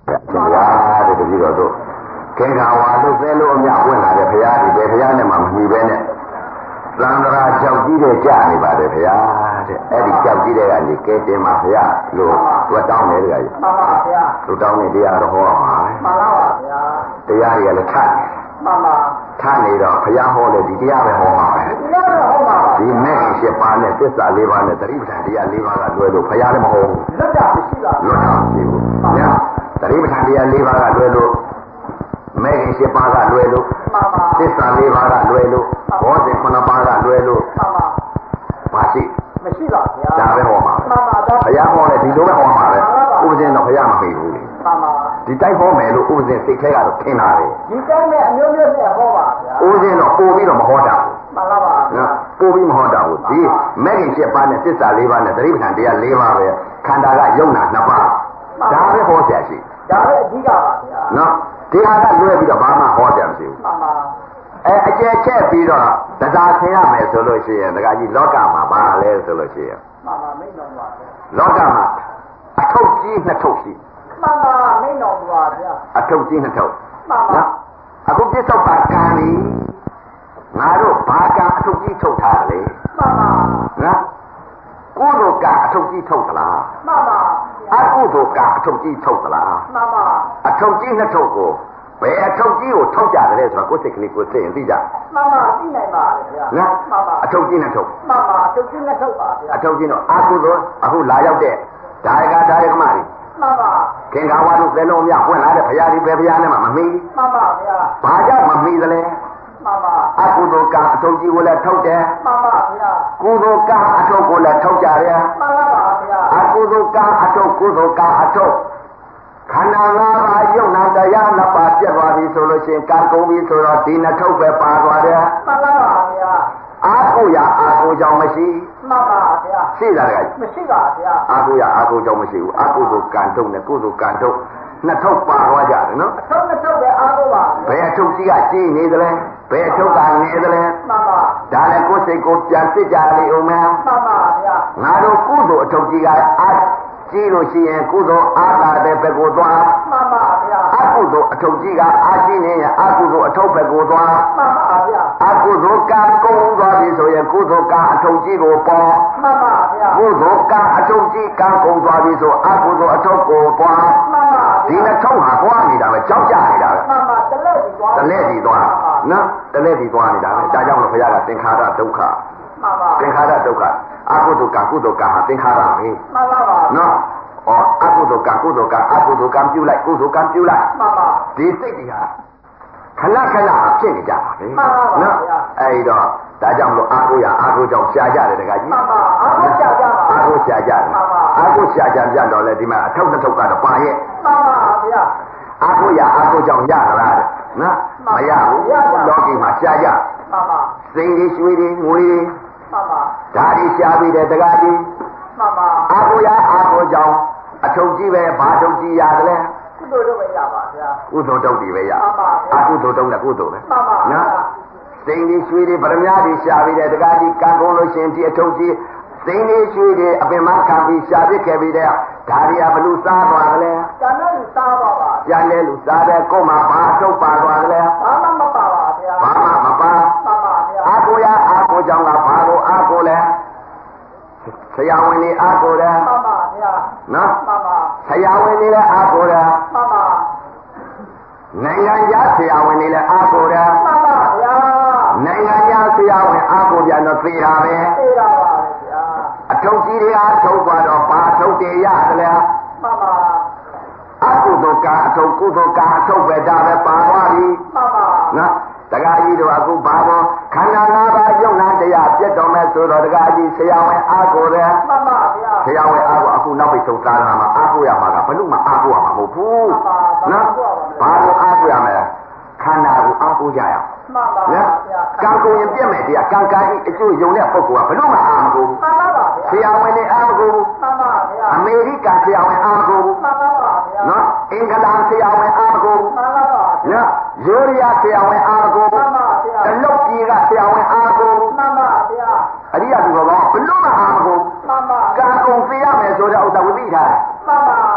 တဲ့တပည့်တော်တို့ခင်္ခါဝါတို့သဲလို့အမြဝင်လာတဲ့ဘုရားဒီပဲဘုရားနဲ့မှမမီပဲနဲ့သံဃာကြောက်ကြီးတဲ့ကြာနေပါတယ်ဘုရားတဲ့အဲ့ဒီကြောက်ကြီးတဲ့ကနေကဲတင်ပါဘုရားလို့သူတောင်းတယ်တကကြီးမှန်ပါဗျာသူတောင်းတဲ့တရားတော့ဟောပါမှန်ပါပါဗျာတရားတွေကလည်းထနေမှန်ပါထနေတော့ဘုရားဟောတယ်ဒီတရားပဲဟောပါပဲဒီတရားပဲဟောပါဒီမဲ့ရှင်ပါးနဲ့သစ္စာ၄ပါးနဲ့သတိပဋ္ဌာန်တရား၄ပါးကလွယ်လို့ဘုရားလည်းမဟောဘူးလွတ်တာမရှိပါဘူးလွတ်တာမရှိဘူးဗျာသတိပဋ္ဌာန်တရား၄ပါးကလွယ်လို့မဲ့ခင်7ပါးကလွယ်လို့သစ္စာ4ပါးကလွယ်လို့ဘောဇင်9ပါးကလွယ်လို့ပါရှိမရှိပါဗျာဒါပဲဟောမှာဘုရားဟောတယ်ဒီလိုပဲဟောမှာပဲဥပဇင်းတော့ဘုရားမသိဘူးလေဒီတိုက်ဟောမယ်လို့ဥပဇင်းစိတ်ထဲကတော့ထင်လာတယ်ဒီတိုင်းနဲ့အမျိုးမျိုးနဲ့ဟောပါဗျာဥပဇင်းတော့ပို့ပြီးတော့မဟောတာဘူးမှန်ပါပါနော်ပို့ပြီးမဟောတာဘူးဒီမဲ့ခင်7ပါးနဲ့သစ္စာ4ပါးနဲ့သတိပဋ္ဌာန်တရား4ပါးပဲခန္ဓာကယုံနာ2ပါးဒါပဲဟောကြရှိဒါပဲအဓိကပါဗျာနော်ဒီဟာကလွဲပြီးတော့ဘာမှဟောကြမရှိဘူးမှန်ပါအကျယ်ချက်ပြီးတော့တရားဆင်ရမယ်ဆိုလို့ရှိရင်ဒကာကြီးလောကမှာဘာလဲဆိုလို့ရှိရင်မှန်ပါမိတ်တော်ပါလောကမှာအထုပ်ကြီး2ထုပ်ရှိမှန်ပါမိတ်တော်ပါဗျာအထုပ်ကြီး2ထုပ်မှန်ပါအခုပြစ္ဆုတ်ပါကံကြီးငါတို့ဘာကံအထုပ်ကြီးထုတ်ထားလဲမှန်ပါနော်ကိုယ်တို့ကအထုပ်ကြီးထုတ်သလားမှန်ပါအကုသိုလ်ကအထုပ်ကြီးထုတ်သလားမှန်ပါအထုပ်ကြီး2ထုပ်ကိုဘယ်အထုပ်ကြီးကိုထုတ်ကြတယ်ဆိုတော့ကိုယ်စိတ်ကလေးကိုသိရင်သိကြမှန်ပါသိနိုင်ပါဗျာနော်မှန်ပါအထုပ်ကြီး2ထုပ်မှန်ပါအထုပ်ကြီး2ထုပ်ပါဗျာအထုပ်ကြီးတော့အကုသိုလ်အခုလာရောက်တဲ့ဒါယကဒါယကမတွေမှန်ပါခင်္ခါဝါတို့သဲလုံးမြဖွင့်လာတဲ့ဘုရားဒီပဲဘုရားနဲ့မှမမီမှန်ပါဗျာဘာကြောင့်မမီသလဲမှန်ပါအကုသိုလ်ကအထုပ်ကြီးကိုလည်းထုတ်တယ်မှန်ပါဗျာကုသိုလ်ကအထုပ်ကိုလည်းထုတ်ကြတယ်မှန်ပါဗျာအကုသိုလ်ကအထုပ်ကုသိုလ်ကအထုပ်ခန္ဓာ၅ပါးယုံနာတရား2ပါးပြတ်သွားပြီဆိုလို့ရှိရင်ကံကုန်ပြီဆိုတော့ဒီ2ထုပ်ပဲပါသွားတယ်မှန်ပါဗျာအာဟုရအာဟုကြောင့်မရှိမှန်ပါဗျာရှိတာကမရှိပါဗျာအာဟုရအာဟုကြောင့်မရှိဘူးအကုသိုလ်ကံတုံနဲ့ကုသိုလ်ကံတုံ2ထုပ်ပါသွားကြတယ်နော်အထုပ်2ထုပ်ပဲအာဟုပါဘယ်အထုပ်ကြီးကကြီးနေသလဲဘယ်အထုပ်ကနေသလဲမှန်ပါဒါလည်းကိုယ်စိတ်ကိုပြန်စစ်ကြလိမ့်ဦးမယ်မှန်ပါဗျာငါတို့ကုသိုလ်အထုပ်ကြီးကကြည့်လို့ရှိရင်ကုသိုလ်အားသာတဲ့ဘက်ကိုသွားမှန်ပါဗျာအကုသိုလ်အထုပ်ကြီးကအားရှိနေရင်အကုသိုလ်အထုပ်ဘက်ကိုသွားမှန်ပါဗျာအကုသိုလ်ကံကုန်သွားပြီဆိုရင်ကုသိုလ်ကအထုပ်ကြီးကိုပေါ်မှန်ပါဗျာကုသိုလ်ကအထုပ်ကြီးကံကုန်သွားပြီဆိုအကုသိုလ်အထုပ်ကိုသွားမှန်ပါဒီ2ထုပ်ဟာသွားနေတာပဲကြောက်ကြနေတာပဲမှန်ပါတလဲစီသွားနော်တလဲစီသွားနေတာပဲဒါကြောင့်လို့ဘုရားကသင်္ခါရဒုက္ခမှန်ပါသင်္ခါရဒုက္ခအကုသိုလ်ကကုသိုလ်ကဟာသင်္ခါရပဲမှန်ပါပါနော်အကုသိုလ်ကကုသိုလ်ကအကုသိုလ်ကပြုလိုက်ကုသိုလ်ကပြုလိုက်မှန်ပါဒီစိတ်တွေဟာခဏခဏဖြစ်နေကြပါပဲမှန်ပါနော်အဲ့တော့ဒါကြောင့်လို့အာဟုရအာဟုကြောင့်ရှားကြတယ်တကကြီးမှန်ပါအာဟုရှားကြပါအာဟုရှားကြတယ်မှန်ပါအာဟုရှားကြပြန်တော့လေဒီမှာအထုပ်2ထုပ်ကတော့ပါရဲ့မှန်ပါဗျာအာဟုရအာဟုကြောင့်ရလားတဲ့နော်မရဘူးလောကီမှာရှားကြမှန်ပါစိန်ကြီးရွှေကြီးငွေကြီးမှန်ပါဓာတိရှားပြီးတဲ့တကားကြီးမှန်ပါအာဟုရအာဟုကြောင့်အထုပ်ကြီးပဲဘာထုပ်ကြီးရတယ်လဲကုသိုလ်တော့ပဲရပါဗျာကုသိုလ်တုတ်တွေပဲရမှန်ပါအကုသိုလ်တုတ်နဲ့ကုသိုလ်ပဲမှန်ပါနော်စိန်ကြီးရွှေကြီးဗရမ ्या ကြီးရှားပြီးတဲ့တကားကြီးကံကုန်လို့ရှင်ဒီအထုပ်ကြီးစိန်ကြီးရွှေကြီးအပင်မခံပြီးရှားပစ်ခဲ့ပြီးတဲ့ဒါရီကဘလူစားသွားတယ်လဲကျန်တဲ့လူစားပါပါကျန်တဲ့လူစားတဲ့ကိုယ်မှာဘာထုတ်ပါသွားတယ်လဲဘာမှမပါပါဗျာဘာမှမပါမှန်ပါဗျာအာကိုရအာကိုကြောင့်ကဘာလို့အာကိုလဲဆရာဝန်ကြီးအာကိုတယ်မှန်ပါဗျာနော်မှန်ပါဆရာဝန်ကြီးလည်းအာကိုတယ်မှန်ပါနိုင်ငံသားဆရာဝန်ကြီးလည်းအာကိုတယ်မှန်ပါဗျာနိုင်ငံသားဆရာဝန်အာကိုပြန်တော့သိတာပဲသိတာပါဗျာအထုပ်ကြီးတွေအားထုတ်သွားတော့ဘာထုတ်တယ်ရတယ်လဲမှန်ပါအကုသိုလ်ကအထုပ်ကုသိုလ်ကအထုပ်ပဲဒါပဲပါသွားပြီမှန်ပါနော်တက္ကကြီးတို့အခုဘာဘောခန္ဓာ၅ပါးယုံနာတရားပြတ်တော်မဲ့ဆိုတော့တက္ကကြီးဆရာဝန်အားကိုတယ်မှန်ပါဗျာဆရာဝန်အားကိုအခုနောက်ပိတ်ဆုံးစားတာမှာအားကိုရမှာကဘလို့မှအားကိုရမှာမဟုတ်ဘူးနော်ဘာလို့အားကိုရမလဲခန္ဓာကိုအားကိုကြရအောင်မှန်ပါဗျာကံကုန်ရင်ပြည့်မယ်တရားကံကာကြီးအကျိုးယုံတဲ့ပုဂ္ဂိုလ်ကဘလို့မှအားမကိုဘူးမှန်ပါဗျာဆရာဝန်နဲ့အားမကိုဘူးမှန်ပါဗျာအမေရိကန်ဆရာဝန်အားမကိုဘူးမှန်ပါဗျာနော်အင်္ဂလန်ဆရာဝန်အားမကိုဘူးမှန်ပါဗျာနော်ရိုးရာဆရာဝန်အားမကိုဘူးမှန်ပါဗျာတလုတ်ကြီးကဆရာဝန်အားမကိုဘူးမှန်ပါဗျာအရိယသူတော်ကောဘလို့မှအားမကိုဘူးမှန်ပါကံကုန်သိရမယ်ဆိုတဲ့ဥစ္စာဝိသိထားတယ်မှန်ပါ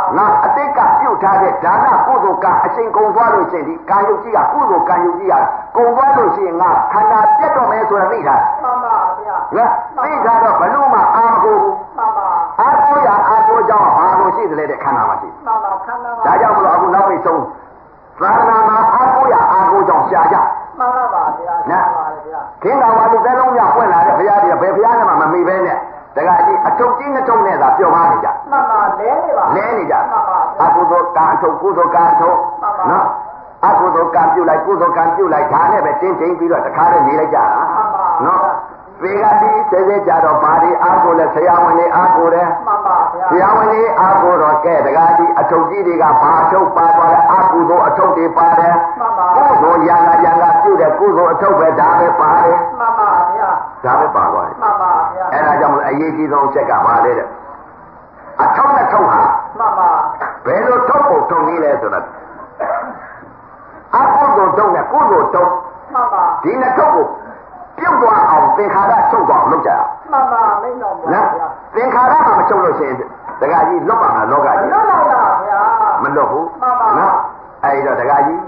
ငါအတိတ်ကပြုတ်ထားတဲ့ဒါနကုသိုလ်ကအချိန်ကုန်သွားလို့ရှိရင်ဒီကာယုတ်ကြီးကကုသိုလ်ကာယုတ်ကြီးကကုန်သွားလို့ရှိရင်ငါခန္ဓာပြတ်တော့မယ်ဆိုတာသိတာမှန်ပါဗျာငါသိတာတော့ဘလို့မှအာကိုမှန်ပါအာကိုရအာကိုကြောင့်ဘာလို့ရှိသလဲတဲ့ခန္ဓာမှာရှိမှန်ပါခန္ဓာမှာဒါကြောင့်မလို့အခုနောက်ပိတ်ဆုံးသာသနာမှာအာကိုရအာကိုကြောင့်ရှားကြမှန်ပါပါဗျာမှန်ပါဗျာခင်ဗျာဝါလူသဲလုံးရပွင့်လာတဲ့ဘုရားတွေဘယ်ဘုရားနဲ့မှမမိပဲနဲ့တခါကြီးအထုပ်ကြီးနှစ်ထုပ်နဲ့သာပြောပါနေကြမှန်ပါလဲနေပါလဲနေကြမှန်ပါအကုသိုလ်ကံအထုပ်ကုသိုလ်ကံအထုပ်နော်အကုသိုလ်ကံပြုလိုက်ကုသိုလ်ကံပြုလိုက်ဒါနဲ့ပဲတင်းတင်းပြီးတော့တခါတည်းနေလိုက်ကြတာနော်ပေကတိစေစေကြတော့ဘာဒီအာကိုလဲဆရာဝန်လေးအာကိုတယ်မှန်ပါဗျာဆရာဝန်လေးအာကိုတော့ကဲတခါကြီးအထုပ်ကြီးတွေကဘာအထုပ်ပါသွားလဲအကုသိုလ်အထုပ်တွေပါတယ်မှန်ပါကုသိုလ်ရံကပြုတဲ့ကုသိုလ်အထုပ်ပဲဒါပဲပါတယ်မှန်ပါဗျာဒါပဲပါသွားတယ်မှန်ပါဗျာအဲ့ဒါကြောင့်အရေးကြီးဆုံးအချက်ကဘာလဲတဲ့အထုပ်နဲ့ထုပ်ဟာမှန်ပါဘယ်လိုထုပ်ဖို့ထုံနည်းလဲဆိုတော့အကုသိုလ်ထုပ်နဲ့ကုသိုလ်ထုပ်မှန်ပါဒီနှစ်ထုပ်ကိုပြုတ်သွားအောင်သင်္ခါရချုပ်သွားအောင်လုပ်ကြရမှန်ပါမင်းတော်ဗျာသင်္ခါရမှာမချုပ်လို့ရှိရင်တခါကြီးလွတ်ပါမှာလောကကြီးလွတ်ပါလားဗျာမလွတ်ဘူးမှန်ပါနော်အဲ့တော့တခါကြီး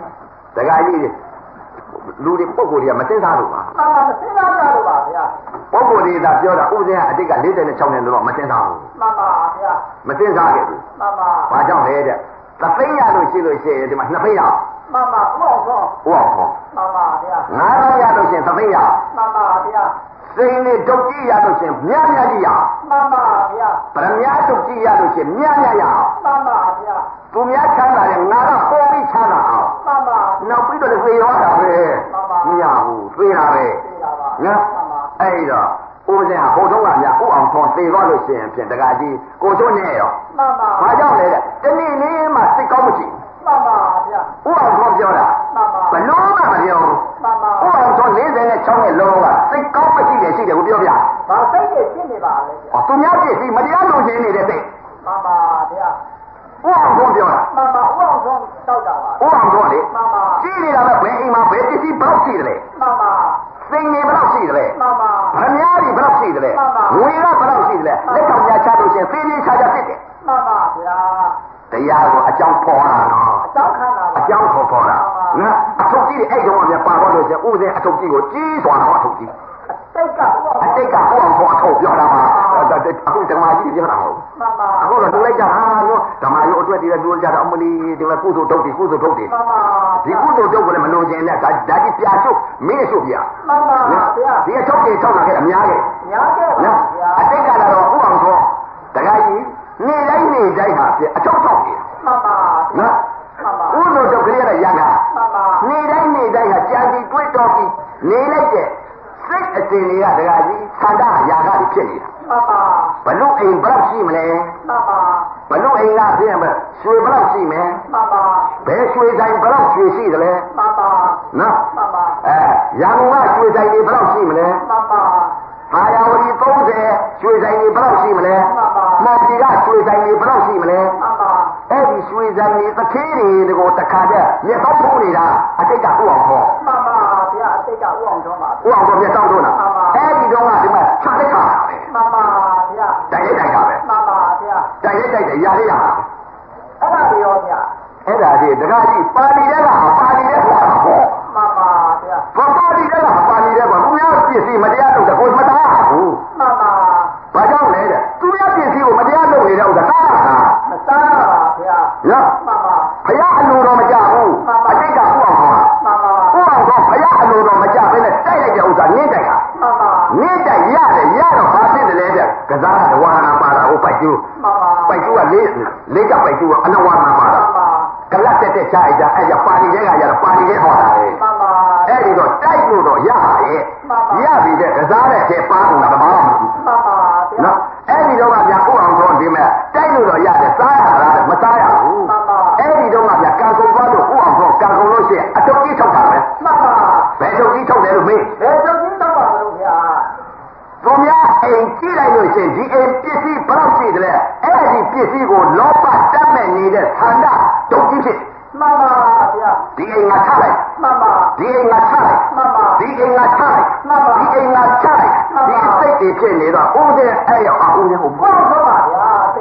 လူတွေပုဂ္ဂိုလ်တွေကမသိစားလို့ပါမှန်ပါမသိစားကြလို့ပါဗျာပုဂ္ဂိုလ်တွေကပြောတာဥပဒေကအတိတ်က46နှစ်တော့မသိစားဘူးမှန်ပါဗျာမသိစားခဲ့ဘူးမှန်ပါဘာကြောင့်လဲတဲ့သသိရလို့ရှိရင်ဒီမှာ2သိန်းရမှန်ပါဥအောင်ဆုံးမှန်ပါဗျာ900ရလို့ရှိရင်သသိရမှန်ပါဗျာစိတ်နဲ့ဒုက္ခိရလို့ရှိရင်မြတ်ကြီးရမှန်ပါဗျာပရမဒုက္ခိရလို့ရှိရင်မြတ်ရမှန်ပါဗျာသူများချမ်းသာတယ်ငါကပေါ်ပြီးချမ်းသာအောင်မှန်ပါနောက်ပြီးတော့သေရောတာပဲမရဘူးသေတာပဲနော်အဲ့တော့ဥပဇင်ဟာဘုံထုံးကများဥအောင်ထွန်သေသွားလို့ရှိရင်ဖြင့်တကကြီးကိုချိုးနေရောမှန်ပါဘာကြောင့်လဲတဲ့တနေ့လေးမှစိတ်ကောင်းမရှိမှန်ပါဗျာဥအောင်ထွန်ပြောတာမှန်ပါဘလို့မှမပြောဘူးမှန်ပါဥအောင်ထွန်46နှစ်လုံးကစိတ်ကောင်းမရှိတယ်ရှိတယ်ကိုပြောပြဘာစိတ်တွေဖြစ်နေပါလဲဗျာသူများပြည့်စီမတရားလို့ခြင်းနေတဲ့စိတ်မှန်ပါဗျာဥအောင်ထွန်ပြောတာမှန်ပါဥအောင်ထွန်တောက်တာပါဥအောင်ထွန်လေမှန်ပါကြည့်နေတာပဲဘယ်အိမ်မှာဘယ်ပစ္စည်းဘယ်လောက်ရှိတယ်လဲမှန်ပါစိတ်ငြိမ်ဘယ်လောက်ရှိတယ်လဲမှန်ပါဗမားကြီးဘယ်လောက်ရှိတယ်လဲငွေကဘယ်လောက်ရှိတယ်လဲလက်ကောင်များချလို့ရှိရင်သိနေချာချာဖြစ်တယ်မှန်ပါဗျာတရားကိုအကြောင်းပေါ်တာနော်အကြောင်းခံတာအကြောင်းပေါ်တာနော်အထုပ်ကြီးတွေအဲ့တုန်းကများပါတော့လို့ရှိရင်ဥစဉ်အထုပ်ကြီးကိုကြီးစွာတော့အထုပ်ကြီးအတိတ်ကဥအောင်ပေါ်အထုပ်ပြောတာပါအခုဓမ္မကြီးပြောတာဟုတ်မှန်ပါအခုတော့တူလိုက်ကြတာနော်ဓမ္မရုပ်အတွက်တည်းပြောကြတာအမလီဒီမှာကုသိုလ်ထုတ်တယ်မှန်ပါဒီကုသိုလ်ထုတ်ကိုလည်းမလို့ခြင်းနဲ့ဒါကြီးပြာချုပ်မင်းချုပ်ပြမှန်ပါဗျာဒီအထုတ်တွေထုတ်လာခဲ့အများကြီးနော်အတိတ်ကတော့ဥအောင်ပေါ်တခါကြီးနေ့တိုင်းဟာအထုတ်ထုတ်နေမှန်ပါနော်ဥဒ္ဓတုတ်ကလေးကရံတာမှန်ပါနေ့တိုင်းဟာကြာပြီးတွေးတော်ပြီးနေလိုက်တဲ့စိတ်အစဉ်တွေကတခါကြီးသန္တာရာဂတွေဖြစ်နေတာမှန်ပါဘလို့အိမ်ဘလောက်ရှိမလဲမှန်ပါဘလို့အိမ်ကပြင်မရွှေဘလောက်ရှိမယ်မှန်ပါဘယ်ရွှေဆိုင်ဘလောက်ရွှေရှိသလဲမှန်ပါနော်မှန်ပါရန်ကုန်ကရွှေဆိုင်တွေဘလောက်ရှိမလဲမှန်ပါဟာယာဝတီ30ရွှေဆိုင်တွေဘလောက်ရှိမလဲမှန်ပါမော်ပီကရွှေဆိုင်တွေဘလောက်ရှိမလဲမှန်ပါအဲ့ဒီရွှေဆိုင်တွေသခေးတွေကိုတခါတည်းမျက်စောဖုံးနေတာအတိတ်ကဥအောင်ခေါ်မှန်ပါဗျာအတိတ်ကဥအောင်ခေါ်ပါဥအောင်ခေါ်မျက်စောဖုံးတာအဲ့ဒီတော့ကဒီမှာခြာလိုက်တာပဲမှန်ပါဗျာတိုက်တာပဲမှန်ပါဗျာတိုက်တယ်ရာလေးရအဲ့ဒါတွေရောဗျာအဲ့ဒါတွေတခါကြီးပါဠိတဲ့ကပါဠိတဲ့ဆိုတာဟောမှန်ပါဗျာဘာပါဠိတဲ့ကပါဠိတဲ့ကသူများပြည့်စည်မတရားလုပ်တဲ့ကိုမတရားဘူးမှန်ပါဘာကြောင့်လဲတဲ့သူများပြည့်စည်ကိုမတရားလုပ်နေတဲ့ဥစ္စာတားတာမတားပါဗျာနော်မှန်ပါဘုရားအလိုတော်မကြဘူးအတိတ်ကဥအောင်ဟောမှန်ပါဥအောင်ဟောဘုရားအလိုတော်မကြဘဲနဲ့တိုက်လိုက်တဲ့ဥစ္စာနင်းတိုက်တာမှန်ပါနင်းတိုက်ရတယ်ရတော့ဘာဖြစ်တယ်လဲတဲ့ကစားတဝါနာပါတာဟိုပိုက်ကျူးမှန်ပါပိုက်ကျူးကလေးကပိုက်ကျူးကအနဝါနာပါတာကလတ်တက်ချလိုက်တာအဲ့ဒါပါဠိတဲ့ကရတော့ပါဠိတဲ့ဟောတာပဲမှန်ပါအဲ့ဒီတော့တိုက်လို့တော့ရပါရဲ့ရပြီတဲ့ကစားတဲ့ထဲပါကုန်တာတဘာမှမဟုတ်ဘူးမှန်ပါနော်အဲ့ဒီတော့ကဗျာဥအောင်ဆုံးဒီမဲ့တိုက်လို့တော့ရတယ်စားရတာမစားရဘူးမှန်ပါအဲ့ဒီတော့ကဗျာကံကုန်သွားလို့ဥအောင်ဆုံးကံကုန်လို့ရှိရင်အတုပ်ကြီးထုတ်တာပဲမှန်ပါဘယ်တုပ်ကြီးထုတ်တယ်လို့မေးဘယ်တုပ်ကြီးထုတ်ပါလို့ဗျာသူများအိမ်ကြည့်လိုက်လို့ရှိရင်ဒီအိမ်ပစ္စည်းဘယ်လောက်ရှိတယ်လဲအဲ့ဒီပစ္စည်းကိုလောဘတတ်မဲ့နေတဲ့သန္တာတုပ်ကြီးဖြစ်မှန်ပါဗျာဒီအိမ်ကချလိုက်မှန်ပါဒီအိမ်ကချလိုက်မှန်ပါဒီအိမ်ကချလိုက်မှန်ပါဒီအိမ်ကချလိုက်ဒီစိတ်တွေဖြစ်နေတော့ဥဒ္ဒေအဲ့ရောက်ဥဒ္ဒေဟုတ်ဘာလို့ပါဗျာစိတ်က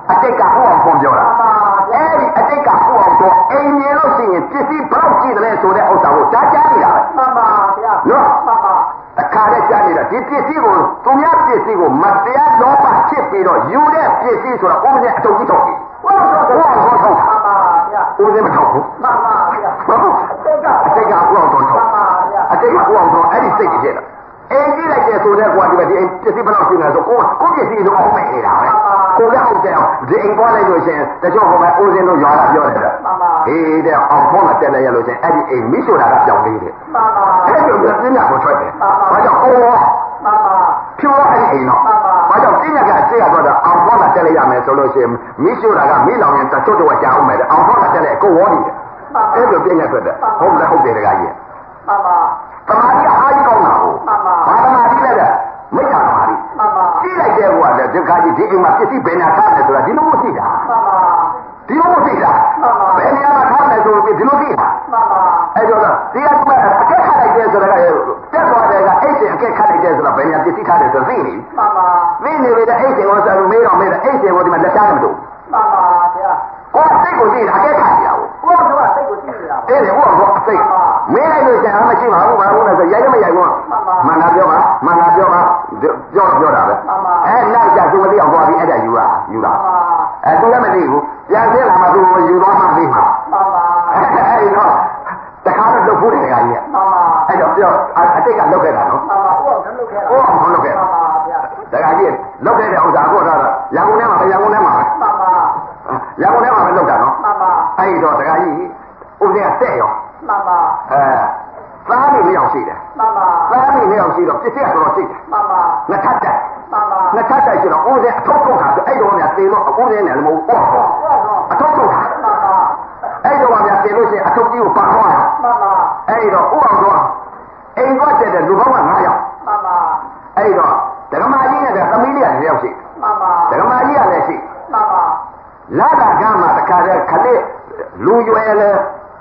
အတိတ်ကဟိုအောင်ဖွင့်ပြောတာအဲ့ဒီအတိတ်ကဟိုအောင်တော့အိမ်မြင်လို့ရှိရင်ပစ္စည်းဘလောက်ကြည့်တယ်ဆိုတဲ့ဥစ္စာကိုကြားနေတာပဲမှန်ပါဗျာနော်မှန်ပါအခါနဲ့ကြားနေတာဒီပစ္စည်းကိုသူများပစ္စည်းကိုမတရားလောဘဖြစ်ပြီးတော့ယူတဲ့ပစ္စည်းဆိုတော့ဥပဒေအထုတ်ကြီးထုတ်တယ်ဟုတ်ထုတ်မှန်ပါဗျာဥပဒေမထုတ်ဘူးမှန်ပါဗျာဟုတ်အတိတ်ကဟိုအောင်တော့ထုတ်မှန်ပါဗျာအတိတ်ကဟိုအောင်တော့အဲ့ဒီစိတ်ကြီးဖြစ်တာအိမ်ကြည့်လိုက်တဲ့ဆိုတဲ့ကွာဒီပစ္စည်းဘလောက်ရှိနေဆိုကိုပစ္စည်းတော့အောင်မဲ့နေတာပဲကိုလည်းဟုတ်တယ်အောင်ဒီအိမ်ပေါ်လိုက်လို့ရှင်တချို့ဟိုမဲ့ဦးစင်းတို့ရွာလာပြောတယ်တဲ့ဟေးတဲ့အောင်ဖုံးလာတက်လိုက်ရလို့ရှင်အဲ့ဒီအိမ်မိဆိုတာကပြောင်းလေးတယ်အဲ့ဒီလိုပြင်းရကိုထွက်တယ်ဘာကြောင့်ဖြိုးအဲ့ဒီအိမ်တော့ဘာကြောင့်ပြင်းရကဆေးရတော့အောင်ဖုံးလာတက်လိုက်ရမယ်ဆိုလို့ရှင်မိဆိုတာကမိလောင်ရင်တချို့တော့ကြာအောင်မယ်အောင်ဖုံးလာတက်လိုက်ကိုဝေါ်နေတယ်အဲ့လိုပြင်းရထွက်တယ်ဟုတ်တယ်ဟုတ်တယ်တကကြီးမှန်ပါသမာဓိအားကြီးကောင်းတာကိုဘာသမာဓိလဲတဲ့မိစ္ဆာသမာဓိကြည့်လိုက်တဲ့ဘုရားလည်းဒီခါကြီးဒီအိမ်မှာပစ္စည်းဘယ်နေရာထားတယ်ဆိုတာဒီလိုမသိတာဒီလိုမသိတာဘယ်နေရာမှာထားတယ်ဆိုပြီးဒီလိုသိတာအဲ့တော့ဒီကမှအကက်ခတ်လိုက်တဲ့ဆိုတာကတက်သွားတယ်ကအိတ်စဉ်အကက်ခတ်လိုက်တဲ့ဆိုတာဘယ်နေရာပစ္စည်းထားတယ်ဆိုသိနေသိနေပြီတဲ့အိတ်စဉ်ကိုဆက်လို့မေးတော့မေးတယ်အိတ်စဉ်ကိုဒီမှာလက်ချားမတူမှန်ပါဗျာကိုယ်စိတ်ကိုသိတာအကက်ခတ်နေတာကိုကိုယ်ကစိတ်ကိုသိနေတာအဲ့ဒီဟုတ်တော့စိတ်မင်းလိုက်လို့ရှင်အားမရှိပါဘူးဘာလို့လဲဆိုရိုက်မရိုက်ဘူးမှန်တာပြောပါမှန်တာပြောပါပြောတာပဲအဲ့နောက်ကြသူမသိအောင်သွားပြီးအဲ့ဒါယူတာအဲ့သူလည်းမသိဘူးပြန်ဆင်းလာမှသူယူသွားမှသိမှာအဲ့ဒီတော့တခါတော့လုပ်ဖို့တယ်ခါကြီးအဲ့တော့ပြောအတိတ်ကလုပ်ခဲ့တာနော်ဟုတ်အောင်လုပ်ခဲ့တာတခါကြီးလုပ်ခဲ့တဲ့ဥစ္စာကိုတော့ရန်ကုန်ထဲမှာပဲရန်ကုန်ထဲမှာပဲလုပ်တာနော်အဲ့တော့တခါကြီးဥစ္စာတက်ရောမှန်ပါသားနေမရောက်ရှိတယ်မှန်ပါသားနေမရောက်ရှိတော့ပစ္စည်းကတော့ရှိတယ်မှန်ပါနှစ်ထပ်တက်မှန်ပါနှစ်ထပ်တက်ရှိတော့ဦးစင်းအထုပ်ထုတ်တာဆိုအဲ့တော့များတင်တော့ဦးစင်းနဲ့လည်းမဟုတ်ပေါ့အထုပ်ထုတ်တာမှန်ပါအဲ့တော့များတင်လို့ရှိရင်အထုပ်ကြီးကိုပါသွားတာမှန်ပါအဲ့တော့ဥအောင်တော့အိမ်သွားတဲ့လူပေါင်းက9ယောက်မှန်ပါအဲ့တော့ဒကမာကြီးနဲ့သမီးလေးက2ယောက်ရှိမှန်ပါဒကမာကြီးကလည်းရှိမှန်ပါလာတာကမှတခါတည်းခလေးလူရွယ်လဲ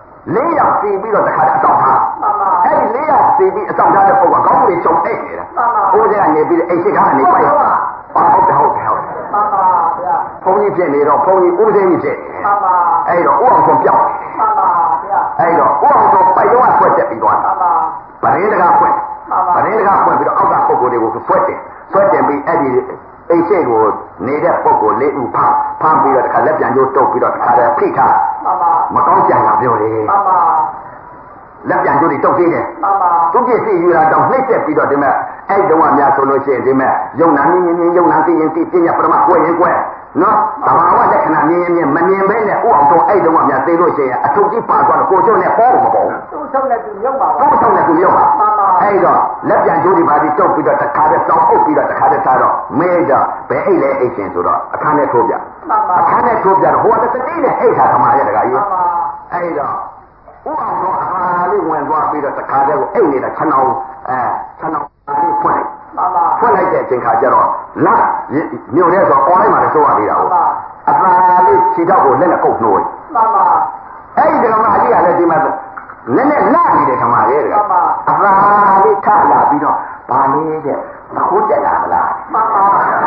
4ယောက်စီပြီးတော့တခါတည်းအတောက်ထားအဲ့ဒီ4ယောက်စီပြီးအတောက်ထားတဲ့ပုံကကောင်းကြီးချုံအိတ်နေတာဘိုးကြီးကနေပြီးအိတ်ရှိကနေပိုက်ဟုတ်တယ်မှန်ပါဗျာဘုန်းကြီးဖြစ်နေတော့ဘုန်းကြီးဦးစင်းကြီးဖြစ်မှန်ပါအဲ့တော့ဦးအောင်ဆုံးပြောက်မှန်ပါဗျာအဲ့တော့ဦးအောင်ဆုံးပိုက်တော့ဆွဲတက်ပြီးသွားမှန်ပါဗရင်းတကားဖွင့်ဗရင်းတကားဖွင့်ပြီးတော့အောက်ကပုံကိုယ်တွေကိုဆွဲတင်ပြီးအဲ့ဒီအိတ်ရှိကိုနေတဲ့ပုံကို4ဦးဖမ်းပြီးတော့တခါလက်ပြန်ကျိုးတုပ်ပြီးတော့တခါတည်းဖိထားမကောင်းကြံတာပြောတယ်မှန်ပါလက်ပြန်ကျိုးတွေတုပ်သေးတယ်မှန်ပါသူပြည့်စည်ယူလာတော့နှိမ့်ဆက်ပြီးတော့ဒီမဲ့အဲ့တုန်းကများဆိုလို့ရှိရင်ဒီမဲ့ယုံနာမြင်ယုံနာသိရင်သိပညာပရမကွဲရင်ကွဲနော်သဘာဝလက္ခဏာမြင်မမြင်ပဲနဲ့ဥအောင်တော့အဲ့တုန်းကများသိလို့ရှိရင်အထုပ်ကြီးပါသွားတော့ကိုကျုံနဲ့ပေါ်မပေါ်သူ့ဆုံးနဲ့သူမြုပ်ပါဘူးသူ့ဆုံးနဲ့သူမြုပ်ပါမှန်ပါအဲ့တော့လက်ပြန်ကျိုးတွေပါပြီးတုပ်ပြီးတော့တခါတည်းစောင်းအုပ်ပြီးတော့တခါတည်းထားတော့မဲကြဘယ်အိတ်လဲအိတ်ရှင်ဆိုတော့အခါနဲ့ထိုးပြမှန်ပါအခါနဲ့ထိုးပြတော့ဟိုကတတိနဲ့အိတ်ထားသမားရဲ့တခါကြီးမှန်ပါအဲ့တော့ဥအောင်တော့အခါလေးဝင်သွားပြီးတော့တခါတည်းကိုအိတ်နေတာခြံအောင်လေးဖွင့်ဖွင့်လိုက်တဲ့အချိန်ခါကျတော့လာမြို့ထဲဆိုအွန်လိုင်းမှာလည်းစိုးရသေးတာဟုတ်အသာလေးခြေထောက်ကိုလက်နဲ့ကုပ်နှိုးမှန်ပါအဲ့ဒီကမ္ဘာကြီးကလည်းဒီမှာနည်းနည်းလာနေတယ်ကမ္ဘာရဲ့တကအသာလေးထလာပြီးတော့ဘာလေးတဲ့မဟုတ်ကြတာမလားမှန်ပါ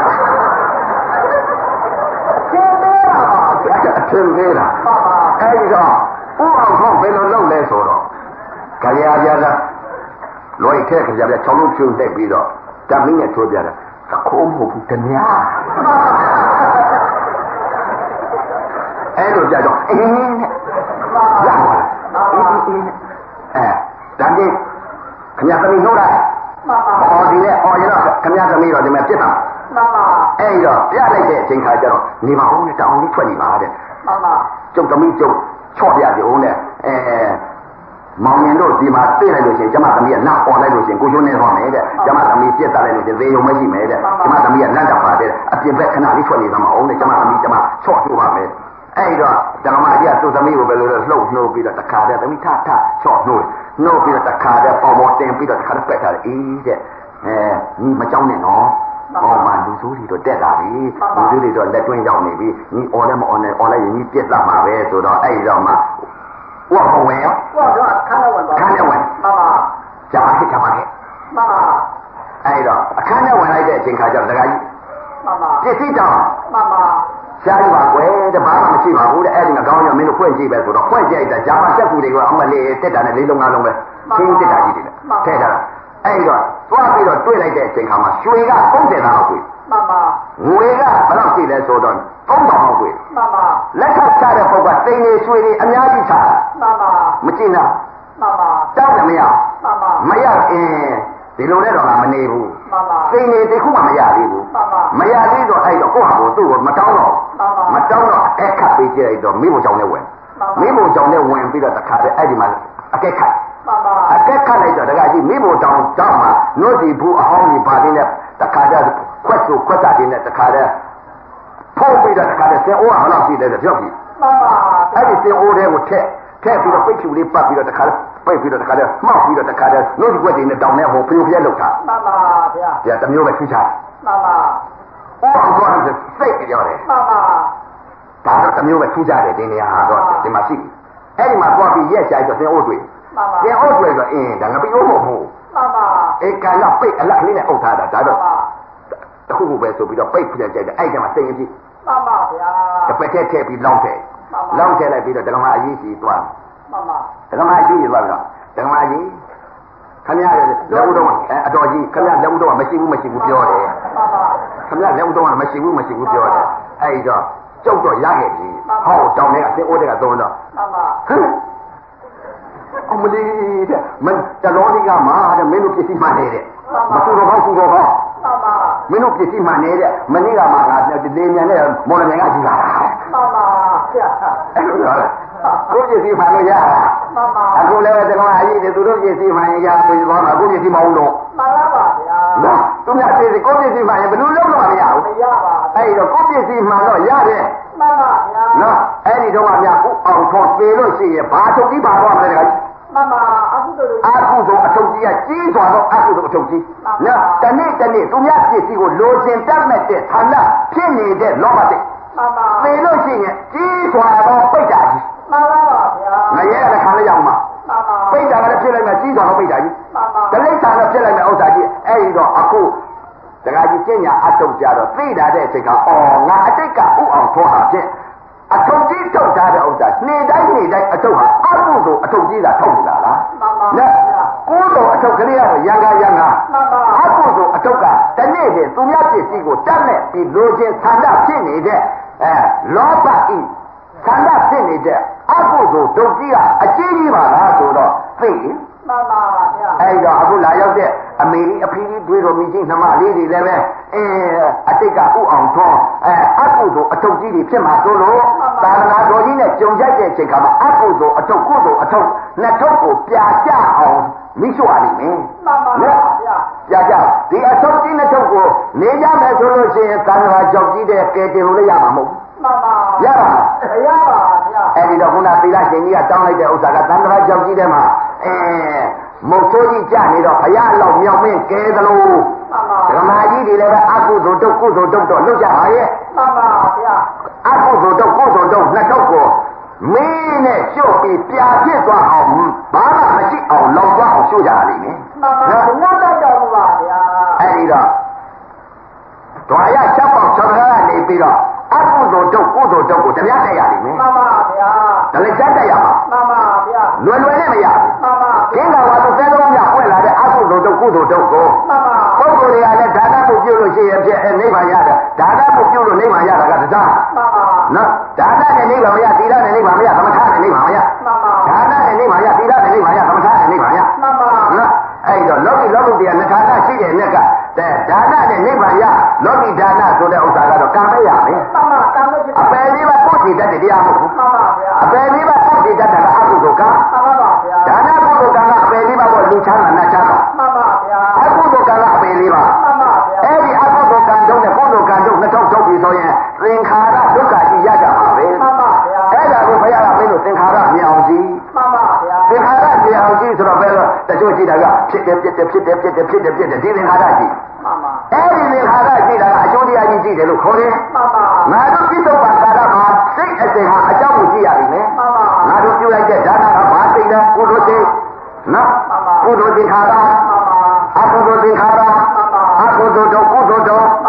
သင်သေးတာသင်သေးတာမှန်ပါအဲ့ဒီတော့ဥအောင်ခေါဘယ်လိုလုပ်လဲဆိုတော့ကြရပြတာလွိုက်ထဲကြရပြ6လုံးဖြုံတက်ပြီးတော့တမင်းနဲ့ထိုးပြတာသခိုးမဟုတ်ဘူးတ냐အဲ့လိုကြတော့အင်းနဲ့ရပါဒါကြီးခင်ဗျာသမီးနှုတ်လိုက်အော်ဒီနဲ့အော်ရတော့ခင်ဗျာသမီးတော့ဒီမှာပြစ်တာမှန်ပါအဲ့တော့ပြလိုက်တဲ့အချိန်ခါကျတော့နေပါဦးနဲ့တောင်းလေးထွက်နေပါတဲ့မှန်ပါကျုပ်သမီးကျုပ်ချော့ပြကြဦးနဲ့မောင်ရင်တို့ဒီမှာတွေ့လိုက်လို့ရှင်ကျမသမီးကလက်ပေါ်လိုက်လို့ရှင်ကိုချိုးနေသွားမယ်တဲ့ကျမသမီးပြက်တက်လိုက်လို့ရှင်သေုံမရှိမယ်တဲ့ကျမသမီးကလက်တော့ပါတဲ့အပြင်ဘက်ခဏလေးထွက်နေသမှာအောင်တဲ့ကျမသမီးချော့ထိုးပါမယ်အဲ့တော့ဓမ္မကြီးကသူ့သမီးကိုပဲလို့လှုပ်နှိုးပြီးတော့တခါတည်းသမီးထချော့နှိုးပြီးတော့တခါတည်းပေါ်တင်ပြီးတော့တခါတည်းပက်ထားတယ်အေးတဲ့ညီမကြောက်နဲ့နော်ဟောမှလူဆိုးတွေတော့တက်လာပြီလူဆိုးတွေတော့လက်တွင်းရောက်နေပြီညီအော်လည်းမအော်နဲ့အော်လိုက်ရင်ညီပြစ်လာမှာပဲဆိုတော့အဲ့ဒီတော့မှဝါဝင်ရောဝါတော့ခန်းနဲ့ဝင်ပါခန်းနဲ့ဝင်မှန်ပါကြာပါခဲ့မှန်ပါအဲ့တော့အခန်းနဲ့ဝင်လိုက်တဲ့အချိန်ခါကျတော့တခါကြီးပစ္စည်းတောင်းရှားကြပါကွယ်တဲ့ဘာမှမရှိပါဘူးတဲ့အဲ့ဒီမှာကောင်းရမင်းတို့ဖွင့်ကြည့်ပဲဆိုတော့ဖွင့်ကြည့်လိုက်တာဂျာမတက်ကူတွေကအမလေးတက်တာနဲ့လေးလုံးငါးလုံးပဲခင်းတက်တာကြီးတွေထည့်ထားတာအဲ့တော့သွားပြီးတော့တွေ့လိုက်တဲ့အချိန်ခါမှာရွှေက30သားလောက်တွေ့ငွေကဘယ်လောက်ရှိလဲဆိုတော့3000လောက်တွေ့လက်ထပ်ချတဲ့ပုဂ္ဂိုလ်တိန်နေရွှေတွေအများကြီးချတာမကြည့်နော်တောင်းတယ်မရမရဒီလိုနဲ့တော့မနေဘူးတိန်နေတခုမှမရသေးဘူးမရသေးတော့အဲ့တော့ကိုယ့်ဟာကိုသူ့ကိုမတောင်းတော့အခက်ပေးကြလိုက်တော့မိဖို့ကြောင့်လည်းဝင်မိဖို့ကြောင့်လည်းဝင်ပြီးတော့တခါတည်းအဲ့ဒီမှာအကက်ခတ်လိုက်တော့တခါကြီးမိဖို့ကြောင့်မှနှုတ်စီဘူးအဟောင်းကြီးပါတင်းနဲ့တခါတည်းခွက်တာတင်းနဲ့တခါတည်းထိုးပြီးတော့တခါတည်းစင်အိုးဟာလောက်ရှိတယ်ဆိုပြောပြီအဲ့ဒီစင်အိုးတွေကိုထည့်ပြီးတော့ပိတ်ဖြူလေးပတ်ပြီးတော့တခါတည်းပိတ်ပြီးတော့တခါတည်းမှောက်ပြီးတော့တခါတည်းနှုတ်စီခွက်တွေနဲ့တောင်းနေဟိုဖျို့ဖျက်လောက်တာဗျာတမျိုးပဲထူးခြားအောင်တော့စိတ်ကြောတယ်ဒါတော့တမျိုးပဲထူးခြားတယ်ဒီနေရာဟာတော့ဒီမှာရှိအဲ့ဒီမှာသွားပြီးရက်ကြိုက်တော့သင်အိုးတွေ့သင်အိုးတွေ့ဆိုဒါငါပြီးအိုးမဟုတ်ဘူးအေကလာပိတ်အလက်ကလေးနဲ့အုပ်ထားတာဒါတော့တခုခုပဲဆိုပြီးတော့ပိတ်ပြကြတယ်အဲ့ကျမှစိတ်ရင်ကြည့်တပက်ထည့်ပြီးလောင်းထည့်လိုက်ပြီးတော့ဒကမအကြီးကြီးသွားဒကမအကြီးကြီးသွားပြီးတော့ဒကမကြီးခမရလက်ဦးတော့အတော်ကြီးခမရလက်ဦးတော့မရှိဘူးပြောတယ်ခမရလက်ဦးတော့မရှိဘူးပြောတယ်အဲ့တော့ကျုပ်တော့ရခဲ့ပြီဟောတောင်းနေအစင်အိုးတွေကသုံးတော့ဟမ်အမလီတဲ့မင်းတတော်လေးကမှာတဲ့မင်းတို့ပစ္စည်းမှန်နေတဲ့မသူတော်ကောင်းမင်းတို့ပစ္စည်းမှန်နေတဲ့မနေ့ကမှငါတေမြန်နဲ့မော်လမြိုင်ကယူလာတာအဲ့လိုလားကိုပစ္စည်းမှန်လို့ရတာအခုလည်းတကောင်အကြီးတွေသူတို့ပစ္စည်းမှန်ရပြီးသွားမှာကိုပစ္စည်းမအောင်တော့မှန်ပါပါဗျာနော်သူများပစ္စည်းကိုပစ္စည်းမှန်ရင်ဘယ်လိုလုပ်လို့မရဘူးမရပါအဲ့တော့ကိုပစ္စည်းမှန်တော့ရတယ်မှန်ပါဗျာနော်အဲ့ဒီတော့ကများဥအောင်ထောသေလို့ရှိရင်ဘာထုတ်ပြီးပါတော့မလဲတခါမှန်ပါအခုဆိုအထုတ်ကြီးကကြီးစွာတော့အခုဆိုအထုတ်ကြီးနော်တနေ့သူများပစ္စည်းကိုလိုချင်တတ်မဲ့တဲ့ဌာနဖြစ်နေတဲ့လောဘစိတ်မှန်ပါသေလို့ရှိရင်ကြီးစွာတော့ပိတ်တာကြီးမှန်ပါပါဗျာငရဲကခံလိုက်ရအောင်ပါပိတ်တာကလည်းဖြစ်လိုက်မှကြီးစွာတော့ပိတ်တာကြီးတလိ္ဆာတော့ဖြစ်လိုက်မှဥစ္စာကြီးအဲ့ဒီတော့အခုတခါကြီးကျင့်ညာအထုတ်ကြတော့သိတာတဲ့အချိန်ကငါအတိတ်ကဥအောင်ထောတာဖြင့်အထုတ်ကြီးထုတ်ထားတဲ့ဥစ္စာနေတိုင်းအထုတ်ဟာအကုသို့အထုတ်ကြီးတာထုတ်နေတာလားမှန်ပါဗျာကိုယ်တော်အထုတ်ကလေးကတော့ရံကာမှန်ပါအကုသို့အထုတ်ကတနေ့တည်းသူများပစ္စည်းကိုတတ်မဲ့ပြီးလိုချင်ဆန္ဒဖြစ်နေတဲ့လောဘဤဆန္ဒဖြစ်နေတဲ့အကုသို့ဒုက္ခကအကြီးကြီးပါလားဆိုတော့သိမှန်ပါဗျာအဲ့တော့အခုလာရောက်တဲ့အမေကြီးအဖေကြီးတွေးတော်မိကြီးနှမလေးတွေလည်းပဲအတိတ်ကဥအောင်သောအကုသို့အထုတ်ကြီးတွေဖြစ်မှာဆိုလို့သာသနာတော်ကြီးနဲ့ကြုံကြိုက်တဲ့အချိန်ခါမှာအကုသို့အထုတ်ကုသို့အထုတ်နှစ်ထုပ်ကိုပြာကျအောင်မိရှုရလိမ့်မယ်မှန်ပါဗျာပြာကျဒီအထုတ်ကြီးနှစ်ထုပ်ကိုနေကြမယ်ဆိုလို့ရှိရင်သာသနာကြောက်ကြီးတဲ့ကဲတင်လို့လည်းရမှာမဟုတ်မှန်ပါရပါမရပါဗျာအဲ့ဒီတော့ခုနသီလရှင်ကြီးကတောင်းလိုက်တဲ့ဥစ္စာကသံဃာကြောက်ကြီးတဲ့မှာမုတ်ဆိုးကြီးကြနေတော့ဘုရားလောက်မြောက်မင်းကဲသလိုဓမ္မကြီးတွေလည်းပဲအကုသိုလ်တုတ်ကုသိုလ်တုတ်တော့လွတ်ကြပါရဲ့မှန်ပါဗျာအကုသိုလ်တုတ်ကုသိုလ်တုတ်နှစ်တုတ်ကိုမင်းနဲ့ရှုပ်ပြီးပြာဖြစ်သွားအောင်ဘာမှမရှိအောင်လောက်သွားအောင်ရှုကြရလိမ့်မယ်မှန်ပါဘုရားတော်တော်ပါဗျာအဲ့ဒီတော့ဒွါရချက်ပေါက်ဆောကားကနေပြီးတော့အကုသိုလ်တုတ်ကုသိုလ်တုတ်ကိုတရားတက်ရလိမ့်မယ်မှန်ပါဗျာဒါလည်းချက်တက်ရမှာမှန်ပါဗျာလွယ်နဲ့မရဘူးမှန်ပါကျင်းတော်ကသူသဲတော်များဖွင့်လာတဲ့အကုသိုလ်တုတ်ကုသိုလ်တုတ်ကိုမှန်ပါပုဂ္ဂိုလ်တွေကလည်းဒါနမှုပြုလို့ရှိရင်ဖြစ်နိဗ္ဗာန်ရတယ်ဒါနမှုပြုလို့နိဗ္ဗာန်ရတာကတရားမှန်ပါနော်ဒါနနဲ့နိဗ္ဗာန်မရသီလနဲ့နိဗ္ဗာန်မရသမထနဲ့နိဗ္ဗာန်မရမှန်ပါဒါနနဲ့နိဗ္ဗာန်ရသီလနဲ့နိဗ္ဗာန်ရသမထနဲ့နိဗ္ဗာန်ရမှန်ပါနော်အဲ့တော့လောကီတရားနှစ်ခါရှိတဲ့မြက်ကဒါနနဲ့နိဗ္ဗာန်ရလောကီဒါနဆိုတဲ့ဥစ္စာကတော့ကံပဲရမယ်မှန်ပါကံပဲအပယ်လေးပါပုတ်စီတတ်တဲ့တရားမဟုတ်ဘူးမှန်ပါဗျာအပယ်လေးပါပုတ်စီတတ်တာကအကုသိုလ်ကံမှန်ပါဗျာဒါနကုသိုလ်ကံကအပယ်လေးပါပေါ့လူချမ်းသာနတ်ချမ်းသာမှန်ပါဗျာအကုသိုလ်ကံကအပယ်လေးပါမှန်ပါဗျာအဲ့ဒီအကုသိုလ်ကံတုံးနဲ့ကုသိုလ်ကံတုံးနှစ်ထုပ်ထုတ်ပြီးဆိုရင်သင်္ခါရဒုက္ခကြီးရကြပါပဲမှန်ပါဗျာအဲ့ဒါကိုဘုရားကမင်းတို့သင်္ခါရမြောင်စီမှန်ပါဗျာသင်္ခါရမြောင်စီဆိုတော့ဘယ်လိုတချို့ရှိတာကဖြစ်တယ်ဒီသင်္ခါရရှိမှန်ပါအဲ့ဒီသင်္ခါရရှိတာကအကျိုးတရားကြီးရှိတယ်လို့ခေါ်တယ်မှန်ပါငါတို့ပြစ္ဆုတ်ပါကာရမှာစိတ်အစဉ်ဟာအကြောင်းကိုကြည့်ရပြီမယ်မှန်ပါငါတို့ပြုလိုက်တဲ့ဒါနကဘာစိတ်လဲကုသိုလ်စိတ်နော်ကုသိုလ်သင်္ခါရမှန်ပါအကုသိုလ်သင်္ခါရမှန်ပါအကုသိုလ်တော့ကုသိုလ်တော့မှန်ပါအ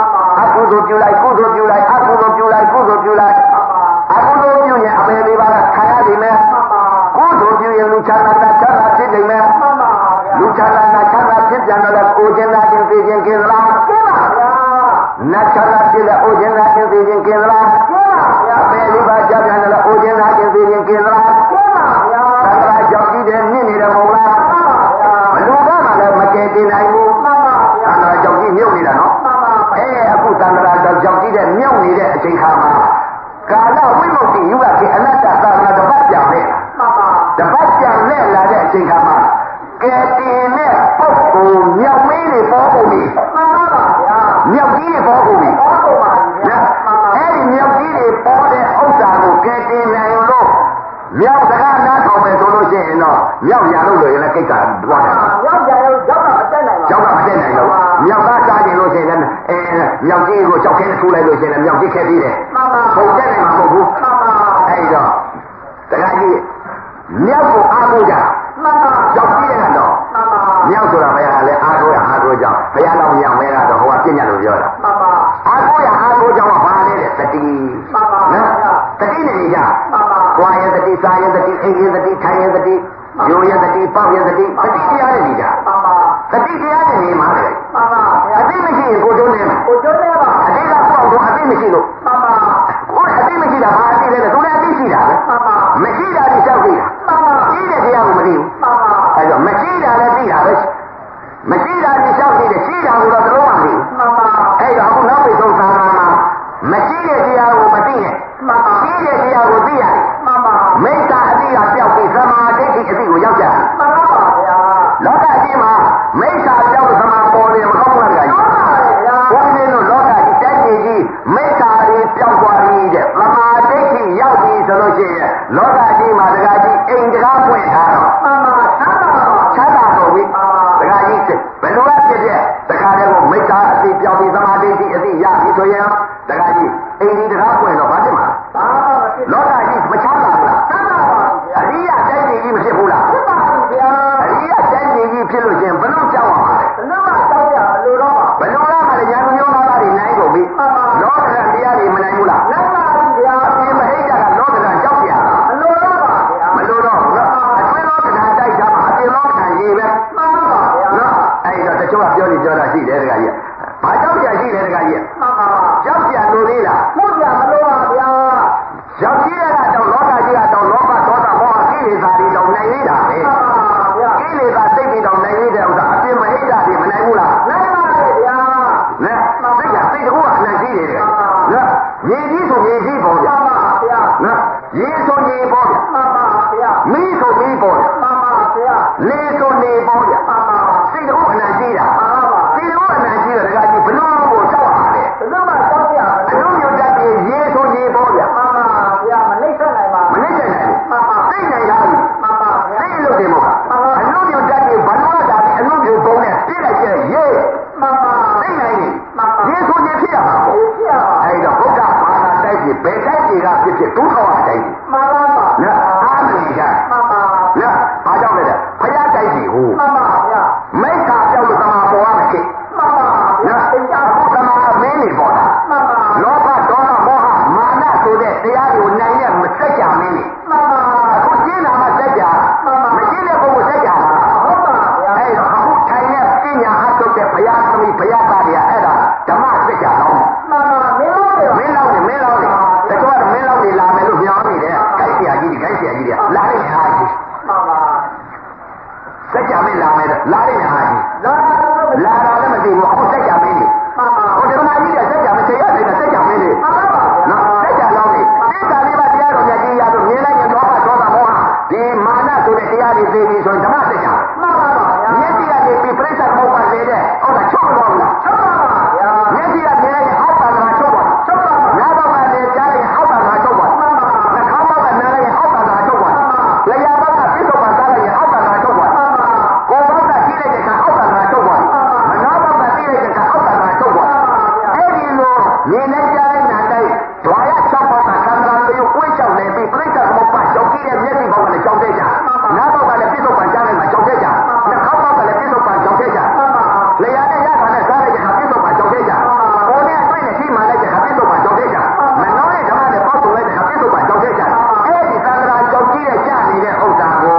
ကုသိုလ်ပြုလိုက်ကုသိုလ်ပြုလိုက်အကုသိုလ်ပြုလိုက်ကုသိုလ်ပြုလိုက်အကုသိုလ်ပြုရင်အပေလေးပါးကခံရနေမယ်ကုသိုလ်ပြုရင်လူချမ်းသာချမ်းသာဖြစ်နေမယ်လူချမ်းသာချမ်းသာဖြစ်ပြန်တော့ကိုယ်ချင်းသာချင်းသိချင်းกินလားกินပါဗျာနတ်ချမ်းသာဖြစ်တဲ့ကိုယ်ချင်းသာချင်းသိချင်းกินလားกินပါဗျာအပေလေးပါးကြပြန်တော့ကိုယ်ချင်းသာချင်းသိချင်းกินလားกินပါဗျာသံဃာကြောင့်ကြည့်တယ်မြင့်နေတယ်မဟုတ်လားဘလူကမှလည်းမကယ်တင်နိုင်ဘူးသံဃာကြောင့်ကြည့်မြုပ်နေတာနော်အခုသံဃာတော်ကြောင့်ကြည့်တဲ့မြုပ်နေတဲ့အချိန်ခါမှာကာလဝိမု ക്തി ယုဂခေအနတ္တသာသနာတစ်ပတ်ပြန်လဲတစ်ပတ်ပြန်လဲလာတဲ့အချိန်ခါမှာကဲတင်တဲ့ပုဂ္ဂိုလ်မြောက်မင်းတွေပေါ်ကုန်ပြီမှန်ပါပါဗျာမြောက်ကြီးတွေပေါ်ကုန်ပြီပေါ်ကုန်ပါဗျာအဲ့ဒီမြောက်ကြီးတွေပေါ်တဲ့ဥစ္စာကိုကဲတင်နိုင်လို့မြောက်စကားနားထောင်မယ်ဆိုလို့ရှိရင်တော့မြောက်ရလို့လို့ရင်လည်းကိစ္စတွားတယ်မြောက်ရလို့ရောက်တော့မတက်နိုင်ပါဘူးရောက်တော့မတက်နိုင်တော့မြောက်သားစားခြင်းလို့ရှိရင်လည်းမြောက်ကြီးကိုကြောက်ခဲထိုးလိုက်လို့ရှိရင်လည်းမြောက်ကြီးခဲသေးတယ်မှန်ပါဘုံတက်နိုင်မှာမဟုတ်ဘူးမှန်ပါအဲ့တော့တခါကြီးမြောက်ကိုအားကိုးကြမှန်ပါကြောက်ကြီးတဲ့ကတော့မှန်ပါမြောက်ဆိုတာဘယ်ဟာလဲအားကိုးကြောင့်ဘုရားတော်မြောက်မဲကတော့ဟိုကပြည့်ညတ်လို့ပြောတာမှန်ပါအားကိုးကြောင့်ကဘာလဲတဲ့တတိမှန်ပါနော်တတိနဲ့ကြမှန်ပါကွာရဲ့တတိစားရဲ့တတိအိမ်ရဲ့တတိထိုင်ရဲ့တတိယိုရဲ့တတိပေါက်ရဲ့တတိတတိတရားနဲ့ကြမှန်ပါတတိတရားနဲ့နေမှာလေမှန်ပါအသိမရှိရင်ကိုကျုံးနေမှာကိုကျုံးနေပါအတိကပေါ့တော့အသိမရှိလို့မှန်ပါကိုအသိမရှိတာဘာအသိလဲသူလည်းအသိရှိတာပဲမှန်ပါမရှိတာဒီကြောက်သိတာမှန်ပါရှိတဲ့တရားကိုမသိဘူးမှန်ပါအဲတော့မရှိတာလည်းသိတာပဲမရှိတာဒီကြောက်သိတယ်ရှိတာကိုတော့လုံးဝမသိဘူးမှန်ပါအဲတော့အခုနောက်ပိတ်ဆုံးသာမန်မှာမရှိတဲ့တရားကိုမသိနဲ့မှန်ပါရှိတဲ့တရားကိုသိရတယ်မှန်ပါမိစ္ဆာအသိကပြောက်ပြီးသမာဓိအသိကိုရောက်ကြတယ်မှန်ပါပါဗျာလောကကြီးမှာမိစ္ဆာပြောက်သမာပေါ်တယ်မကောင်းဘူးလားကြီးမှန်ပါဗျာဘုန်းကြီးတို့လောကကြီးတိုက်ကြီးမိစ္ဆာတွေပြောက်သွားပြီတဲ့သမာဓိရောက်ပြီဆိုလို့ရှိရင်လောကကြီးမှာတခါကြီးအိမ်တကားပွင့်ထားတော့မှန်ပါချမ်းသာတော့ပြီတခါကြီးဘယ်လိုလဲဖြစ်တဲ့တခါတည်းကိုမိစ္ဆာအသိပြောက်ပြီးသမာဓိအသိရပြီဆိုရင်တခါကြီးအိမ်ဒီတကားပွင့်တော့ဘာဖြစ်မှာလောကကြီးမချမ်းသာဘူးလားချမ်းသာပါဘူးအရိယတိုက်ကြီးမဖြစ်ဘူးလားဖြစ်ပါဘူးဗျာအရိယတိုက်ကြီးဖြစ်လို့ချင်းဘလို့ကြောက်ရမှာလဲဘလို့ကကြောက်ရဘလို့တော့ဘလို့ကမှလည်းဉာဏ်မျိုးသားတွေနိုင်ကုန်ပြီလောကရန်တရားတွေမနိုင်ဘူးလားနိုင်ပါဘူးဗျာအပြင်မဟိတ်ကြကလောကရန်ကြောက်ပြရတာမလို့တော့ပါဗျာမလို့တော့ဘူးအတွင်းလောကရန်တိုက်ကြမှာအပြင်လောကရန်ရေးပဲမှန်ပါဗျာနော်အဲ့တော့တချို့ကပြောနေပြောတာရှိတယ်တခါကြီးဘာကြောက်ပြရှိတယ်တခါကြီးမှန်ပါကြောက်ပြလို့သေးလားဟုတ်ပြမလို့ပါဗျာရောက်ကြည့်ရတာတော့လောကကြီးကတော့လောဘဒေါသမောဟကိလေသာတွေတော့နိုင်နေတာပဲကိလေသာစိတ်တွေတော့နိုင်နေတဲ့ဥစ္စာအပြင်မဟိတာတွေမနိုင်ဘူးလားနိုင်ပါရဲ့ဗျာနဲ့စိတ်ကစိတ်တကူကအနံ့ကြီးနေတယ်နော်ရေကြီးဆိုရေကြီးပေါ်ဗျာနော်ရေဆိုရေပေါ်ဗျာမီးဆိုမီးပေါ်ဗျာလေဆိုနေပေါ်ဗျာစိတ်တကူအနံ့ကြီးတာစိတ်တကူအနံ့ကြီးတော့ဒါကကြီးဘလို့ကိုကြောက်ရမှာလေဘလို့မှကြောက်ရအလုံးမျိုးတတ်ပြီးရေဆိုရေပေါ်ဗျာမနှိမ့်ဆက်နိုင်ပါဘူးမနှိမ့်ဆက်နိုင်ဘူးသိနိုင်တာဘူးသိလို့တယ်မဟုတ်လားအလုံးမျိုးတတ်ပြီးဘလို့တာအလုံးမျိုးပုံနဲ့ပြည့်လိုက်တဲ့ရေသိနိုင်တယ်ရေဆိုရေဖြစ်ရမှာပေါ့အဲ့တော့ဘုရားဘာသာတိုက်ပြီးဘယ်တိုက်ကြီးကဖြစ်ဖြစ်ဒုက္ခဝတိုက်ပြီးမှန်ပါပါနော်အားမနေကြမှန်ပါနော်ဘာကြောင့်လဲဘုရားတိုက်ပြီးဟိုမှန်ပါဗျာမိစ္ဆာပြောက်လို့သမာပေါ်ရမှာဖြစ်မှန်ပါဗျာအခုသမာမင်းနေပေါ်တာမှန်ပါလောဘဒေါသမောဟမာနဆိုတဲ့တရားကိုနိုင်တဲ့မစက်ကြမင်းနေမှန်ပါအခုကျင်းလာမှစက်ကြမကျင်းတဲ့ပုဂ္ဂိုလ်စက်ကြလားဟုတ်ပါဗျာအဲ့တော့အခုထိုင်တဲ့ပညာအထုတ်တဲ့ဘုရားသမီးဘုရားသားတွေကအဲ့ဒါဓမ္မစက်ကြတော့မှန်ပါမင်းလောက်တယ်တချို့ကမင်းလောက်နေလာမယ်လို့ပြောနေတယ်ခိုက်ဆရာကြီးတွေလာတဲ့ဟာကြီးမှန်ပါစက်ကြမင်းလာမယ်လာတဲ့ဟာကြီးလာတာလည်းမသိဘူးအခုစက်ကြမင်းနေမှန်ပါဟိုဓမ္မကြီးကစက်ကြမင်းတရားနေတာစက်ကြမင်းနေမှန်ပါနော်စက်ကြလောင်းနေသိတာလေးပါတရားတော်မြတ်ကြီးရတော့မြင်လိုက်ရင်လောဘဒေါသမောဟဒီမာနဆိုတဲ့တရားတွေသိပြီဆိုရင်ဓမ္မစက်ကြမှန်ပါပါမျက်စိကနေပြီးပြိဿမောဟလေတဲ့ဟုတ်လားချုပ်တော့ဘူးလားချုပ်ပါပါဗျာမျက်စိကမြင်လိုက်ရင်အောက်ပါလာချုပ်ပါချုပ်ပါပါနားတော့ကလည်းကြားလိုက်ရင်အောက်ပါလာချုပ်ပါမှန်ပါနှာခေါင်းပေါက်ကနားလိုက်ရင်အောက်ပါလာချုပ်ပါလျှာပေါက်ကပြစ္ဆုတ်ပါစားလိုက်ရင်အောက်ပါလာချုပ်ပါမှန်ပါကိုယ်ပေါက်ကကြည့်လိုက်တဲ့အခါအောက်ပါလာချုပ်ပါမနာပေါက်ကကြည့်လိုက်တဲ့အခါအောက်ပါလာချုပ်ပါအဲ့ဒီလိုမြင်လိုက်ကြားလိုက်နားလိုက်ဓွာရ၆ပေါက်ကသံဃာတွေကိုယ်ကြောက်နေပြီးပြိဿမောဟကြောက်ကြည့်တဲ့မျက်စိပေါက်ကလည်းကြောက်တဲ့ကြနားပေါက်ကလည်းပြစ္ဆုတ်ပါကြားလိုက်မှကြောက်တဲ့ကြနှာခေါင်းပေါက်ကလည်းပြစ္ဆုတ်ပါကြောက်တဲ့ကြလျှာနဲ့ရတာနဲ့စားလိုက်တဲ့အခါပြစ္ဆုတ်ပါကြောက်တဲ့ကြကိုယ်နဲ့တွေ့နဲ့တာကို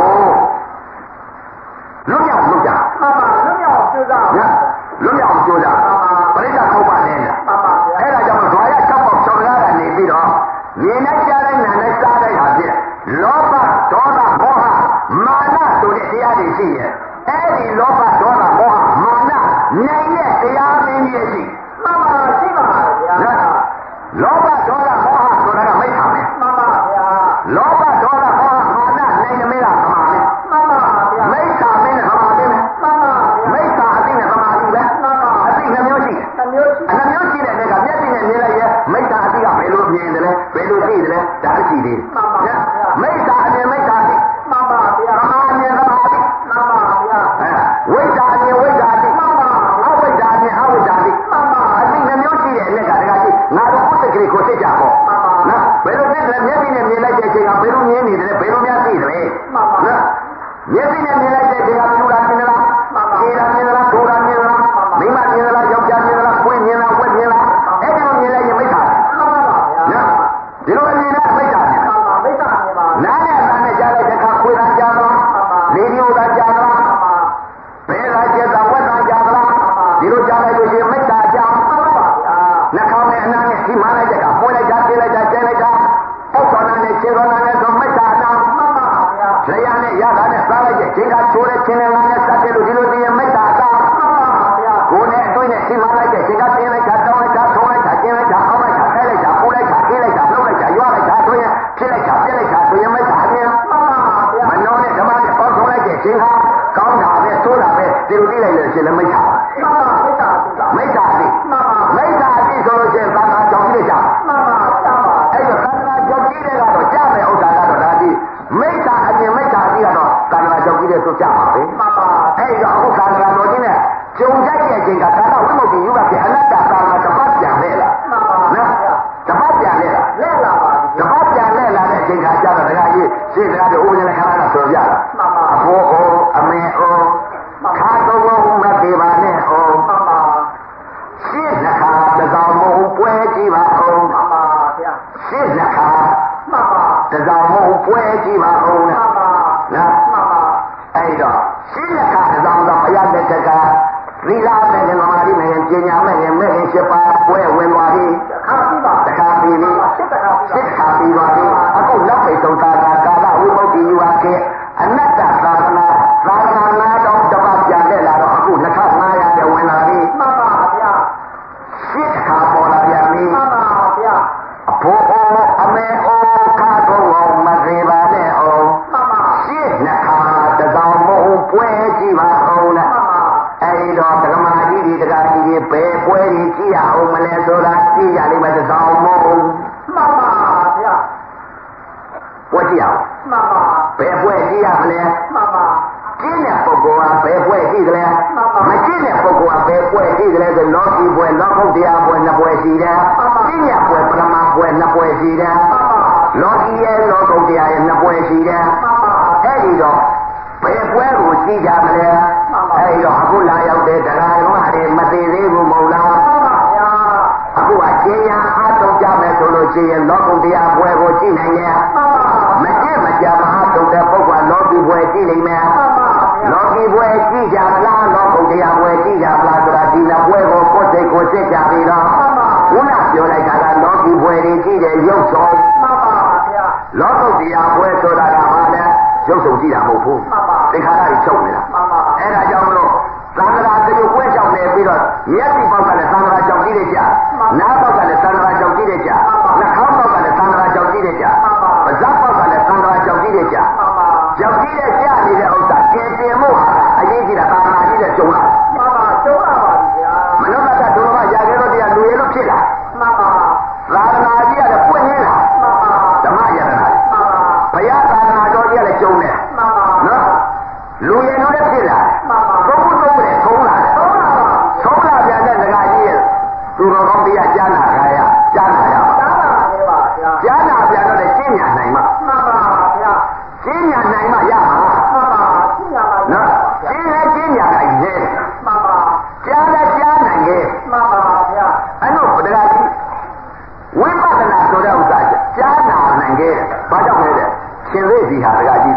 လွတ်မြောက်ကြမှန်ပါလွတ်မြောက်ကြိုးစားလွတ်မြောက်ကြိုးစားပရိစ္ဆေခောက်ပါနဲ့မှန်ပါဗျာအဲ့ဒါကြောင့်ဓဝါရ၆ပေါက်၆ကားကနေပြီးတော့မြင်လိုက်ကြတဲ့နာနဲ့စားတဲ့ဟာဖြင့်လောဘဒေါသမောဟမာနဆိုတဲ့တရားတွေရှိရဲ့အဲ့ဒီလောဘဒေါသမောဟမာနနိုင်ရဲ့တရားမင်းကြီးရှိမှန်ပါရှိပါဗျာလောဘဒေါသမောဟဆိုတာကမိစ္ဆာပဲမှန်ပါဗျာလောဘဒေါသမောဟမာနနိုင်နေမလားသမာပဲမှန်ပါဗျာမိစ္ဆာမင်းနဲ့သမာပဲမှန်ပါဗျာမိစ္ဆာအသိနဲ့သမာတိပဲမှန်ပါအသိနှမျိုးရှိနှမျိုးရှိတဲ့အခါမျက်စိနဲ့မြင်လိုက်ရဲ့မိစ္ဆာအသိကဘယ်လိုမြင်တယ်လဲဘယ်လိုသိတယ်လဲဒါသိသေးတယ်မှန်ပါဗျာမိစ္ဆာအမြင်မိစ္ဆာသိမှန်ပါဗျာသမာအမြင်သမာသိမှန်ပါဗျာဝိဇ္ဇာအမြင်ဝိဇ္ဇာသိမှန်ပါအဝိဇ္ဇာအမြင်အဝိဇ္ဇာသိမှန်ပါအသိနှမျိုးရှိတဲ့အခါတကယ်ကြီးငါတို့ကိုယ်တကယ်ကိုသိကြပေါ့နော်ဘယ်လိုသိတယ်မျက်စိနဲ့မြင်လိုက်တဲ့အချိန်ကဘယ်လိုမြင်နေတယ်ဘယ်လိုများသိတယ်မှန်ပါနော်မျက်စိနဲ့မြင်လိုက်တဲ့အချိန်ကပြူတာမြင်လားခြေတာမြင်လားထိုးတာမြင်လားမိမမြင်လားယောက်ျားမြင်လားပွင့်မြင်လားဝက်မြင်လားအဲ့ဒီလိုမြင်လိုက်ရင်မိစ္ဆာမှန်ပါဗျာနော်ဒီလိုမြင်တဲ့မိစ္ဆာမြင်ပါမိစ္ဆာမြင်ပါနားနဲ့သားနဲ့ကြားလိုက်တဲ့အခါခွေတာကြားလားလေဒီယိုတာကြားလားဘယ်လာကျက်တာဝက်တာကြားလားဒီလိုကြားလိုက်လို့ရှိရင်မိစ္ဆာကြားမှန်ပါဗျာနှာခေါင်းနဲ့အနားနဲ့ဒီမှလိုက်တဲ့အခါပွင့်လိုက်တာပြေးလိုက်တာကျဲလိုက်တာပုတ်တော်နဲ့ခြေတော်နဲ့ဆိုမိစ္ဆာနာမှန်ပါဗျာဇယနဲ့ရတာနဲ့စားလိုက်တဲ့ချိန်ကချိုးတဲ့ချင်းနဲ့ငါနဲ့စက်တယ်လို့ဒီလိုသိရင်မိစ္ဆာသာမှန်ပါဗျာကိုယ်နဲ့အတွင်းနဲ့ဒီမှလိုက်တဲ့ချိန်ကတင်းလိုက်တာတောင်းလိုက်တာထုံးလိုက်တာကျင်းလိုက်တာအောက်လိုက်တာထဲလိုက်တာပူလိုက်တာပြေးလိုက်တာလှုပ်လိုက်တာရွာလိုက်တာဆိုရင်ဖြစ်လိုက်တာပြက်လိုက်တာဆိုရင်မိစ္ဆာအမြင်မှန်ပါဗျာမနှောနဲ့ဓမ္မနဲ့ပေါင်းထုံးလိုက်တဲ့ချိန်ကကောင်းတာပဲဆိုးတာပဲဒီလိုသိလိုက်လို့ရှိရင်မိစ္ဆာမှန်ပါမိစ္ဆာသိမှန်ပါမိစ္ဆာသိဆိုလို့ရှိရင်သာသာကြောင့်ကြည့်ကြမှန်ပါအဲ့တော့သာသာကြောင့်ကြည့်တဲ့ကတော့ကြားမယ်ဥစ္စာကတော့ဒါဒီမိစ္ဆာအမြင်မိစ္ဆာသိကတော့သာသာကြောင့်ကြည့်တဲ့ဆိုကြပါပဲမှန်ပါအဲ့တော့အခုသာသာတော်ချင်းနဲ့ကြုံကြိုက်တဲ့အချိန်ကသာသာဝိမုတ်တိယူကဖြစ်အနတ္တသာသာတပတ်ပြန်လဲလားမှန်ပါနော်တပတ်ပြန်လဲလားလဲလာပါတပတ်ပြန်လဲလာတဲ့အချိန်ခါကျတော့တရားကြီးရှင်းတရားတွေဥပဒေနဲ့ခန္ဓာကဆိုပြတာမှန်ပါအဖို့အိုအမေအိုခါသုံးလုံးမသေးပါနဲ့အိုမှန်ပါရှင်းနှခါတကောင်မုံပွဲကြည့်ပါအောင်မှန်ပါဗျာရှင်းနှခါမှန်ပါတကောင်မုံပွဲကြည့်ပါအောင်မှန်ပါနော်မှန်ပါအဲ့တော့ရှင်းနှခါတကောင်တော့ဘုရားတဲ့ကသီလမဲ့နဲ့သမာဓိမဲ့နဲ့ပညာမဲ့နဲ့မဲ့နဲ့7ပါးပွဲဝင်သွားပြီတခါပြီးပြီစစ်ခါပြီးသွားပြီအခုလက်ပိတ်ဆုံးသာကာလဝိမုတ်တိယူပါခဲ့အနတ္တသာသနာနာတော့တပတ်ပြန်တဲ့လာတော့အခု2500တဲ့ဝင်လာပြီမှန်ပါဗျာစစ်ခါပေါ်လာပြန်ပြီမှန်ပါဗျာအဖို့အမေခါတော့မသေးပါနဲ့အောင်မှန်ပါရှင်းနှခါတကောင်မုံပွဲကြည့်ပါအောင်နဲ့အဲ့တော့ဓမ္မကြီးဒီတရားကြီးတွေဘယ်ပွဲကြီးကြည့်ရအောင်မလဲဆိုတာကြည့်ရလိမ့်မယ်တကောင်မုံမှန်ပါဗျာပွဲကြည့်အောင်မှန်ပါဘယ်ပွဲကြည့်ရမလဲမှန်ပါကျင်းတဲ့ပုဂ္ဂိုလ်ကဘယ်ပွဲကြည့်ကြလဲမကျင်းတဲ့ပုဂ္ဂိုလ်ကဘယ်ပွဲကြည့်ကြလဲဆိုလောကီပွဲလောကုတ္တရာပွဲနှစ်ပွဲရှိတယ်ကျင်းရပွဲပရမပွဲနှစ်ပွဲရှိတယ်လောကီရဲ့လောကုတ္တရာရဲ့နှစ်ပွဲရှိတယ်အဲ့ဒီတော့ဘယ်ပွဲကိုကြည့်ကြမလဲအဲ့တော့အခုလာရောက်တဲ့တရားတော်ဟာတွေမသိသေးဘူးမဟုတ်လားအခုကကျင်းရအားထုတ်ကြမယ်ဆိုလို့ရှိရင်လောကုတ္တရာပွဲကိုကြည့်နိုင်ရဲ့မကျင့်မကြမအားထုတ်တဲ့ပုဂ္ဂိုလ်လောကီပွဲကြည့်နိုင်မယ်လောကီပွဲကြည့်ကြမလားလောကုတ္တရာပွဲကြည့်ကြမလားဆိုတာဒီနှစ်ပွဲကိုကိုယ်စိတ်ကိုစစ်ကြပြီးတော့ဘုရားပြောလိုက်တာကလောကီပွဲတွေကြည့်တဲ့ရုပ်ဆုံးလောကုတ္တရာပွဲဆိုတာကဘာလဲရုပ်ဆုံးကြည့်တာမဟုတ်ဘူးသင်္ခါရတွေချုပ်နေတာအဲ့ဒါကြောင့်မလို့သံဃာတရုပ်ပွဲကြောင့်လည်းပြီးတော့မျက်စိပေါက်ကလည်းသံဃာကြောင့်ကြည့်တဲ့ကြနားပေါက်ကလည်းသံဃာကြောင့်ကြည့်တဲ့ကြနှာခေါင်းပေါက်ကလည်းသံဃာကြောင့်ကြည့်တဲ့ကြပါးစပ်ပေါက်ကလည်းသံဃာကြောင့်ကြည့်တဲ့ကြကြောင့်ကြည့်တဲ့ကြနေတဲ့ဥစ္စာကျင်တင်မှုဟာအရေးကြီးတာသာသနာကြီးတဲ့ကျုံလာမှန်ပါကျုံလာပါဗျာမနုဿတဒုရမရာခဲတော့တရားလူရလို့ဖြစ်လာမှန်ပါသာသနာကြီးကလည်းပွင့်နေတာမှန်ပါဓမ္မယတနာမှန်ပါဘုရားသာသနာတော်ကြီးကလည်းကျုံနေမှန်ပါနော်လူရလို့လည်းဖြစ်လာမှန်ပါဘုရားသုံးတယ်ထုံးလာတယ်ထုံးလာပါထုံးလာပြန်တဲ့စကားကြီးရဲ့သူတော်ကောင်းတရားကြားနာကြရကြားနာရကြားနာနေပါဗျာကြားနာပြန်တော့လည်းကျင့်ညာနိုင်မှာမှန်ပါဗျာကျင့်ညာနိုင်မှရမှာမှန်ပါကျင့်ညာနိုင်နော်ကျင့်လည်းကျင့်ညာနိုင်ရဲ့မှန်ပါကြားလည်းကြားနိုင်ရဲ့မှန်ပါဗျာအဲ့တော့တရားကြီးဝိပဿနာဆိုတဲ့ဥစ္စာကြားနာနိုင်ရဲ့ဘာကြောင့်လဲတဲ့ရှင်သေးစီဟာတရားကြီး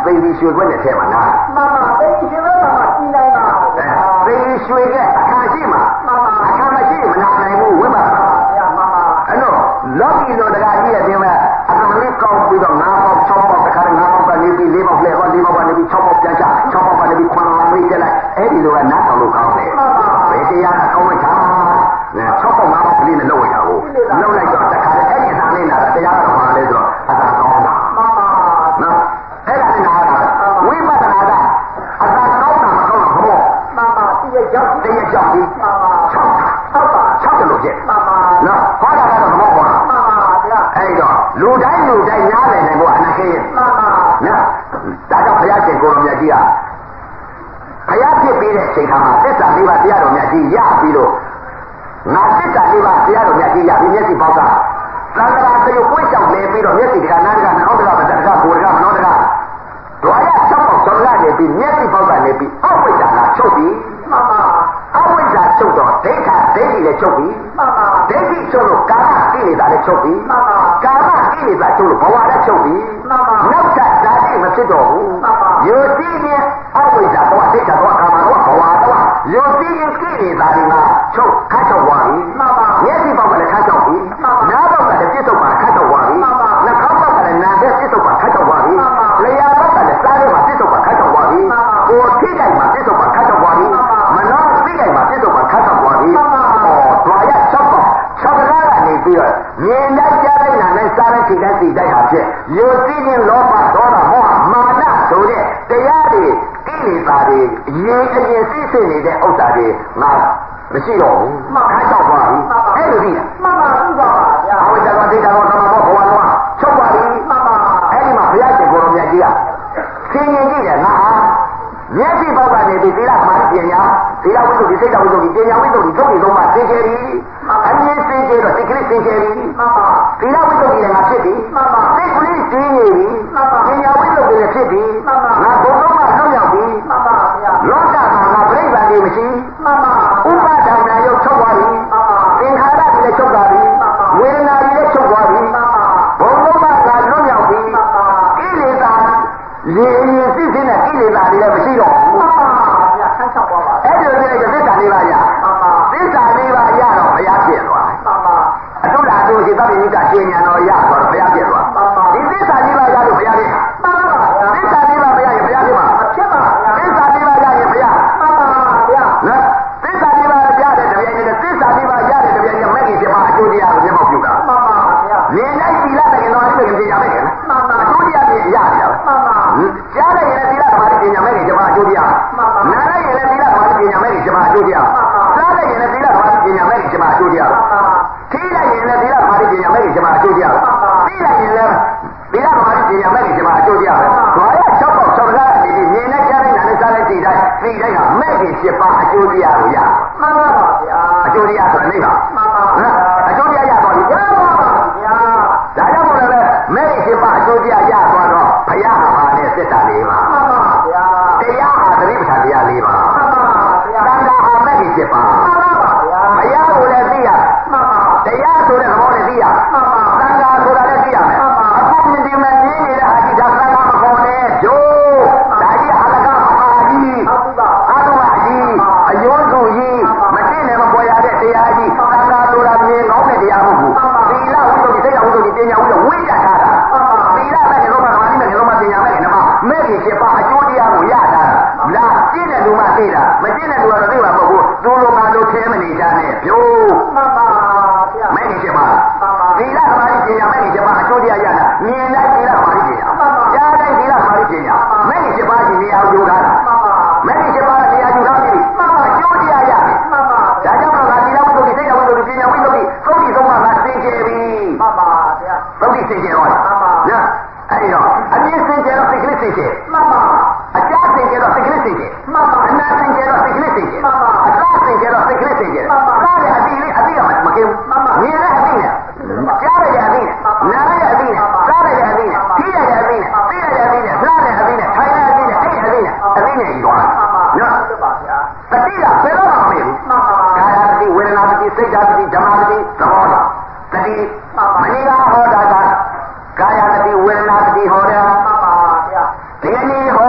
သိပြီးရွှေခွက်နဲ့ထဲမှာနားမှန်ပါသိပြီးရွှေခွက်မှာကြီးနိုင်ပါသိပြီးရွှေကအခါရှိမှာမှန်ပါအခါမရှိမနာနိုင်ဘူးဝိပဿနာဗျာမှန်ပါအဲ့တော့လောကီလိုတကားကြီးရဲ့တင်မဲ့အတန်လေးကောက်ပြီးတော့၅ပေါက်၆ပေါက်တခါ၅ပေါက်ကနေပြီး၄ပေါက်လဲပေါ့၄ပေါက်ကနေပြီး၆ပေါက်ပြန်ချ၆ပေါက်ကနေပြီး9ပေါက်ပြီးကျလိုက်အဲ့ဒီလိုကနားထောင်လို့ကောင်းတယ်ဘယ်တရားကောင်းလိုက်တာ၆ပေါက်၅ပေါက်ကလေးနဲ့လောက်ရတာကိုလောက်လိုက်တော့တခါလေအဲ့ဒီအတန်လေးနာတာတရားတော်မှာလဲဆိုတော့အတန်ကောင်းတာမှန်ပါနော်အဲ့ဒါနာတာဝိပဿနာကအတန်ကောင်းတာမကောင်းတာဘောမှန်ပါသိရကြောက်သိရကြောက်ပြီးမှန်ပါ၆တယ်လို့ကျက်မှန်ပါနော်ဟောတာကတော့သဘောပေါက်မှန်ပါဗျာအဲ့တော့လူတိုင်းညားတယ်နိုင်ဖို့အနာခေမှန်ပါနော်ဒါကြောင့်ဘုရားရှင်ကိုယ်တော်မြတ်ကြီးကဘုရားဖြစ်ပြီးတဲ့အချိန်ခါမှာသစ္စာလေးပါးတရားတော်မြတ်ကြီးရပြီးတော့ငါသစ္စာလေးပါးတရားတော်မြတ်ကြီးရပြီးမျက်စိပေါက်ကသံဃာတရုပ်ကိုကြောက်နေပြီးတော့မျက်စိတကနားတကနှောင်းတကပါးတကကိုယ်တကမနှောင်းတကဒွါရ၆ပေါက်ကျော်လာနေပြီးမျက်စိပေါက်ကနေပြီးအဝိဇ္ဇာကချုပ်ပြီးမှန်ပါအဝိဇ္ဇာချုပ်တော့ဒိဋ္ဌာဒိဋ္ဌိလည်းချုပ်ပြီးမှန်ပါဒိဋ္ဌိချုပ်လို့ကာမကိလေသာလည်းချုပ်ပြီးမှန်ပါကာမကိလေသာချုပ်လို့ဘဝလည်းချုပ်ပြီးမှန်ပါနောက်ထပ်ဓာတိမဖြစ်တော့ဘူးမှန်ပါယုတိခြင်းအဝိဇ္ဇာတော့ဒိဋ္ဌာတော့ကာမတော့ဘဝတော့ယုတိခြင်းကိလေသာတွေကချုပ်ခတ်ချုပ်သွားပြီမှန်ပါမျက်စိပေါက်ကလည်းခတ်ချုပ်ပြီနားပေါက်ကလည်းပြစ်ထုတ်ပါခတ်ချုပ်သွားပြီနှာခေါင်းပေါက်ကလည်းနားတဲ့ပြစ်ထုတ်ပါခတ်ချုပ်သွားပြီလျှာပေါက်ကလည်းစားထဲမှာပြစ်ထုတ်ပါခတ်ချုပ်သွားပြီကိုယ်ထိခိုက်မှာပြစ်ထုတ်ပါခတ်ချုပ်သွားပြီမနောသိခိုက်မှာပြစ်ထုတ်ပါခတ်ချုပ်သွားပြီတွာရ၆ပေါက်၆ကနာကနေပြီးတော့မြင်တတ်ကြားတဲ့နာနဲ့စားတဲ့ထိခိုက်စိတ်တိုက်ဟာဖြစ်ယုတိခြင်းလောဘဒေါသမောဟမာနဆိုတဲ့တရားတွေကိလေသာတွေရေအရင်သိစိတ်နေတဲ့ဥစ္စာတွေငါမရှိတော့ဘူးခါကြောက်သွားပြီအဲ့လိုသိမှန်ပါသိပါပါဗျာအဝိဇ္ဇာကဒိဋ္ဌာကသမဘောဘဝတော့ချုပ်သွားပြီမှန်ပါအဲ့ဒီမှာဘုရားရှင်ကိုယ်တော်မြတ်ကြီးကဆင်ញင်ကြည့်တယ်ငါဟာမျက်စိပေါက်ကနေပြီးသီလမာနပညာသီလဝိသုဒ္ဓိစိတ်တဝိသုဒ္ဓိပညာဝိသုဒ္ဓိထုတ်ပြီးတော့မှသင်္ကေရီအမြင်သင်္ကေတော့စိတ်ကလေးသင်္ကေရီမှန်ပါသီလဝိသုဒ္ဓိလည်းငါဖြစ်ပြီမှန်ပါစိတ်ကလေးသိနေပြီမှန်ပါပညာဝိသုဒ္ဓိလည်းဖြစ်ပြီမှန်ပါငါဘုံလုံးမှလွတ်ရောက်ပြီမှန်ပါဗျာလောကမှာငါပြိဋ္ဌာန်ကြီးမရှိမှန်ပါဥပါဒဏ်ရုပ်ချုပ်သွားပြီမှန်ပါသင်္ခါရတွေလည်းချုပ်သွားပြီဝေဒနာတွေလည်းချုပ်သွားပြီမှန်ပါဘုံလုံးမှငါလွတ်ရောက်ပြီမှန်ပါကိလေသာရေရင်စစ်စစ်နဲ့ကိလေသာတွေလည်းမရှိတော့ဘူးမှန်ပါဗျာဆန်းချောက်ပါပါအဲ့ဒီလိုနဲ့သစ္စာလေးပါးရမှန်ပါသစ္စာလေးပါးရတော့ဘုရားဖြစ်သွားမှန်ပါအထုလာတို့ရှိသဗ္ဗညုတရှင်ညာတော်ရတော့ဘုရားဖြစ်သွားမှန်ပါဒီသစ္စာလေးပါးရလို့ဘုရားဖြစ်မှန်ပါဗျာသစ္စာလေးပါးဘုရားရင်ဘုရားဖြစ်မှာဖြစ်ပါဗျာသစ္စာလေးပါးရရင်ဘုရားမှန်ပါဗျာနော်သစ္စာလေးပါးရတဲ့တပည့်နဲ့သစ္စာလေးပါးရတဲ့တပည့်နဲ့မဲ့ကြီးဖြစ်မှာအကျိုးတရားကိုမျက်မှောက်ပြုတာမှန်ပါဗျာမြင်လိုက်သီလတကယ်တော့အဲ့ဒီပြင်ရမယ်ခင်မှန်ပါအကျိုးတရားပြင်ရရတာမှန်ပါကြားလိုက်ရင်သီလသမာဓိပညာမဲ့ကြီးဖြစ်မှာအကျိုးတရားမှန်ပါနားလိုက်ရင်သီလသမာဓိပညာမဲ့ကြီးဖြစ်မှာအကျိုးတရားစားလိုက်ရင်သီလသမာဓိပညာမဲ့ကြီးဖြစ်မှာအကျိုးတရားမှန်ပါထိလိုက်ရင်သီလသမာဓိပညာမဲ့ကြီးဖြစ်မှာအကျိုးတရားသိလိုက်ရင်လည်းသီလသမာဓိပညာမဲ့ကြီးဖြစ်မှာအကျိုးတရားဘာရ၆ပေါက်၆ကားနေပြီးမြင်နဲ့ကြားလိုက်နားနဲ့စားလိုက်သိတိုင်းကမဲ့ကြီးဖြစ်ပါအကျိုးတရားကိုရမှန်ပါဗျာအကျိုးတရားဆိုတာနိဗ္ဗာန်မှန်ပါအကျိုးတရားရသွားပြီရပါပါဗျာဒါကြောင့်မို့လည်းမဲ့ကြီးဖြစ်ပါအကျိုးတရားရသွားတော့ဘုရားဟာနဲ့သစ္စာလေးပါမှန်ပါဗျာတရားဟာသတိပဋ္ဌာန်တရားလေးပါမှန်ပါဗျာသံဃာဟာမဲ့ကြီးဖြစ်ပါမှန်ပါဗျာဘုရားကိုလည်းသိရမှန်ပါတရားဆိုတဲ့သဘောနဲ့သိရမှန်ပါသံဃာဆိုတာလည်းသိရမယ်မှန်ပါအခုမြင်ဒီမှာမြင်နေတဲ့ဟာကြီးဒါသံဃာမခေါ်နဲ့ဂျိုးဒါကြီးအလကမဟာကြီးဟုတ်ပါအတုမကြီးအယုံစုကြီးမသိနဲ့မပေါ်ရတဲ့တရားကြီးသံဃာဆိုတာမြင်ကောင်းတဲ့တရားမဟုတ်ဘူးသီလဝိသုဒ္ဓိစိတ်ဝိသုဒ္ဓိပညာဝိသုဒ္ဓိဝိရထားတာသီလမဲ့ဒီလိုမှသမာဓိမဲ့ဒီလိုမှပညာမဲ့ဒီမှာမဲ့ကြီးဖြစ်ပါအကျိုးတရားကိုရတာလားကျင့်တဲ့လူမှသိတာမကျင့်တဲ့လူကတော့သိမှာမဟုတ်ဘူးသူလိုမှလို့ခဲမနေကြနဲ့ပြိုးမှန်ပါဗျာမဲ့ကြီးဖြစ်ပါသီလသမာဓိပညာမဲ့ကြီးဖြစ်ပါအကျိုးတရားရတာမြင်လိုက်သီလသမာဓိပညာကြားလိုက်သီလသမာဓိပညာမဲ့ကြီးဖြစ်ပါကြီးနေရာယူထားတာမဲ့ကြီးဖြစ်ပါနေရာယူထားပြီအကျိုးတရားရတယ်မှန်ပါဒါကြောင့်တော့ငါသီလဝိသုဒ္ဓိစိတ်ဝိသုဒ္ဓိပညာဝိသုဒ္ဓိသုဒ္ဓိသုံးပါးကသင်ကျယ်ပြီမှန်ပါဗျာသုဒ္ဓိသင်ကျယ်တော့နော်အဲ့ဒီတော့အမြင်သင်ကျယ်တော့စိတ်ကလေးသင်ကျယ်မှန်ပါအကြားသင်ကျယ်တော့စိတ်ကလေးသင်ကျယ်မှန်ပါအနာသင်ကျယ်တော့စိတ်ကလေးသင်ကျယ်မှန်ပါအသာသင်ကျယ်တော့စိတ်ကလေးသင်ကျယ်စားတဲ့အတိလေးအတိကမကင်းဘူးမြင်တဲ့အတိနဲ့ကြားရတဲ့အတိနဲ့နားရတဲ့အတိနဲ့စားရတဲ့အတိနဲ့ထိရတဲ့အတိနဲ့သိရတဲ့အတိနဲ့စားရတဲ့အတိနဲ့ထိုင်ရတဲ့အတိနဲ့အဲ့အတိနဲ့ကြီးသွားတာနော်ဟုတ်ပါဗျာတတိကဘယ်တော့မှမမေ့ဘူးမှန်ပါကာယတတိဝေဒနာတတိစိတ်ဓာတ်တတိဓမ္မတတိသဘောတာတတိမဏိကဟောတာကကာယတတိဝေဒနာတတိဟောတယ်မှန်ပါဗျာဒီကနေ့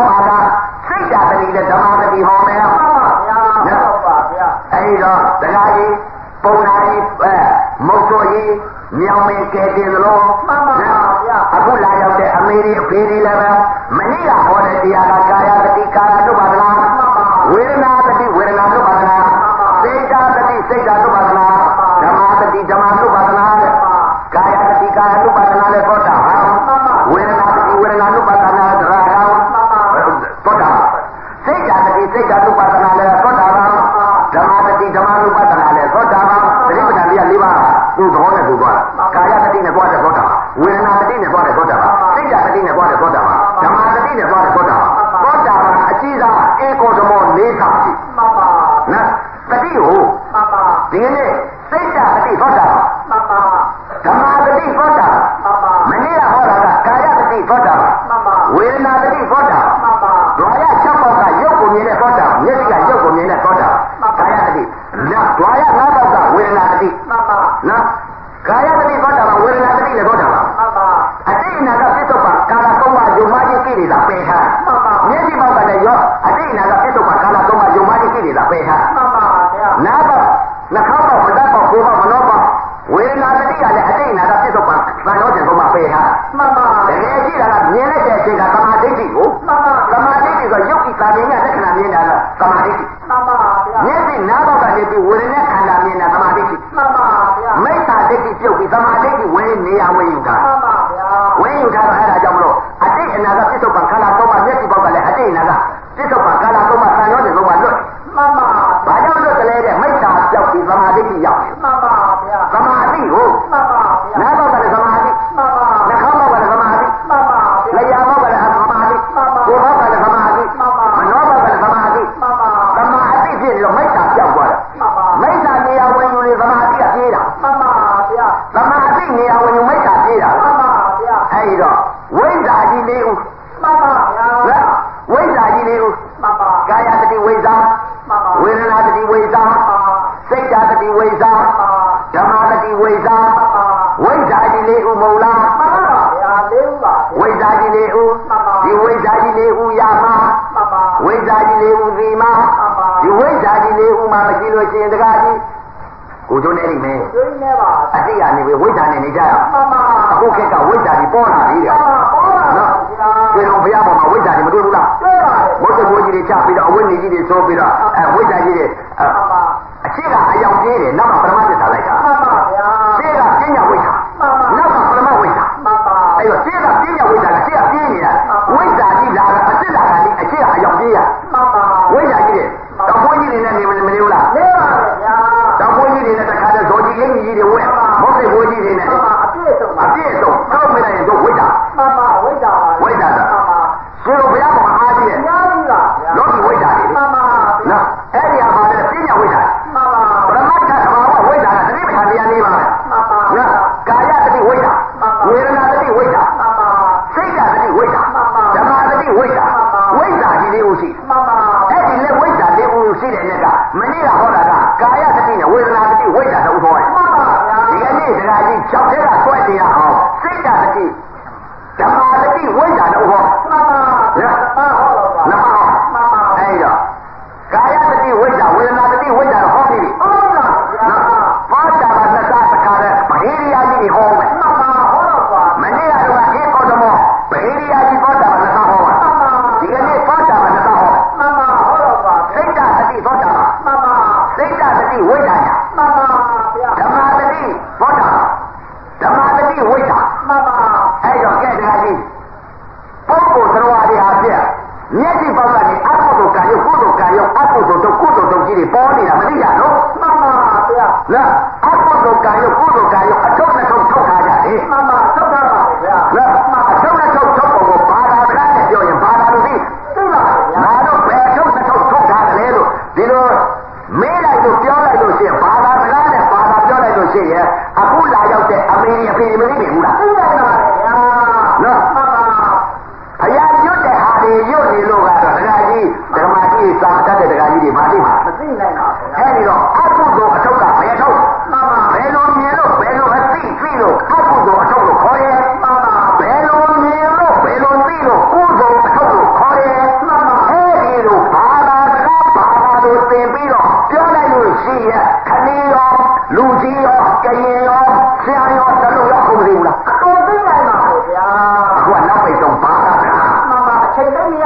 ပါလားစိတ်ဓာတ်တတိနဲ့ဓမ္မတတိဟောမယ်မှန်ပါဗျာဟုတ်ပါဗျာအဲဒီတော့တရားကြီးပုံနာကြီးမုတ်တော်ကြီးမြောင်မင်းကဲတင်သလိုမှန်ပါဗျာအခုလာရောက်တဲ့အမေကြီးအဖေကြီးလည်းပဲမနေ့ကဟောတဲ့တရားကကာယတတိကာယနုပါဒနာဝေဒနာတတိဝေဒနာနုပါဒနာစိတ်ဓာတ်တတိစိတ်ဓာတ်နုပါဒနာဓမ္မတတိဓမ္မနုပါဒနာကာယတတိကာယနုပါဒနာလည်းသောတာပန်ဝေဒနာတတိဝေဒနာနုပါဒနာသရဟံသောတာပန်စိတ်ဓာတ်တတိစိတ်ဓာတ်နုပါဒနာလည်းသောတာပန်ဓမ္မတတိဓမ္မနုပါဒနာလည်းသောတာပန်သတိပဋ္ဌာန်တရား၄ပါးသူ့သဘောနဲ့သူသွားကာယတတိနဲ့သွားတဲ့သောတာပန်ဝေဒနာတတိနဲ့သွားတဲ့သောတာပန်စိတ်ဓာတ်တတိနဲ့သွားတဲ့သောတာပန်ဓမ္မတတိနဲ့သွားတဲ့သောတာပန်သောတာပန်အကြည့်စားဧကောဓမော၄ပါးရှိမှန်ပါနော်တတိကိုမှန်ပါဒီနေ့စိတ်ဓာတ်တတိသောတာပန်မှန်ပါဓမ္မတတိသောတာမှန်ပါမနေ့ကဟောတာကကာယတတိသောတာမှန်ပါဝေဒနာတတိသောတာမှန်ပါဒွါရ၆ပေါက်ကရုပ်ကိုမြင်တဲ့သောတာမျက်စိကရုပ်ကိုမြင်တဲ့သောတာကာယတတိနော်ဒွါရ၅ပေါက်ကဝေဒနာတတိမှန်ပါနော်ကာယတတိသောတာဝေဒနာတတိလည်းသောတာမှန်ပါအတိအနာကပြစ္ဆုတ်ပါကာလ၃ပါးယုံမှချင်းကိလေသာပယ်ထားမှန်ပါမျက်စိပေါက်ကလည်းရောအတိအနာကပြစ္ဆုတ်ပါကာလ၃ပါးယုံမှချင်းကိလေသာပယ်ထားမှန်ပါဗျာနားပေါက်နှာခေါင်းပေါက်မတတ်ပေါက်ကိုယ်ပေါက်မနှောပေါက်ဝေဒနာတတိကလည်းအတိအနာကပြစ္ဆုတ်ပါသံတော်ကျင်၃ပါးပယ်ထားမှန်ပါတကယ်ကြည့်တာကမြင်လိုက်တဲ့အချိန်ကသမာဓိဋ္ဌိကိုမှန်ပါသမာဓိဋ္ဌိဆိုရုပ်ဤသာမင်းကလက္ခဏာမြင်တာကသမာဓိဋ္ဌိမှန်ပါဗျာမျက်စိနားပေါက်ကနေပြီးဝေဒနာခန္ဓာမြင်တာသမာဓိဋ္ဌိမှန်ပါဗျာမိစ္ဆာဒိဋ္ဌိပြုတ်ပြီးသမာဓိဋ္ဌိဝင်နေရဝင်ယူတာမှန်ပါဗျာဝင်ယူတာတော့အဲ့ဒါကြောင့်မလို့အတိတ်အနာကပြစ္ဆုတ်ပံခန္ဓာ၃ပါးမျက်စိပေါက်ကလည်းအတိတ်အနာကပြစ္ဆုတ်ပံခန္ဓာ၃ပါးသံရောတဲ့၃ပါးလွတ်မှန်ပါဘာကြောင့်လွတ်ကလေးတဲ့မိစ္ဆာပြောက်ပြီးသမာဓိဋ္ဌိရောက်တယ်မှန်ပါဗျာသမာဓိကိုမှန်ပါဗျာနားပေါက်ကလည်းသမာဓိမှန်ပါနှာခေါင်းပေါက်ကလည်းသမာဓိမှန်ပါဗျာလျှာပေါက်ကလည်းသမာဓိမှန်ပါကိုယ်ပေါက်ကလည်းသမာဓိမှန်ပါမနောပေါက်ကလည်းသမာဓိမှန်ပါသမာဓိဖြစ်ပြီးတော့မိစ္ဆာပြောက်သွားတယ်မှန်ပါမိစ္ဆာနေရာဝင်ယူလေသမာဓိကပြေးတာမှန်ပါဗျာသမာဓိနေရာဝင်ယူမိစ္ဆာပြေးတာမှန်ပါဗျာအဲ့တော့ဝိဇ္ဇာကြီး၄ဦးမှန်ပါဗျာဝိဇ္ဇာကြီး၄ဦးမှန်ပါကာယတတိဝိဇ္ဇာမှန်ပါဝေဒနာတတိဝိဇ္ဇာစိတ်ဓာတ်တတိဝိဇ္ဇာဓမ္မတတိဝိဇ္ဇာဝိဇ္ဇာကြီး၄ဦးမဟုတ်လားမှန်ပါဗျာ၄ဦးပါဝိဇ္ဇာကြီး၄ဦးဒီဝိဇ္ဇာကြီး၄ဦးရမှာမှန်ပါဝိဇ္ဇာကြီး၄ဦးဒီမှာဒီဝိဇ္ဇာကြီး၄ဦးမှာမရှိလို့ရှိရင်တကားကြီးကိုကျိုးနေနေမယ်ကျိုးနေပါအတိကနေဝိဇ္ဇာနဲ့နေကြရမှန်ပါအခုခေတ်ကဝိဇ္ဇာကြီးပေါ်လာပြီတဲ့မှန်ပါပေါ်လာနော်ဒီလိုဘုရားပေါ်မှာဝိဇ္ဇာကြီးမတွေ့ဘူးလားတွေ့ပါတယ်ဘုရားဘိုးကြီးတွေချပြီးတော့အဝိဇ္ဇာကြီးတွေသိုးပြီးတော့ဝိဇ္ဇာကြီးတွေမှန်ပါအရှိကအယောင်ကြီးတယ်နောက်မှာပရမသစ္စာလိုက်တာမှန်ပါဗျာရှင်းကပညာဝိဇ္ဇာမှန်ပါနောက်ကပရမဝိဇ္ဇာမှန်ပါအဲ့တော့ရှင်းကပညာဝိဇ္ဇာကရှင်းကပြင်းနေတာဝိဇ္ဇာကြီးလာတာအစစ်လာတာဒီအရှိကအယောင်ကြီးရမှန်ပါဝိဇ္ဇာကြီးတွေတော့ဘုန်းကြီးတွေနဲ့နေမနေဘူးလားနေပါလေဗျာတော့ဘုန်းကြီးတွေနဲ့တခါတည်းဇော်ကြီးအင်ကြီးတွေဝဲမဟုတ်တဲ့ဘုန်းကြီးတွေနဲ့မှန်ပါအပြည့်စုံကောက်မိလိုက်ရင်တို့ဝိဇ္ဇာမှန်ပါဝိဇ္ဇာဝိဇ္ဇာမှန်ပါရှင်ဘုရားပေါ်အားကြီးရဲ့ညာကြီးပါဗျာလောကီဝိဇ္ဇာတွေမှန်ပါနော်အဲ့ဒီဟာပါလေပညာဝိဇ္ဇာမှန်ပါပရမတ္ထသဘာဝဝိဇ္ဇာကတတိပဋ္ဌာန်တရား၄ပါးပဲမှန်ပါနော်ကာယတတိဝိဇ္ဇာဝေဒနာတတိဝိဇ္ဇာမှန်ပါစိတ်ဓာတ်တတိဝိဇ္ဇာဓမ္မတတိဝိဇ္ဇာဝိဇ္ဇာကြီး၄ဦးရှိမှန်ပါအဲ့ဒီလေဝိဇ္ဇာ၄ဦးရှိတဲ့နေ့ကမနေ့ကဟောတာကကာယတတိနဲ့ဝေဒနာတတိဝိဇ္ဇာတို့ဟောတယ်မှန်ပါဗျာဒီကနေ့ဒကာကြီး၆ထဲကဆွဲတရားအောင်စိတ်ဓာတ်တတိဓမ္မတတိဝိဇ္ဇာတို့ဟောမှန်ပါဗျာဟောတော့ပါမှန်ပါအဲ့တော့ကာယတတိဝိဇ္ဇာဝေဒနာတတိဝိဇ္ဇာတို့ဟောပြီဟုတ်ပါဗျာဘာတာကနှစ်စားတခါတည်းဗဟိရိယာကြီးဟောမယ်မှန်ပါဟောတော့ပါမနေ့ကတော့ဧကောဓမောဗဟိရိယာကြီးဘောတာကနှစ်စားဟောပါမှန်ပါဒီကနေ့ဘောတာကနှစ်စားဟောမှန်ပါဟောတော့ပါစိတ်ဓာတ်တတိဘောတာမှန်ပါစိတ်ဓာတ်တတိဝိဇ္ဇာညာမှန်ပါဗျာဓမ္မတတိဘောတာဓမ္မတတိဝိဇ္ဇာမှန်ပါအဲ့တော့ကဲဒကာကြီးပုဂ္ဂိုလ်သရဝါတွေဟာပြည့်မျက်စိပေါက်ကနေအကုသိုလ်ကံရုပ်ကုသိုလ်ကံရုပ်အကုသိုလ်တို့ကုသိုလ်တို့ကြီးတွေပေါ်နေတာမသိကြနော်မှန်ပါဗျာနော်အကုသိုလ်ကံရုပ်ကုသိုလ်ကံရုပ်အထုတ်နဲ့ထုတ်ထားကြတယ်မှန်ပါထုတ်ထားပါဗျာနော်အထုတ်နဲ့ထုတ်ပုံကိုဘာသာစကားနဲ့ပြောရင်ဘာသာလို့သိပါဗျာငါတို့ဘယ်ထုတ်နဲ့ထုတ်ထားတယ်လို့ဒီလိုမေးလိုက်လို့ပြောလိုက်လို့ရှိရင်ဘာသာစကားနဲ့ဘာသာပြောလိုက်လို့ရှိရင်အခုလာရောက်တဲ့အမေအဖေမသိပြီဘူးလားသိပါပါဗျာနော်မှန်ပါဘုရားညွတ်တဲ့ဟာတွေညွတ်နေလို့ကတော့ဒကာကြီးဓမ္မကြီးစာတတ်တဲ့ဒကာကြီးတွေမသိပါမသိနိုင်ပါဘူး။အဲဒီတော့အကုသိုလ်အထုပ်ကဘယ်ထုတ်မှန်ပါဘယ်လိုမြင်လို့ဘယ်လိုအသိလို့အကုသိုလ်အထုပ်လို့ခေါ်ရဲမှန်ပါဘယ်လိုမြင်လို့ဘယ်လိုသိလို့ကုသိုလ်အထုပ်လို့ခေါ်ရဲ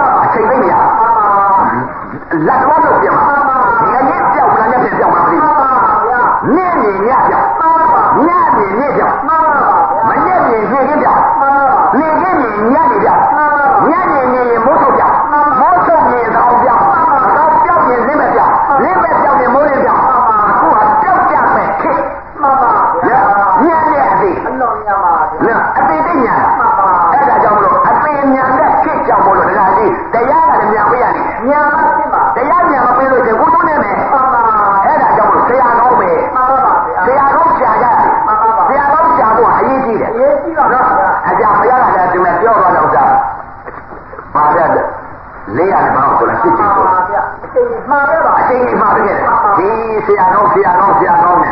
အချိန်သိမရလက်တော်လို့ပြန်မှာငါကြီးပြောက်ကလည်းပြန်ပြောက်မှာမသိဘူးနေ့မြင်ညပြောက်ညမြင်နေ့ပြောက်မနေ့မြင်နေ့ကပြောက်နေကမြင်ညနေပြောက်ညနေမြင်ရင်မိုးထုတ်ပြောက်မိုးထုတ်ရင်သောင်းပြောက်သောင်းပြောက်ရင်လင်းပဲပြောက်လင်းပဲပြောက်ရင်မိုးရပြောက်အခုဟာပြောက်ကြမဲ့ခေတ်ညနဲ့အသေးအလုံးညမှာအသေးတိတ်ညာအဲ့ဒါကြောင့်မလို့အသေးညာနဲ့ခေတ်ကြောင့်မလို့ဒါကြီးတရားကလည်းညာပေးရတယ်ညာပါဖြစ်ပါတရားညာမပေးလို့ရှင်ကိုတို့နဲ့မယ်အဲ့ဒါကြောင့်မလို့ဆရာကောင်းပဲဆရာကောင်းရှာကြရတယ်ဆရာကောင်းရှာဖို့အရေးကြီးတယ်အရေးကြီးပါနော်အကြဘုရားကလည်းဒီမဲ့ပြောတော့တော့သာပါရတယ်လေးရတယ်ဘာလို့ဆိုလဲစစ်စစ်ဆိုပါဗျာအချိန်မှားခဲ့ပါအချိန်မှားခဲ့တယ်ဒီဆရာကောင်းနဲ့ဆရာကောင်းရှာကြတယ်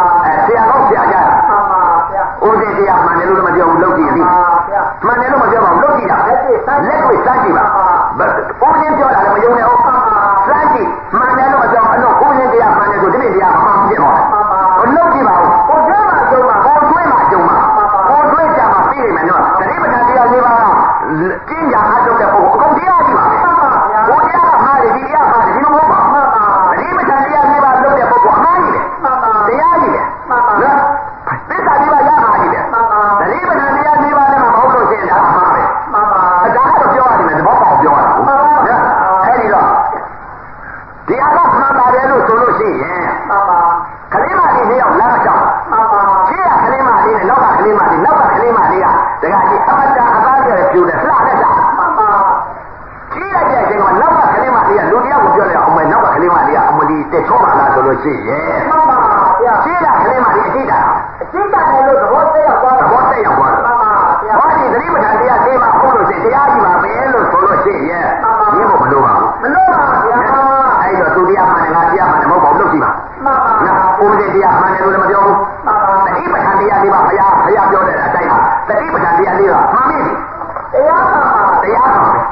ဦးဇင်းတရားမှန်တယ်လို့မပြောဘူးလုပ်ကြည့်ပြီမှန်တယ်လို့မပြောပါဘူးလုပ်ကြည့်တာလက်တွေ့စမ်းကြည့်ပါဦးဇင်းပြောတာလည်းမယုံနဲ့ဟုတ်စမ်းကြည့်မှန်တယ်လို့မပြောဘူးအဲ့တော့ဦးဇင်းတရားမှန်တယ်ဆိုဒီနေ့တရားမမှန်ဖြစ်သွားတယ်လုပ်ကြည့်ပါဦးကိုကျွေးမှကြုံပါကိုကျွေးမှကြုံပါကိုကျွေးကြမှာသိနေမယ်နော်တတိပဌာန်တရား၄ပါးကကျင့်ကြအထုတ်တဲ့ပုဂ္ဂိုလ်အကုန်တရားရှိပါကိုတရားကမှားတယ်ဒီတရားမှားတယ်ဒီလိုမဟုတ်ပါဘူးတတိပဌာန်တရား၄ပါးလုပ်တဲ့ပုဂ္ဂိုလ်အမှားကြီးတယ်တရားကြီးတယ်နော်သစ္စာလေးပါးရမှာကြီးတယ်တတိပဌာန်တရား၄ပါးနဲ့မှမဟုတ်လို့ရှိရင်ဒါမှားပဲဒါကတော့ပြောရတယ်မယ်သဘောပေါက်ပြောရတာဟုတ်အဲ့ဒီတော့ဒီအကမှန်ပါတယ်လို့ဆိုလို့ရှိရင်ခလေးမလေးလေးရောက်လမ်းလျှောက်ရှေ့ကခလေးမလေးနဲ့နောက်ကခလေးမလေးနောက်ကခလေးမလေးကတခါကြီးအမတန်အသားကျတဲ့ပြူတဲ့လှတဲ့လှကြီးလိုက်တဲ့အချိန်မှာနောက်ကခလေးမလေးကလူတယောက်ကိုပြောလိုက်အောင်မယ်နောက်ကခလေးမလေးကအမလီတက်ချောပါလားဆိုလို့ရှိရင်ရှေ့ကခလေးမလေးအကြည့်တာတယ်လို့သဘောတက်ရောက်သွားဘာဒီသတိပဋ္ဌာန်တရား၄ပါးဟုတ်လို့ရှိရင်တရားကြီးပါပဲလို့ဆိုလို့ရှိရင်ဒီဘုမလို့ပါဘူးအဲ့တော့သူတရားမှန်တယ်ငါတရားမှန်တယ်မဟုတ်ပါဘူးလုပ်ကြည့်ပါနော်ဦးဇင်းတရားမှန်တယ်လို့လည်းမပြောဘူးသတိပဋ္ဌာန်တရား၄ပါးဘုရားပြောတဲ့အတိုင်းပါသတိပဋ္ဌာန်တရား၄ပါးမှန်ပြီတရားမှန်ပါတရားလိုပါ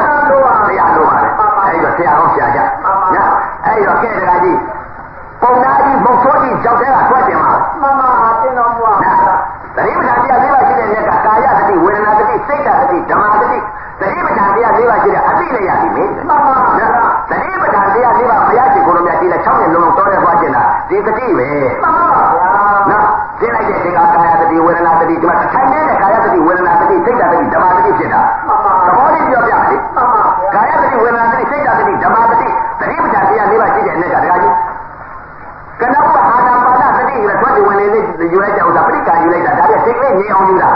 အဲ့တော့ဆရာကောင်းဆရာကြနော်အဲ့တော့ကဲတကကြီးပုံသားကြီးမုတ်ဆိုးကြီးကြောက်တဲ့ကဆွဲတင်ပါတင်တော်မူပါသတိပဋ္ဌာန်တရား၄ပါးရှိတဲ့မြတ်ကကာယသတိဝေဒနာသတိစိတ်သတိဓမ္မသတိသတိပဋ္ဌာန်တရား၄ပါးရှိတဲ့အသိလည်းရပြီမင်းသတိပဋ္ဌာန်တရား၄ပါးဘုရားရှင်ကိုယ်တော်မြတ်ကြီးလည်း6နှစ်လုံးတော်ရသွားခြင်းလားဒီသတိပဲနော်သိလိုက်တဲ့ချိန်ကကာယသတိဝေဒနာသတိဒီမှာထိုင်နေတဲ့ကာယသတိဝေဒနာသတိစိတ်သတိဓမ္မသတိဖြစ်တာသဘောလေးပြောပြလေကာယသတိဝေဒနာသတိစိတ်သတိဓမ္မသတိသတိပဋ္ဌာန်တရား၄ပါးရှိတဲ့နေ့ကတခါကြီးကနောကအာနာပါနသတိနဲ့ထွက်ဝင်လေးယူလိုက်ကြဥစ္စာပရိက္ခာယူလိုက်တာဒါပြစိတ်လေးငြိမ်အောင်ယူတာ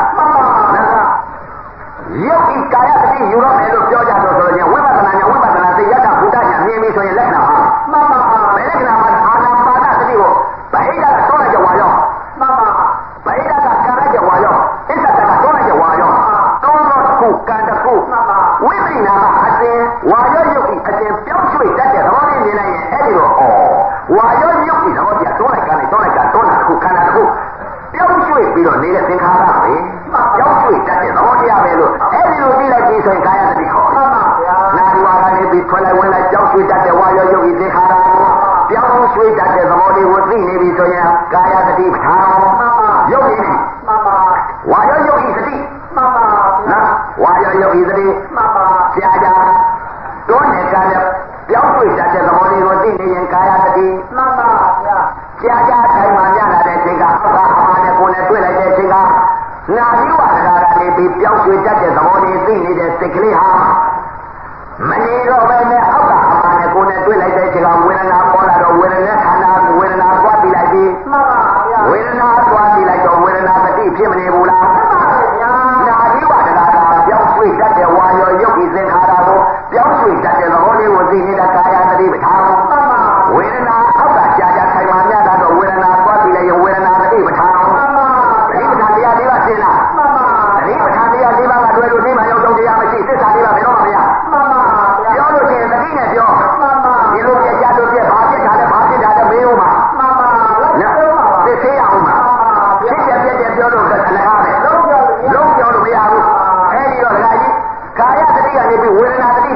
ရုပ်ဤကာယသတိယူရမယ်လို့ပြောကြတော့ဆိုရင်ဝိပဿနာညာဝိပဿနာသိယတ္တဘုဒ္ဓညာမြင်ပြီဆိုရင်လက္ခဏာပါဘယ်လက္ခဏာမှာအာနာပါနသတိကိုဗဟိတကတောလိုက်ကြဝါရောဗဟိတကကာလိုက်ကြဝါရောအစ္ဆတကတောလိုက်ကြဝါရောတောတော့ခုကံတခုဝိပရိနာမအတင်ဝါရောရုပ်ဤအတင်ပြောင်းရွှေ့တတ်တဲ့သဘောလေးမြင်လိုက်ရင်အဲ့ဒီတော့ဝါရောရုပ်ဤသဘောတရားတောလိုက်ကန်လိုက်တောလိုက်ကန်တောတာခုခန္ဓာတခုပြောင်းရွှေ့ပြီးတော့နေတဲ့သင်္ခါရပဲပြောင်းရွှေ့တတ်တဲ့သဘောတရားပဲလို့အဲ့ဒီလိုသိလိုက်ပြီးဆိုရင်ကာယသတိခေါ်နာဒီဝါကနေပြီးထွက်လိုက်ဝင်လိုက်ပြောင်းရွှေ့တတ်တဲ့ဝါရောရုပ်ဤသင်္ခါရပြောင်းရွှေ့တတ်တဲ့သဘောလေးကိုသိနေပြီဆိုရင်ကာယသတိပဋ္ဌာန်ရုပ်ဤနေဝါရောရုပ်ဤသတိနော်ဝါရောရုပ်ဤသတိကြာကြာတွန်းနေကြတဲ့ပြောင်းရွှေ့တတ်တဲ့သဘောလေးကိုသိနေရင်ကာယသတိကြာကြာထိုင်မှရလာတဲ့ချိန်ကအောက်ကအမှားနဲ့ကိုယ်နဲ့တွေ့လိုက်တဲ့ချိန်ကနာပြီးဝါဒရာကနေပြီးပြောင်းရွှေ့တတ်တဲ့သဘောလေးသိနေတဲ့စိတ်ကလေးဟာမနေတော့ဘဲနဲ့အောက်ကအမှားနဲ့ကိုယ်နဲ့တွေ့လိုက်တဲ့ချိန်ကဝေဒနာပေါ်လာတော့ဝေဒနာခန္ဓာဝေဒနာသွားပြီးလိုက်ပြီးဝေဒနာသွားပြီးလိုက်တော့ဝေဒနာတတိဖြစ်မနေဘူးလားနာပြီးဝါဒရာကပြောင်းရွှေ့တတ်တဲ့ဝါရောရုပ်ဤသင်္ခါရကိုပြောင်းရွှေ့တတ်တဲ့သဘောလေးကိုသိနေတဲ့ကာယသတိပဋ္ဌာန်ဝေဒနာအောက်ကကြာကြာထိုင်မှရတာတော့ဝေဒနာသွားပြီးလိုက်ရင်ဝေဒနာတတိပဋ္ဌာန်သတိပဋ္ဌာန်တရား၄ပါးရှင်းလားသတိပဋ္ဌာန်တရား၄ပါးကတွေ့လို့ဒီမှာရောက်တော့တရားမရှိသစ္စာ၄ပါးဘယ်တော့မှမရပြောလို့ရှိရင်သတိနဲ့ပြောဒီလိုကြကြလို့ပြဘာဖြစ်တာလဲဘာဖြစ်တာလဲမေးဦးမှာသိသေးရအောင်မှာဖြစ်ပြပြပြောလို့အလကားပဲလုံးပြောလို့မရဘူးအဲဒီတော့ဒကာကြီးကာယသတိကနေပြီးဝေဒနာတတိ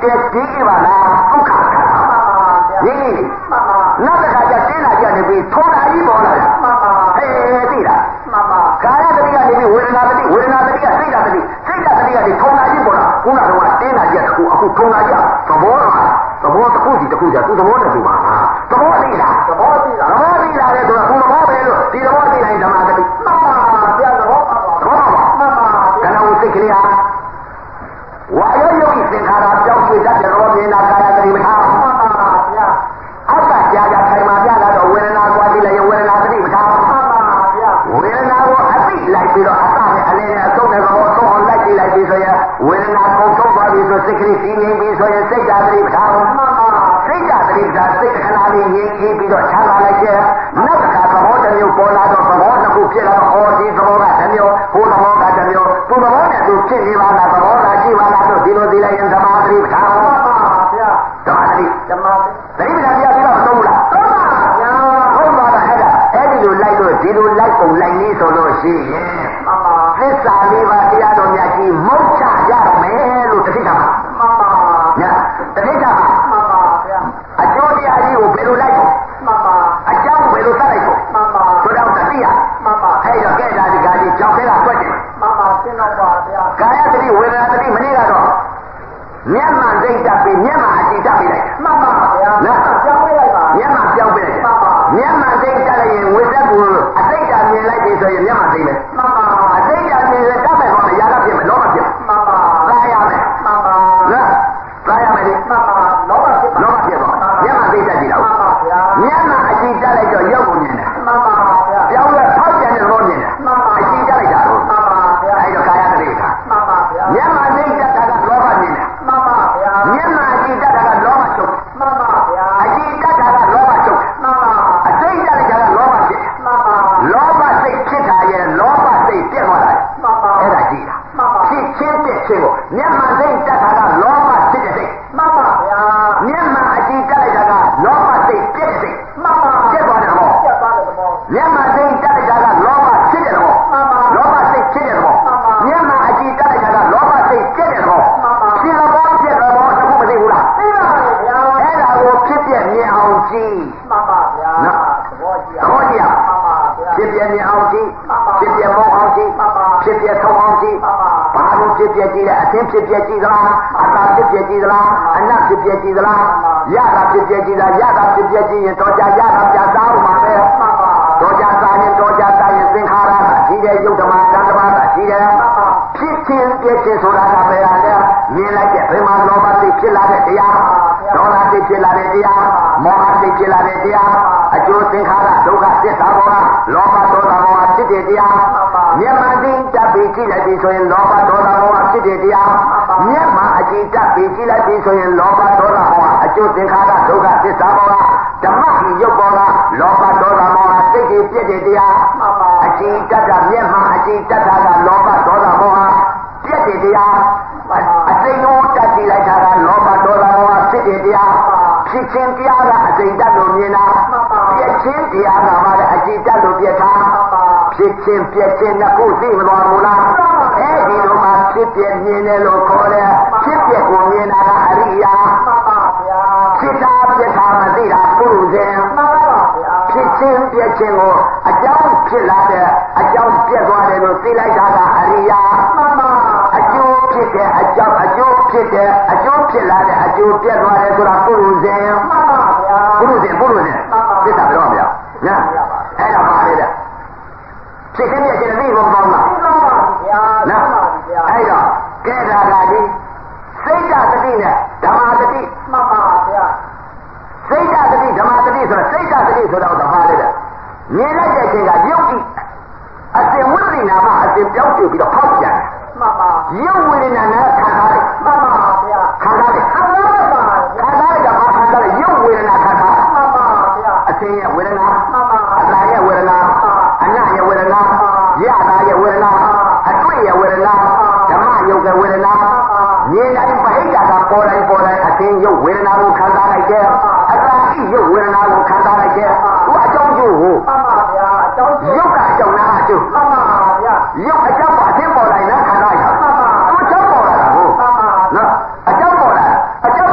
ဒီကိပါလားဒုက္ခခန္ဓာရင်းကြီးနောက်တစ်ခါကျတင်းလာကြနေပြီးထောတာကြီးပေါ်လာတာဟဲ့သိလားကာယတတိကနေပြီးဝေဒနာတတိကစိတ်ဓာတ်တတိကနေထောတာကြီးပေါ်လာခုနကတော့တင်းလာကြတစ်ခုအခုထောတာကြီးသဘောတစ်ခုစီတစ်ခုကြသူသဘောနဲ့သူပါလားသဘောသိလားသဘောသိလားလေဆိုတော့သူသဘောပဲလို့ဒီသဘောသိလိုက်ဓမ္မတတိမှန်ပါဗျာသဘောပါကနဝစိတ်ကလေးဟာဝါယောယောဂိသင်္ခါရပြောင်းရွှေ့တတ်တဲ့ရောမြင်တာကာယတတိမထားမှန်ပါဗျာအောက်ကကြာခိုင်မာပြလာတော့ဝေဒနာကွာတိလည်းဝေဒနာတတိမထားမှန်ပါဗျာဝေဒနာကိုအသိလိုက်ပြီးတော့အစနဲ့အလင်းနဲ့အဆုံးနဲ့ဘောသုံးအောင်လိုက်ကြည့်လိုက်ပြီးဆိုရင်ဝေဒနာကုန်ဆုံးသွားပြီဆိုစိတ်ကလေးကြီးငြိမ်ပြီးဆိုရင်စိတ်ဓာတ်တတိမထားမှန်ပါစိတ်ဓာတ်တတိကစိတ်ခဏလေးငြိမ်ပြီးတော့ချမ်းသာလိုက်ရဲ့နောက်တစ်ခါသဘောတစ်မျိုးပေါ်လာတော့သဘောတစ်ခုဖြစ်လာတော့အော်ဒီသဘောကတစ်မျိုးဟိုသဘောကတစ်မျိုးသူသဘောနဲ့သူဖြစ်နေပါလားသဘောလားကြည့်ပါလားတို့ဒီလိုသိလိုက်ရင်ဓမ္မတတိမထားမှန်ပါဗျာဓမ္မတတိတတိပ္ပံပြပြီးတော့သုံးလားသုံးပါဗျာဟုတ်ပါတော့အဲ့ဒီလိုလိုက်လို့ဒီလိုလိုက်ပုံလိုက်နည်းဆိုလို့ရှိရင်မှန်ပါသစ္စာလေးပါးတရားတော်များကြီးမုတ်ချရမယ်လို့တတိတာမှန်ပါညာတတိတာမှန်ပါဗျာအကျိုးတရားကြီးကိုဘယ်လိုလိုက်ဖို့မှန်ပါအကြောင်းဘယ်လိုသတ်လိုက်ဖို့မှန်ပါဆိုတော့တတိယမှန်ပါအဲ့တော့ကဲဒါဒီကားကြီးကြောက်ခဲတာတွက်တယ်မှန်ပါရှင်းတော့ပါဗျာကာယတတိဝေဒနာတတိမနေ့ကတော့မျက်မှန်သိတတ်ပြီးမျက်မှန်အကြည့်တတ်ပြီးလိုက်မှန်ပါဗျာနော်ပြောင်းပေးလိုက်ပါမျက်မှန်ပြောင်းပေးလိုက်မှန်ပါမျက်မှန်သိတတ်လိုက်ရင်ဝိသက်ကိုအသိတာမြင်လိုက်ပြီဆိုရင်မျက်မှန်သိမယ်မှန်ပါအသိတာမြင်ရင်တတ်မယ်ဟောမယ်ရာဂဖြစ်မယ်လောဘဖြစ်မှန်ပါသာရမယ်မှန်ပါနော်သာရမယ်လေမှန်ပါလောဘဖြစ်တော့မျက်မှန်သိတတ်ကြည့်တော့မှန်ပါဗျာမျက်မှန်အကြည့်တတ်လိုက်တော့ရုပ်ကိုမြင်တယ်မှန်ပါဗျာပြောင်းလဲဖောက်ပြန်တဲ့သဘောမြင်တယ်မှန်ပါအကြည့်တတ်လိုက်တာတော့မှန်ပါဗျာအဲ့တော့ကာယတတိကမှန်ပါဗျာမျက်မှန်သိတတ်တာကလောဘမြင်တယ်မှန်ပါဗျာမျက်မှန်အကြည့်တတ်တာကလောဘချုပ်မှန်ပါဗျာအကြည့်တတ်တာကလောဘချုပ်မှန်ပါအသိတတ်တာကလောဘဖြစ်မှန်ပါလောဘစိတ်ဖြစ်တာရဲ့လောဘစိတ်ပြက်သွားတာမှန်ပါအဲ့ဒါကြည့်တာမှန်ပါဖြစ်ချင်းပြက်ချင်းကိုမျက်မှန်သိတတ်တာကလောဘဖြစ်တဲ့စိတ်မှန်ပါဗျာမျက်မှန်အကြည့်တတ်လိုက်တာကလောဘစိတ်ပြက်တဲ့စိတ်မှန်ပါပြက်သွားတယ်ဟောပြက်သွားတယ်ဟောမျက်မှန်သိတတ်လိုက်တာကလောဘဖြစ်တဲ့ဟောမှန်ပါလောဘစိတ်ဖြစ်တဲ့ဟောမျက်မှန်အကြည့်တတ်လိုက်တာကလောဘစိတ်ပြက်တဲ့ဟောမှန်ပါဖြစ်တဲ့ဘောပြက်တဲ့ဘောတခုမသိဘူးလားသိပါပါဗျာအဲ့ဒါကိုဖြစ်ပြမြင်အောင်ကြည့်မှန်ပါဗျာနော်သဘောကြည့်မှန်ပါဗျာဖြစ်ပြမြင်အောင်ကြည့်ဖြစ်ပြမောအောင်ကြည့်ဖြစ်ပြထုံအောင်ကြည့်ဘာလို့ဖြစ်ပြကြည့်လဲအသင်းဖြစ်ပြကြည့်သလားအတာဖြစ်ပြကြည့်သလားအနတ်ဖြစ်ပြကြည့်သလားရတာဖြစ်ပြကြည့်လားရတာဖြစ်ပြကြည့်ရင်တော့ကြာရတာပြသားအောင်ပါပဲတော့ကြာစားရင်တော့ကြာစားရင်သင်္ခါရကကြီးတယ်ယုတ်ဓမ္မဓမ္မကကြီးတယ်ဖြစ်ခြင်းပြည့်ခြင်းဆိုတာကပဲလားမြင်လိုက်တဲ့ဘယ်မှာလောဘစိတ်ဖြစ်လာတဲ့တရားဒေါသစိတ်ဖြစ်လာတဲ့တရားမောဟစိတ်ဖြစ်လာတဲ့တရားအကျိုးသင်္ခါရဒုက္ခသစ္စာဘောကလောဘဒေါသမောဟဖြစ်တဲ့တရားမျက်မှန်သိတတ်ပြီးကြည့်လိုက်ပြီဆိုရင်လောဘဒေါသမောဟဖြစ်တဲ့တရားမျက်မှန်အကြည့်တတ်ပြီးကြည့်လိုက်ပြီဆိုရင်လောဘဒေါသမောဟအကျိုးသင်္ခါရဒုက္ခသစ္စာဘောကဓမ္မဤရုပ်ဘောကလောဘဒေါသမောဟစိတ်ကြီးပြည့်တဲ့တရားအကြည့်တတ်တာမျက်မှန်အကြည့်တတ်တာကလောဘဒေါသမောဟပြည့်တဲ့တရားအစိမ်းကိုတတ်ကြည့်လိုက်တာကလောဘဒေါသမောဟဖြစ်တဲ့တရားဖြစ်ခြင်းတရားကအစိမ်းတတ်လို့မြင်တာပြည့်ခြင်းတရားကမှလည်းအကြည့်တတ်လို့ပြည့်တာဖြစ်ခြင်းပြည့်ခြင်းနှစ်ခုသိမသွားဘူးလားအဲဒီလိုမှဖြစ်ပြမြင်တယ်လို့ခေါ်တယ်ဖြစ်ပြကိုမြင်တာကအရိယာဖြစ်တာပြည့်တာမသိတာပုရုဇဉ်ဖြစ်ခြင်းပြည့်ခြင်းကိုအကြောင်းဖြစ်လာတဲ့အကြောင်းပြည့်သွားတယ်လို့သိလိုက်တာကအရိယာအကျိုးဖြစ်တဲ့အကြောင်းအကျိုးဖြစ်တဲ့အကျိုးဖြစ်လာတဲ့အကျိုးပြည့်သွားတယ်ဆိုတာပုရုဇဉ်ပုရုဇဉ်သစ္စာပြောရမလားညာအဲ့ဒါပါလေတဲ့ဖြစ်ခြင်းပြည့်ခြင်းသိဖို့ပေါင်းလားနော်အဲ့တော့ကဲဒါကဒီစိတ်ဓာတ်တတိနဲ့ဓမ္မတတိမှန်ပါဗျာစိတ်ဓာတ်တတိဓမ္မတတိဆိုတော့စိတ်ဓာတ်တတိဆိုတော့ဘာလဲတဲ့မြင်လိုက်တဲ့အချိန်ကယုတ်တိအစဉ်ဝိရိနာမအစဉ်ပြောင်းပြပြီးတော့ဖောက်ပြန်တယ်မှန်ပါယုတ်ဝိရိနာနဲ့ခံစားလိုက်မှန်ပါဗျာခံစားလိုက်ခံစားလိုက်ပါခံစားလိုက်တာမှခံစားလိုက်ယုတ်ဝိရိနာခံစားမှန်ပါဗျာအစဉ်ရဲ့ဝိရိနာမှန်ပါအလာရဲ့ဝိရိနာအနရဲ့ဝိရိနာရတာရဲ့ဝိရိနာအတွေ့ရဲ့ဝိရိနာဓမ္မယုတ်ရဲ့ဝိရိနာမြင်တိုင်းပဟိတကပေါ်တိုင်းအစဉ်ယုတ်ဝိရိနာကိုခံစားလိုက်တယ်အလာဤယုတ်ဝိရိနာကိုခံစားလိုက်တယ်သူအကြောင်းကျိုးကိုမှန်ပါဗျာအကြောင်းကျိုးယုတ်ကအကြောင်းနာအကျိုးမှန်ပါဗျာယုတ်အကြောင်းအစဉ်ပေါ်တိုင်းနဲ့ခံစားရမှန်ပါသူအကြောင်းပေါ်လာတာကိုမှန်ပါနော်အကြောင်းပေါ်လာအကြော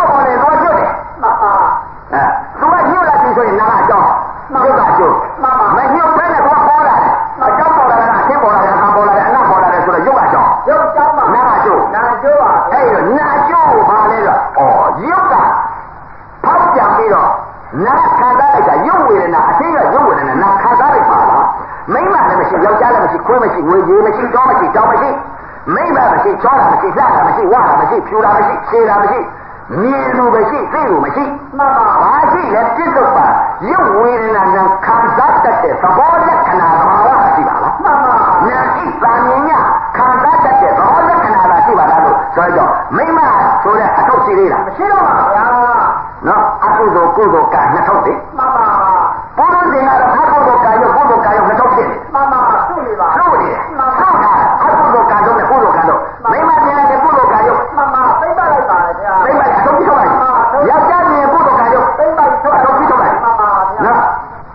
ခွေးမရှိဝေရေမရှိတောမရှိတောင်မရှိမိမမရှိချောတာမရှိလှတာမရှိဝါတာမရှိဖြူတာမရှိရှည်တာမရှိမြင်လူမရှိသိလူမရှိမှန်ပါဘာရှိလဲပြစ္ဆုတ်ပါရုပ်ဝေဒနာနဲ့ခံစားတတ်တဲ့သဘောလက္ခဏာသဘာဝရှိပါလားမှန်ပါနာဣသာမြင်ညခံစားတတ်တဲ့သဘောလက္ခဏာသာရှိပါလားလို့ဆိုတော့မိမဆိုတဲ့အထုတ်ရှိသေးလားမရှိတော့ပါဗျာနော်အကုသိုလ်ကုသိုလ်ကနှစ်ထုတ်တယ်မှန်ပါဘုရားရှင်ကတော့အကုသိုလ်ကရုပ်ကုသိုလ်ကရုပ်နှစ်ထုတ်ဖြစ်တယ်မှန်ပါသူ့နေပါဟုတ်တယ်ဟုတ်တာအကုသိုလ်ကရုပ်နဲ့ကုသိုလ်ကရုပ်မိမမြင်တဲ့ကုသိုလ်ကရုပ်မှန်ပါသိမ့်ပါလိုက်ပါလေဗျာသိမ့်ပါအထုတ်ပြီးထုတ်လိုက်ယောက်ျားမြင်ကုသိုလ်ကရုပ်သိမ့်ပါထုတ်ထုတ်ပြီးထုတ်လိုက်မှန်ပါဗျာနော်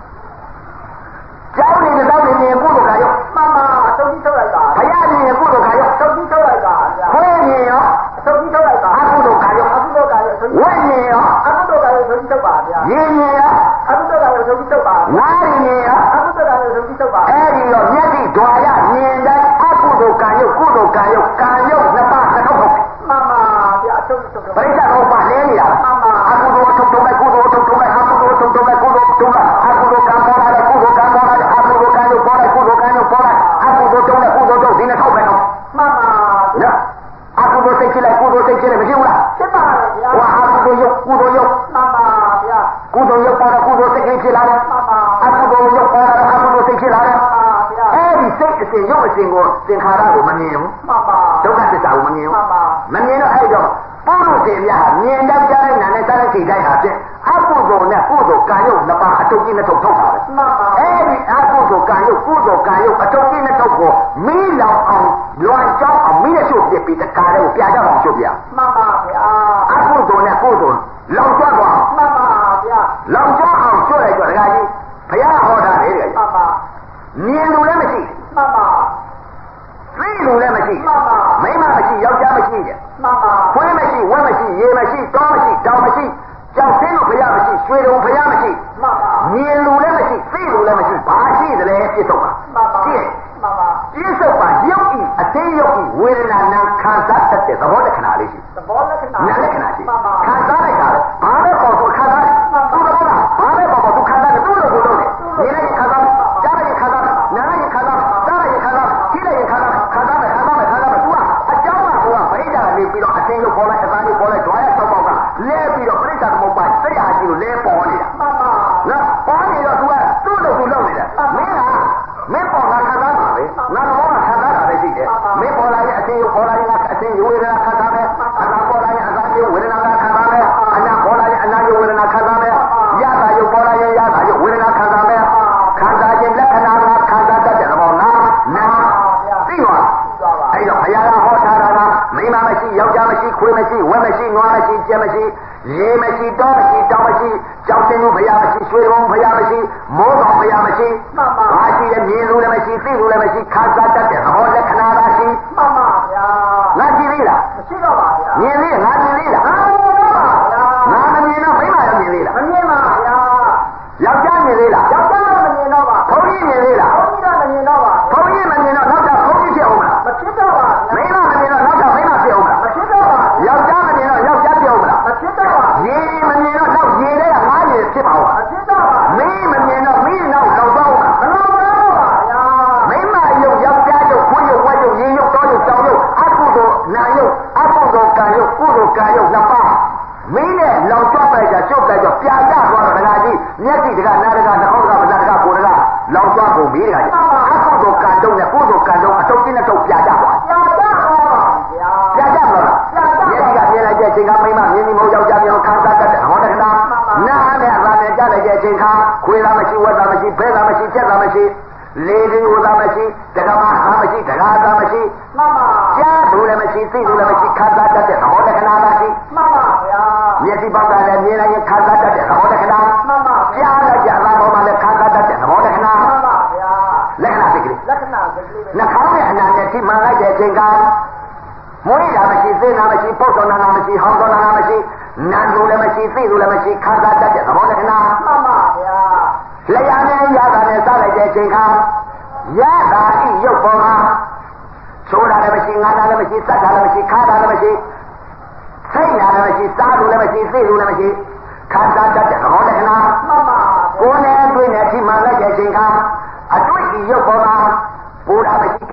ကျောင်းနေတဲ့တောင်းနေမြင်ကုသိုလ်ကရုပ်မှန်ပါထုတ်ပြီးထုတ်လိုက်ပါဘုရားမြင်ကုသိုလ်ကရုပ်ထုတ်ပြီးထုတ်လိုက်ပါဗျာခွေးမြင်ရောထုတ်ပြီးထုတ်လိုက်ပါအကုသိုလ်ကရုပ်အကုသိုလ်ကရုပ်ဝိညာဉ်ရောအကုသိုလ်ကရုပ်ထုတ်ပြီးထုတ်ပါဗျာရင်းမြင်ရောအကုသိုလ်ကရုပ်ထုတ်ပြီးထုတ်ပါငါးရင်းမြင်ရောအကုသိုလ်ကရုပ်ထုတ်ပြီးထုတ်ပါအဲ့ဒီတော့မျက်စိဓွာရမြင်တဲ့အကုသိုလ်ကရုပ်ကုသိုလ်ကရုပ်ကံရုပ်နှစ်ပါးတစ်ထုပ်ထုတ်မှန်ပါဗျာအထုတ်ပြီးထုတ်ပရိစ္ဆေဥပ္ပါလဲနေတာမှန်ပါအကုသိုလ်ထုတ်ထုတ်လိုက်ကုသိုလ်ထုတ်ထုတ်လိုက်အကုသိုလ်ထုတ်ထုတ်လိုက်ကုသိုလ်ထုတ်လိုက်အကုသိုလ်ကံပေါ်လာတယ်ကုသိုလ်ကံပေါ်လာတယ်အကုသိုလ်ကံရုပ်ပေါ်လာကုသိုလ်ကံရုပ်ပေါ်လာအကုသိုလ်တုံးလိုက်ကုသိုလ်တုံးဒီနှစ်ထုပ်ပဲတော့မှန်ပါနော်အကုသိုလ်စိတ်ဖြစ်လိုက်ကုသိုလ်စိတ်ဖြစ်လိုက်မရှိဘူးလားဖြစ်ပါရဲ့ဗျာဟောအကုသိုလ်ရုပ်ကုသိုလ်ရုပ်မှန်ပါဗျာကုသိုလ်ရုပ်ပေါ်လာကုသိုလ်စိတ်ဖြစ်လာတယ်မှန်ပါအကုသိုလ်ရုပ်ပေါ်လာအကုသိုလ်စိတ်ဖြစ်လာတယ်မှန်ပါဗျာအဲ့ဒီစိတ်အစဉ်ရုပ်အစဉ်ကိုသင်္ခါရကိုမမြင်ဘူးမှန်ပါဒုက္ခသစ္စာကိုမမြင်ဘူးမှန်ပါမမြင်တော့အဲ့တော့ပုရုษင်များမြင်တတ်ကြတဲ့နာနဲ့စားတဲ့စိတ်တိုင်းဟာဖြင့်အကုသိုလ်နဲ့ကုသိုလ်ကံရုပ်နှစ်ပါးအတုတ်ကြီးနှစ်ထုပ်ထုတ်တာပဲမှန်ပါအဲ့ဒီအကုသိုလ်ကံရုပ်ကုသိုလ်ကံရုပ်အတုတ်ကြီးနှစ်ထုပ်ကိုမီးလောင်အောင်လွန်ကြောင်းအောင်မီးနဲ့ရှို့ပြပြီးတကားလေးကိုပြကြအောင်ရှို့ပြမှန်ပါဗျာအကုသိုလ်နဲ့ကုသိုလ်လောင်ကျွမ်းသွားမှန်ပါဗျာလောင်ကျွမ်းအောင်ရှို့လိုက်တော့ဒကာကြီးဘုရားဟောတာလေဒကာကြီးမှန်ပါမြင်လို့လည်းမရှိမှန်ပါသိလို့လည်းမရှိမှန်ပါမိမမရှိယောက်ျားမရှိတဲ့မှန်ပါခွေးမရှိဝက်မရှိရေမရှိတောမရှိတောင်မရှိကြောက်စင်းလို့ဘုရားမရှိရွှေတုံဘုရားမရှိမှန်ပါမြင်လို့လည်းမရှိသိလို့လည်းမရှိဘာရှိသလဲပြစ္ဆုတ်ပါမှန်ပါကြည့်မှန်ပါပြစ္ဆုတ်ပါရုပ်ဤအသိရုပ်ဤဝေဒနာနာခံစားတတ်တဲ့သဘောလက္ခဏာလေးရှိသဘောလက္ခဏာနာလက္ခဏာရှိမှန်ပါခံစားလိုက်တာဘာပဲပေါ်ဆိုခံစားသူ့တော့ဘာပဲပေါ်သူခံစားတယ်သူ့လိုကိုလုပ်တယ်မြင်လိုက်ခံစားကြားလိုက်ခံစားနားလိုက်ခံစားကြားလိုက်ခံစားကြည့်လိုက်ခံစားခံစားမယ်သူကအကြောင်းကဟိုကပရိစ္ဆာကနေပြီးတော့အသိရုပ်ပေါ်လိုက်အသားလေးပေါ်လိုက်ဓွားရ၆ပေါက်ကလဲပြီးတော့ပရိစ္ဆာသမုပ္ပါစိတ်ဟာကြီးကိုလဲပေါ်နေတာမှန်ပါနော်ပေါ်နေတော့သူကသူ့လိုကိုလုပ်နေတယ်မင်းပေါ်လာခံစားပါပဲငါတော့ခံစားတာပဲရှိတယ်မင်းပေါ်လာရင်အသိရုပ်ပေါ်လာရင်အသိဝေဒနာခံစားမယ်အနာပေါ်လာရင်အသာရုပ်ဝေဒနာခံစားမယ်အနာပေါ်လာရင်အနာရုပ်ဝေဒနာခံစားမယ်ရတာရုပ်ပေါ်လာရင်ရတာရုပ်ဝေဒနာခံစားမယ်ခံစားခြင်းလက္ခဏာကခံစားတတ်တယ်ဘောနာသိပါအဲ့တော့ဘုရားကဟောထားတာကမိန်းမမရှိယောက်ျားမရှိခွေးမရှိဝက်မရှိနွားမရှိကြက်မရှိရေမရှိတောမရှိတောင်မရှိကြောက်စင်းလို့ဘုရားမရှိရွှေဘုံဘုရားမရှိမိုးကောင်ဘုရားမရှိမှန်ပါဘာရှိလဲမြင်လို့လည်းမရှိသိလို့လည်းမရှိခံစားတတ်တဲ့သဘောလက္ခဏာသာရှိမှန်ပါဗျာငါကြည့်သေးလားမရှိတော့ပါဗျာမြင်သေးငါမြင်သေးလားငါမြင်တော့ပါဗျာငါမမြင်တော့မိန်းမရောမြင်သေးလားမမြင်ပါဗျာယောက်ျားမြင်သေးလားယောက်ျားတော့မမြင်တော့ပါဘုန်းကြီးမြင်သေးလားဘုန်းကြီးတော့မမြင်တော့ပါဘုန်းကြီးမမြင်တော့နောက်တော့ဘုန်းကြီးဖြစ်အောင်မလားမဖြစ်တော့ပါမိန်းမမမြင်တော့နောက်တော့မိန်းမဖြစ်အောင်မလားမဖြစ်တော့ပါယောက်ျားမမြင်တော့ယောက်ျားဖြစ်အောင်မလားမဖြစ်တော့ပါရေမမြင်တော့နောက်ရေထဲကငါးရေဖြစ်ပါဦးမဖြစ်တော့ပါမင်းမမြင်တော့မင်းနောက်တော့တော့မလောက်တော့ပါဗျာမိန်းမယုတ်ယောက်ျားယုတ်ခွေးယုတ်ဝက်ယုတ်ရေယုတ်တောယုတ်တောင်ယုတ်အကုသိုလ်နာယုတ်အကုသိုလ်ကံယုတ်ကုသိုလ်ကံယုတ်နှစ်ပါးမင်းနဲ့လောင်ကျွတ်ပဲကြကျုပ်ပဲကြပြာကြသွားတော့ဒကာကြီးမျက်စိတကနားတကနှာခေါင်းတကပါးစပ်တကကိုယ်တကလောင်ကျွတ်ကုန်ပြီဒကာကြီးအကုသိုလ်ကံတုံးနဲ့ကုသိုလ်ကံတုံးအတုတ်ကြီးနဲ့တုတ်ပြာကြသွားပြာကြပါဗျာပြာကြမလားမျက်စိကမြင်လိုက်တဲ့အချိန်ကမိန်းမမြင်နေမဟုတ်ယောက်ျားမျိုးခံစားတတ်တဲ့ဟောတကနာနားနဲ့အသာနဲ့ကြားလိုက်တဲ့အချိန်ခါခွေးသားမရှိဝက်သားမရှိဘဲသားမရှိချက်သားမရှိလေဒီဥသားမရှိတကမဟာမရှိတကားသားမရှိမှန်ပါကြားဘူးလည်းမရှိသိဘူးလည်းမရှိခံစားတတ်တဲ့သဘောလက္ခဏာသာရှိမှန်ပါဗျာမျက်စိပေါက်ကလည်းမြင်လိုက်ရင်ခံစားတတ်တဲ့သဘောလက္ခဏာမှန်ပါကြားလိုက်ကြလားဘောမှာလည်းခံစားတတ်တဲ့သဘောလက္ခဏာမှန်ပါဗျာလက္ခဏာစိတ်ကလေးလက္ခဏာစိတ်ကလေးပဲနှာခေါင်းနဲ့အနာနဲ့ထိမှန်လိုက်တဲ့အချိန်ကမွေးတာမရှိသိနာမရှိပုတ်တော်နာမရှိဟောင်းတော်နာမရှိနန်းလို့လည်းမရှိသိလို့လည်းမရှိခံစားတတ်တဲ့သဘောလက္ခဏာမှန်ပါဗျာလျာနဲ့ရတာနဲ့စားလိုက်တဲ့အချိန်ခါရတာဤရုပ်ပေါ်မှာချိုးတာလည်းမရှိငါးတာလည်းမရှိစက်တာလည်းမရှိခါတာလည်းမရှိစိတ်နာလည်းမရှိစားလို့လည်းမရှိသိလို့လည်းမရှိခံစားတတ်တဲ့သဘောလက္ခဏာမှန်ပါကိုယ်နဲ့တွေ့နဲ့ထိမှန်လိုက်တဲ့အချိန်ခါအတွေ့ဤရုပ်ပေါ်မှာပူတာမ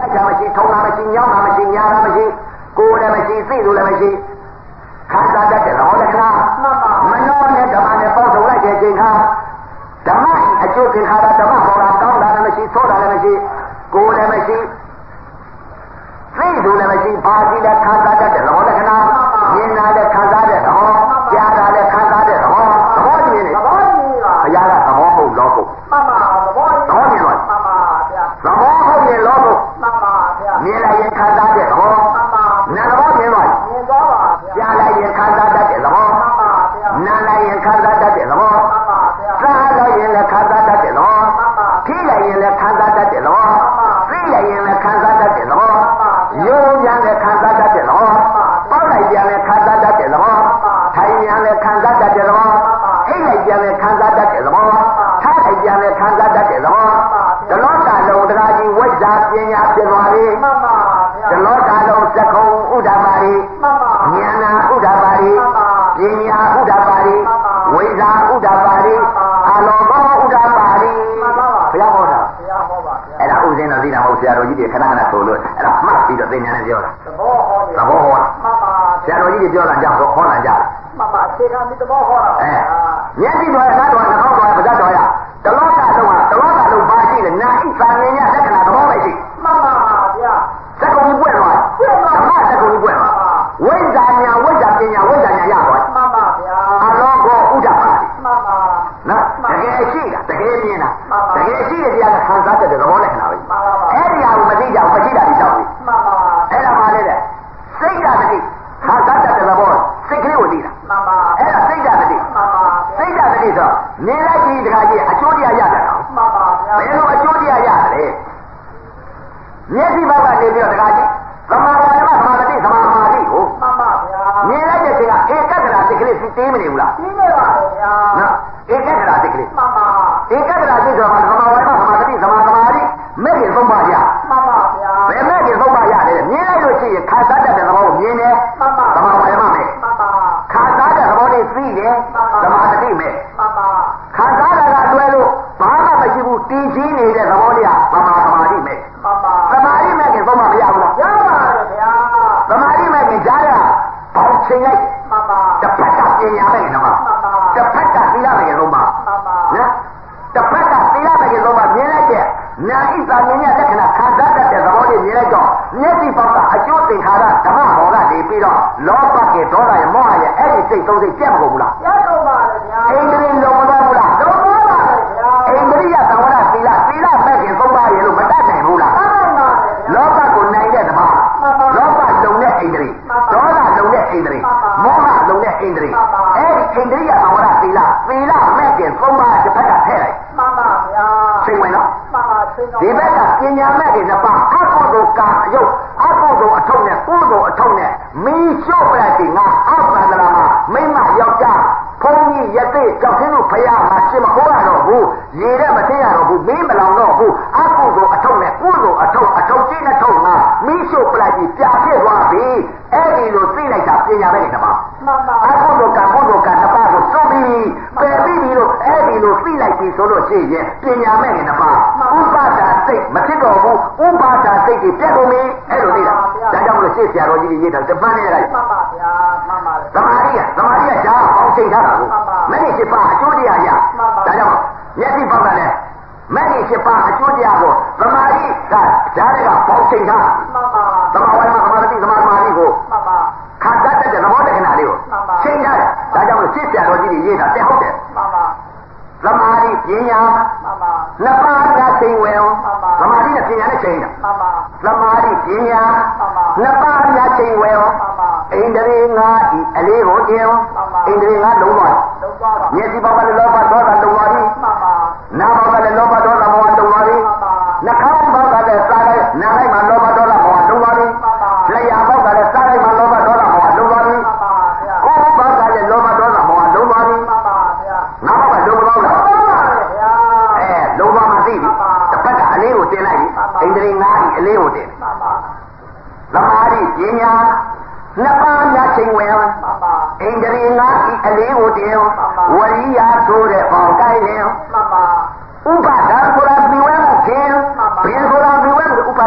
ချာမရှိထုံတာမရှိညောင်းတာမရှိညာတာမရှိကိုယ်လည်းမရှိသိသူလည်းမရှိခံစားတတ်တဲ့သဘောလက္ခဏာမနောနဲ့ဓမ္မနဲ့ပေါင်းစုံလိုက်တဲ့အချိန်ခါဓမ္မအကျိုးသင်္ခါရဓမ္မဟောတာကောင်းတာလည်းမရှိသိုးတာလည်းမရှိကိုယ်လည်းမရှိသိသူလည်းမရှိဘာကြီးလည်းခံစားတတ်တဲ့သဘောလက္ခဏာမြင်တာလည်းခံစားတဲ့သဘောကြားတာလည်းခံစားတဲ့သဘောသဘောကြီးနေသဘောကြီးပါဘုရားကသဘောဟုတ်လောကုတ်မှန်ပါသဘောကြီးပါမှန်ပါဗျာသဘောဟုတ်ရင်လောကုတ်မှန်ပါဗျာမြင်လိုက်ရင်ခံစားတဲ့သဘောမှန်ပါနာသဘောမြင်သွားမြင်သွားပါဗျာကြားလိုက်ရင်ခံစားတတ်တဲ့သဘောမှန်ပါဗျာနာလိုက်ရင်ခံစားတတ်တဲ့သဘောမှန်ပါဗျာစားလိုက်ရင်လည်းခံစားတတ်တဲ့သဘောမှန်ပါထိလိုက်ရင်လည်းခံစားတတ်တဲ့သဘောမှန်ပါသိလိုက်ရင်လည်းခံစားတတ်တဲ့သဘောမှန်ပါယုံပြန်လည်းခံစားတတ်တဲ့သဘောပေါက်လိုက်ပြန်လည်းခံစားတတ်တဲ့သဘောထိုင်ပြန်လည်းခံစားတတ်တဲ့သဘောထိလိုက်ပြန်လည်းခံစားတတ်တဲ့သဘောထားလိုက်ပြန်လည်းခံစားတတ်တဲ့သဘောဒလောကလုံးတရားကြီးဝိဇ္ဇာပညာဖြစ်သွားပြီမှန်ပါဗျာဒလောကလုံးသက္ကုံဥဒ္ဒပါရိမှန်ပါဉာဏဥဒ္ဒပါရိပညာဥဒ္ဒပါရိဝိဇ္ဇာဥဒ္ဒပါရိအလောဘောဥဒ္ဒပါရိမှန်ပါဘုရားဟောတာဘုရားဟောပါဗျာအဲ့ဒါဥစဉ်တော့သိတာမဟုတ်ဆရာတော်ကြီးတွေခဏခဏဆိုလို့အဲ့ဒါမှတ်ပြီးတော့သင်ညာနဲ့ပြောတာသဘောဟောတယ်သဘောဟောတာမှန်ပါဆရာတော်ကြီးတွေပြောတာကြောင့်ဟောတာကြတယ်မှန်ပါအခြေခံပြီးသဘောဟောတာမျက်စိတော်ရသတော်နှာခေါင်းတော်ရပါးတော်ရတလောကလုံးပါရှိတယ်နာဣသံဉာဏ်လက္ခဏာသဘောပဲရှိမှန်ပါဗျာသက္ကုံပွင့်သွားဓမ္မသက္ကုံပွင့်သွားဝိဇ္ဇာညာဝိဇ္ဇာပညာဝိဇ္ဇာညာရသွားမှန်ပါဗျာအလောကောဥဒ္ဒပါတိမှန်ပါနော်တကယ်ရှိတာတကယ်မြင်တာတကယ်ရှိတဲ့တရားကခံစားတဲ့သဘောလက္ခဏာပဲအဲ့ဒီဟာကိုမသိကြဘူးမရှိတာဒီတော့မှန်ပါအဲ့ဒါမှလည်းစိတ်ဓာတ်တိခံစားတဲ့သဘောစိတ်ကလေးကိုသိတာမှန်ပါအဲ့ဒါစိတ်ဓာတ်တိမှန်ပါစိတ်ဓာတ်တိဆိုမြင်လိုက်ပြီးတခါကြီးအကျိုးတရားရတာမှန်ပါဗျာဘယ်လိုအကျိုးတရားရတယ်မျက်စိဘက်ကနေပြီးတော့တခါကြီးသမာဓိသမာဓိသမာဓိကိုမှန်ပါဗျာမြင်လိုက်တဲ့ချိန်ကဧကဂရစိတ်ကလေးသိသေးမနေဘူးလားသိနေပါဗျာနော်ဧကဂရစိတ်ကလေးမှန်ပါဧကဂရစိတ်ဆိုတာသမာဓိသမာဓိသမာဓိမဲ့ရင်သုံးပါရမှန်ပါဗျာဘယ်မဲ့ရင်သုံးပါရတယ်မြင်လိုက်လို့ရှိရင်ခါစားတတ်တဲ့သဘောကိုမြင်တယ်မှန်ပါသမာဓိမဲ့မှန်ပါခါစားတဲ့သဘောလေးသိတယ်သမာဓိမဲ့မှန်ပါခါစားတာကအတွဲလို့ဘာမှမရှိဘူးတည်ချင်းနေတဲ့သဘောလေးကသမာဓိမဲ့မှန်ပါသမာဓိမဲ့ကသုံးပါမရဘူးလားရပါတယ်ဗျာသမာဓိမဲ့ကကြားရဘောင်ချိန်လိုက်မှန်ပါတစ်ဖက်ကပညာမဲ့နော်မှန်ပါတစ်ဖက်ကသီလမဲ့လုံးပါမှန်ပါနော်တစ်ဖက်ကသီလမဲ့လုံးပါမြင်လိုက်တဲ့နာဣသဉာဏ်လက္ခဏာခံစားတတ်တဲ့သဘောလေးမြင်လိုက်တော့မျက်စိပေါက်ကအကျိုးသင်္ခါရဓမ္မဟောကနေပြီးတော့လောဘကဒေါသရဲ့မောဟရဲ့အဲ့ဒီစိတ်သုံးစိတ်ပြတ်မကုန်ဘူးလားပြတ်ကုန်ပါလေဗျာအိန္ဒြေလုံးမသွားဘူးလားလုံးသွားပါလေဗျာအိန္ဒြိယသံဝရသီလမဲ့ခင်သုံးပါးရဲ့လို့မတတ်နိုင်ဘူးလားတတ်နိုင်ပါလေဗျာလောဘကိုနိုင်တဲ့ဓမ္မလောဘလုံတဲ့အိန္ဒြေဒေါသလုံတဲ့အိန္ဒြေမောဟလုံတဲ့အိန္ဒြေအဲ့ဒီအိန္ဒြိယသံဝရသီလမဲ့ခင်သုံးပါးတစ်ဖက်ကထည့်လိုက်မှန်ပါဗျာသိဝင်နော်မှန်ပါသိတော့ဒီဘက်ကပညာမဲ့ခင်နှစ်ပါးအကုသိုလ်ကာအယုတ်အကုသိုလ်အထုံးနဲ့ကုသိုလ်အထုံးနဲ့မီးရှို့ပလိုက်ပြီငါအောက်ပန္ဒရာမှာမိမယောက်ျားဘုန်းကြီးရတဲ့ကြောက်ခင်းတို့ဖရာမှာရှင်းမခိုးရတော့ဘူးရေတဲ့မသိရတော့ဘူးမင်းမလောင်တော့ဘူးအကုသိုလ်အထုံးနဲ့ကုသိုလ်အထုံးကြီးနဲ့ထုံးငါမီးရှို့ပလိုက်ပြီပြာဖြစ်သွားပြီအဲ့ဒီလိုသိလိုက်တာပညာမဲ့ခင်နှစ်ပါးမှန်ပါအကုသိုလ်ကနှစ်ပါးကိုစုပ်ပြီးပယ်ပြီးလို့အဲ့ဒီလိုသိလိုက်ပြီဆိုလို့ရှိရင်ပညာမဲ့ခင်နှစ်ပါးဥပါဒာစိတ်မဖြစ်တော့ဘူးဥပါဒာစိတ်ကြီးပြတ်ကုန်ပြီအဲ့လိုသိတာဒါကြောင့်မလို့ရှေ့ဆရာတော်ကြီးကြီးရေးတာတပန်းနဲ့လိုက်မှန်ပါဗျာမှန်ပါသမာဓိကရှားအောင်ချိန်ထားတာကိုမဲ့ဒီ7ပါးအကျိုးတရားရဒါကြောင့်မျက်စိပေါက်ကလည်းမဲ့ဒီ7ပါးအကျိုးတရားကိုသမာဓိကရှားတဲ့ကပေါင်းချိန်ထားမှန်ပါသမာဝိမာသမာဓိသမာဓိကိုမှန်ပါခါတတ်တဲ့သဘောတရားလေးကိုချိန်ထားတယ်ဒါကြောင့်မလို့ရှေ့ဆရာတော်ကြီးကြီးရေးတာတဲ့ဟုတ်တယ်မှန်ပါသမာဓိပညာမှန်ပါနှစ်ပါးကချိန်ဝင်သမာဓိနဲ့ပညာနဲ့ချိန်တာမှန်ပါသမာဓိပညာနှစ်ပါးကချိန်ဝင်ဣန္ဒြေငါဤအလေးကိုတင်ဣန္ဒြေငါလုံးသွားမျက်စိပေါက်ကလည်းလောဘဒေါသလုံးသွားပြီနားပေါက်ကလည်းလောဘဒေါသမောဟလုံးသွားပြီနှာခေါင်းပေါက်ကလည်းစားလိုက်နားလိုက်မှလောဘဒေါသမောဟလုံးသွားပြီလျှာပေါက်ကလည်းစားလိုက်မှလောဘဒေါသမောဟလုံးသွားပြီကိုယ်ပေါက်ကလည်းလောဘဒေါသမောဟလုံးသွားပြီနားပေါက်ကလုံးသွားလားလုံးသွားမှသိပြီတစ်ဖက်ကအလေးကိုတင်လိုက်ပြီဣန္ဒြေငါဤအလေးကိုတင်သမာဓိပညာနှစ်ပါးများချိန်ဝင်ဣန္ဒြေငါဤအလေးကိုတင်ဝရိယဆိုတဲ့ပေါင်းတိုင်းလင်ဥပါဒံဆိုတာဒီဝဲကခင်ဘယ်ဆိုတာဒီဝဲကဥပါဒံစိတ်မ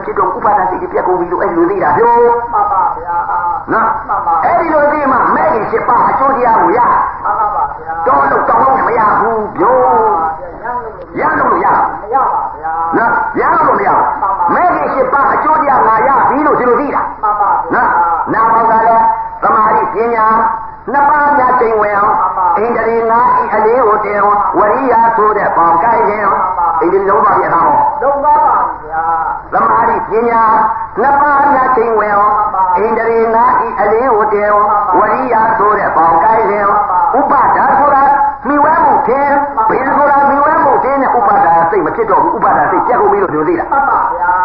ဖြစ်တော့ဥပါဒစိတ်ပြက်ကုန်ပြီလို့အဲ့လိုသိတာပြောမှန်ပါဗျာနော်အဲ့ဒီလိုသိမှမဲ့ကြီး7ပါးအကျိုးတရားကိုရမှန်ပါပါဗျာတော့လို့တောင်းလို့မရဘူးပြောရလို့မရမရပါဗျာနော်ရလို့မရမဲ့ကြီး7ပါးအကျိုးတရားငါရပြီလို့ဒီလိုသိတာမှန်ပါဗျာနော်နာမောကလည်းသမာဓိပညာနှစ်ပါးများချိန်ဝင်အောင်ဣန္ဒြေငါဤအလေးကိုတင်ဝရိယဆိုတဲ့ပေါင်ကိုင်းခြင်းဣန္ဒြေလုံးပါပြထားဟောလုံးပါပါဗျာသမာဓိပညာနှစ်ပါးများချိန်ဝင်အောင်ဣန္ဒြေငါဤအလေးကိုတင်ဝရိယဆိုတဲ့ပေါင်ကိုင်းခြင်းဥပါဒါဆိုတာမိဝဲမှုခြင်းဘယ်ဆိုတာမိဝဲမှုခြင်းနဲ့ဥပါဒါစိတ်မဖြစ်တော့ဘူးဥပါဒါစိတ်ပြတ်ကုန်ပြီလို့ပြောသေးတာမှန်ပါဗျာ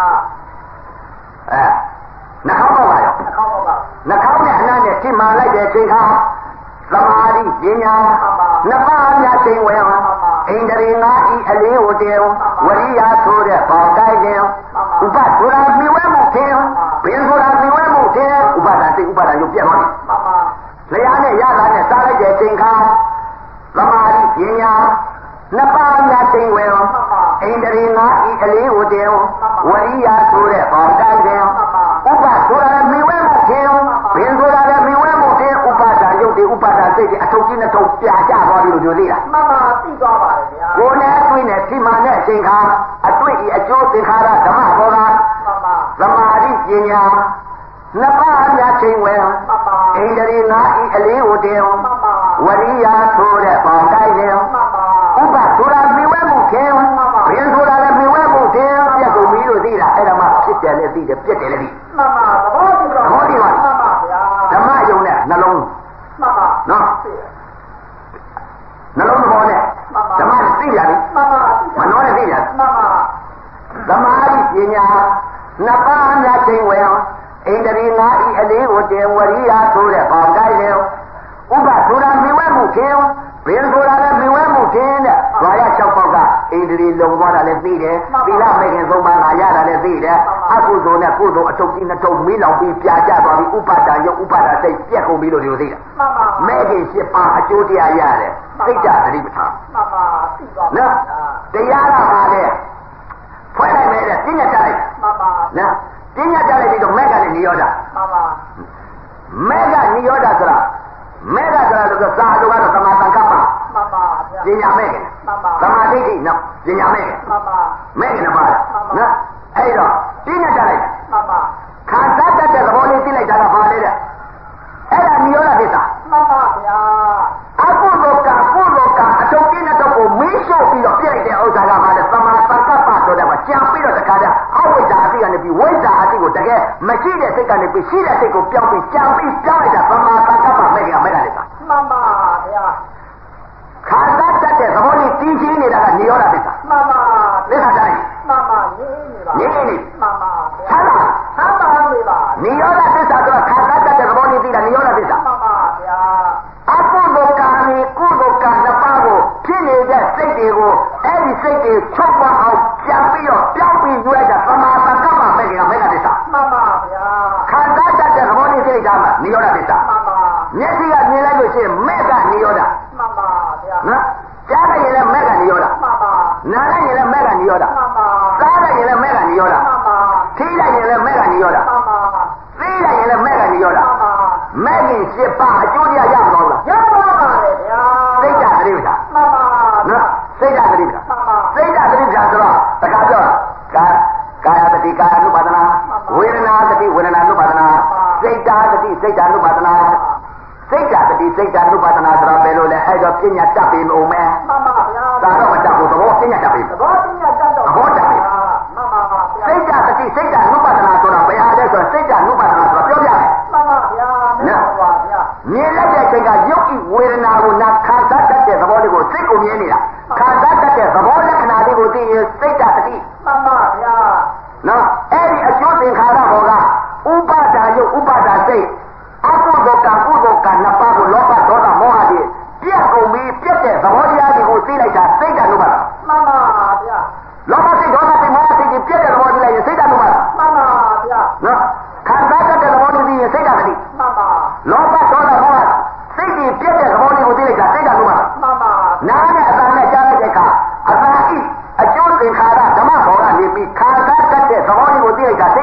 နှာခေါင်းတော့ပါရောနှာခေါင်းပါပါနှာခေါင်းနဲ့အနံ့နဲ့ထိမှန်လိုက်တဲ့အချိန်ခါသမာဓိပညာနှစ်ပါးများချိန်ဝင်အောင်ဣန္ဒြေငါဤအလေးကိုတင်ဝရိယဆိုတဲ့ပေါင်ကိုင်းခြင်းဥပဆိုတာမိဝဲမှုခြင်းဘယ်ဆိုတာမိဝဲမှုခြင်းဥပါဒါစိတ်ဥပါဒါရုပ်ပြတ်သွားတယ်မှန်ပါလျာနဲ့ရတာနဲ့စားလိုက်တဲ့အချိန်ခါသမာဓိပညာနှစ်ပါးများချိန်ဝင်အောင်ဣန္ဒြေငါဤအလေးကိုတင်ဝရိယဆိုတဲ့ပေါင်ကိုင်းခြင်းဥပဆိုတာမိဝဲမှုခြင်းဘယ်ဆိုတာလဲမိဝဲမှုခြင်းဥပါဒါရုပ်တွေဥပါဒါစိတ်တွေအထုပ်ကြီးနဲ့ထုပ်ပြကြသွားပြီလို့ပြောသေးတာမှန်ပါသိသွားပါတယ်ဗျာကိုယ်နဲ့တွေ့နဲ့ဒီမှန်တဲ့အချိန်ခါအတွေ့အကျိုးသင်္ခါရဓမ္မဘောကမှန်ပါသမာဓိပညာနှစ်ပါးများချိန်ဝင်မှန်ပါဣန္ဒြေငါဤအလေးကိုတင်မှန်ပါဝရိယဆိုတဲ့ပေါင်ကိုင်းခြင်းမှန်ပါဥပဆိုတာမိဝဲမှုခြင်းဘယ်ဆိုတာလဲမိဝဲမှုခြင်းပြတ်ကုန်ပြီလို့သိတာအဲ့ဒါမှဖြစ်တယ်လည်းသိတယ်ပြတ်တယ်လည်းသိမှန်ပါသဘောတူပါမှန်ပါဗျာဓမ္မယုံနဲ့နှလုံးမှန်ပါနော်နှလုံးသဘောနဲ့ဓမ္မနဲ့သိရတယ်မှန်ပါမနှောနဲ့သိရတယ်မှန်ပါသမာဓိပညာနှစ်ပါးများချိန်ဝင်အောင်ဣန္ဒြေငါဤအလေးကိုတင်ဝရိယဆိုတဲ့ပေါင်ကိုင်းခြင်းဥပဆိုတာမိဝဲမှုခြင်းဘယ်ဆိုတာလဲမိဝဲမှုခြင်းတဲ့ဘာရ၆ပေါက်ကဣန္ဒြေလုံသွားတာလည်းသိတယ်သီလမဲ့ခင်သုံးပါးငါရတာလည်းသိတယ်အကုသိုလ်နဲ့ကုသိုလ်အထုပ်ကြီးနှစ်ထုပ်မီးလောင်ပြီးပြာကျသွားပြီးဥပါဒာယုတ်ဥပါဒာစိတ်ပြက်ကုန်ပြီလို့ဒီလိုသိတာမှန်ပါမဲ့ခင်၈ပါးအကျိုးတရားရတယ်သိကြသတိပဋ္ဌာန်မှန်ပါသိသွားပါနော်တရားကပါလေဖွဲ့လိုက်မယ်တဲ့ပြညတ်တက်လိုက်မှန်ပါနော်ပြညတ်တက်လိုက်ပြီးတော့မဲ့ကလည်းနိရောဓမှန်ပါမဲ့ကနိရောဓဆိုတာမဲ့ကဆိုတာလို့စာတော်ကတော့သမာသင်္ကပ္ပမှန်ပါဗျာပညာမဲ့ခင်မှန်ပါသမာဓိဋ္ဌိနော်ပညာမဲ့ခင်မှန်ပါမဲ့ခင်ပါနော်အဲ့တော့ပြညတ်တက်လိုက်မှန်ပါခံစားတတ်တဲ့သဘောလေးသိလိုက်တာကဘာလဲတဲ့အဲ့ဒါနိရောဓသစ္စာမှန်ပါဗျာအကုသိုလ်ကုသိုလ်ကအတုပ်ကြီးနဲ့တော့ကိုမင်းရှို့ပြီးတော့ပြလိုက်တဲ့ဥစ္စာကဘာလဲသမာသင်္ကပ္ပဆိုတဲ့မှာကြံပြီးတော့တခါတည်းအဝိဇ္ဇာအသိကနေပြီးဝိဇ္ဇာအသိကိုတကယ်မရှိတဲ့စိတ်ကနေပြီးရှိတဲ့စိတ်ကိုပြောင်းပြီးကြံပြီးပြောင်းလိုက်တာသမာသင်္ကပ္ပမဲ့ခင်မဲ့ကလေးကမှန်ပါဗျာခါစားတတ်တဲ့သဘောလေးတီးချင်းနေတာကနိရောဓသစ္စာမှန်ပါသစ္စာတိုင်းမှန်ပါရင်းနေပါရင်းနေမှန်ပါဗျာဟာလားမှန်ပါနေပါနိရောဓသစ္စာဆိုတာခါစားတတ်တဲ့သဘောလေးသိတာနိရောဓသစ္စာမှန်ပါဗျာအကုသိုလ်ကံနဲ့ကုသိုလ်ကံနှစ်ပါးကိုဖြစ်နေတဲ့စိတ်တွေကိုအဲ့ဒီစိတ်တွေချုပ်ပွားအောင်ပြန်ပြီးတော့ပြောင်းပြီးယူလိုက်တာသမာသင်္ကပ္ပမဲ့ခင်မဲ့ကသစ္စာမှန်ပါဗျာခန္ဓာတတ်တဲ့သဘောလေးသိလိုက်တာမှနိရောဓသစ္စာမှန်ပါမျက်စိကမြင်လိုက်လို့ရှိရင်မဲ့ကနိရောဓမှန်ပါဗျာနော်ကြားလိုက်ရင်လည်းမဲ့ကနိရောဓမှန်ပါနားလိုက်ရင်လည်းမဲ့ကနိရောဓမှန်ပါစားလိုက်ရင်လည်းမဲ့ကနိရောဓမှန်ပါထိလိုက်ရင်လည်းမဲ့ကနိရောဓမှန်ပါသိလိုက်ရင်လည်းမဲ့ကနိရောဓမှန်ပါမဲ့ခင်7ပါးအကျိုးတရားရမလို့လားရပါပါလေဗျာစိတ်ဓာတ်သတိပဋ္ဌာန်မှန်ပါနော်စိတ်ဓာတ်သတိပဋ္ဌာန်မှန်ပါစိတ်ဓာတ်သတိပဋ္ဌာန်ဆိုတော့တခါပြောကာယတတိကာယ ानु ပါဒနာဝေဒနာတတိဝေဒနာ ानु ပါဒနာစိတ်ဓာတ်တတိစိတ်ဓာတ် ानु ပါဒနာစိတ်ဓာတ်တတိစိတ်ဓာတ် ानु ပါဒနာဆိုတာဘယ်လိုလဲအဲ့တော့ပညာတတ်ပြီမအောင်မဲမှန်ပါဗျာဒါတော့မတတ်ဘူးသဘောပညာတတ်ပြီသဘောပညာတတ်တော့မှန်ပါဗျာစိတ်ဓာတ်တတိစိတ်ဓာတ် ानु ပါဒနာဆိုတာဘယ်ဟာလဲဆိုတော့စိတ်ဓာတ် ानु ပါဒနာဆိုတာပြောပြမယ်မှန်ပါဗျာမှန်ပါဗျာမြင်လိုက်တဲ့အချိန်ကယုတ်ဤဝေဒနာကိုနာခံစားတတ်တဲ့သဘောလေးကိုစိတ်ကိုမြင်နေတာခံစားတတ်တဲ့သဘောလက္ခဏာလေးကိုသိရင်စိတ်ဓာတ်တတိမှန်ပါဗျာနော်အဲ့ဒီအကျိုးသင်္ခါရဘောကဥပါဒာယုတ်ဥပါဒာစိတ်အကုသိုလ်ကံကုသိုလ်ကံနှစ်ပါးကိုလောဘဒေါသမောဟတွေပြက်ကုန်ပြီးပြက်တဲ့သဘောတရားတွေကိုသိလိုက်တာစိတ်ဓာတ်လို့ပါလားမှန်ပါဗျာလောဘစိတ်ဒေါသစိတ်မောဟစိတ်တွေပြက်တဲ့သဘောသိလိုက်ရင်စိတ်ဓာတ်လို့ပါလားမှန်ပါဗျာနော်ခံစားတတ်တဲ့သဘောတွေသိရင်စိတ်ဓာတ်တတိမှန်ပါလောဘဒေါသမောဟစိတ်တွေပြက်တဲ့သဘောတွေကိုသိလိုက်တာစိတ်ဓာတ်လို့ပါလားမှန်ပါနားနဲ့အတန်နဲ့ကြားလိုက်တဲ့အခါအတန်ဤအကျိုးသင်္ခါရဓမ္မဘောကနေပြီးခံစားတတ်တဲ့သဘောတွေကိုသိလိုက်တာ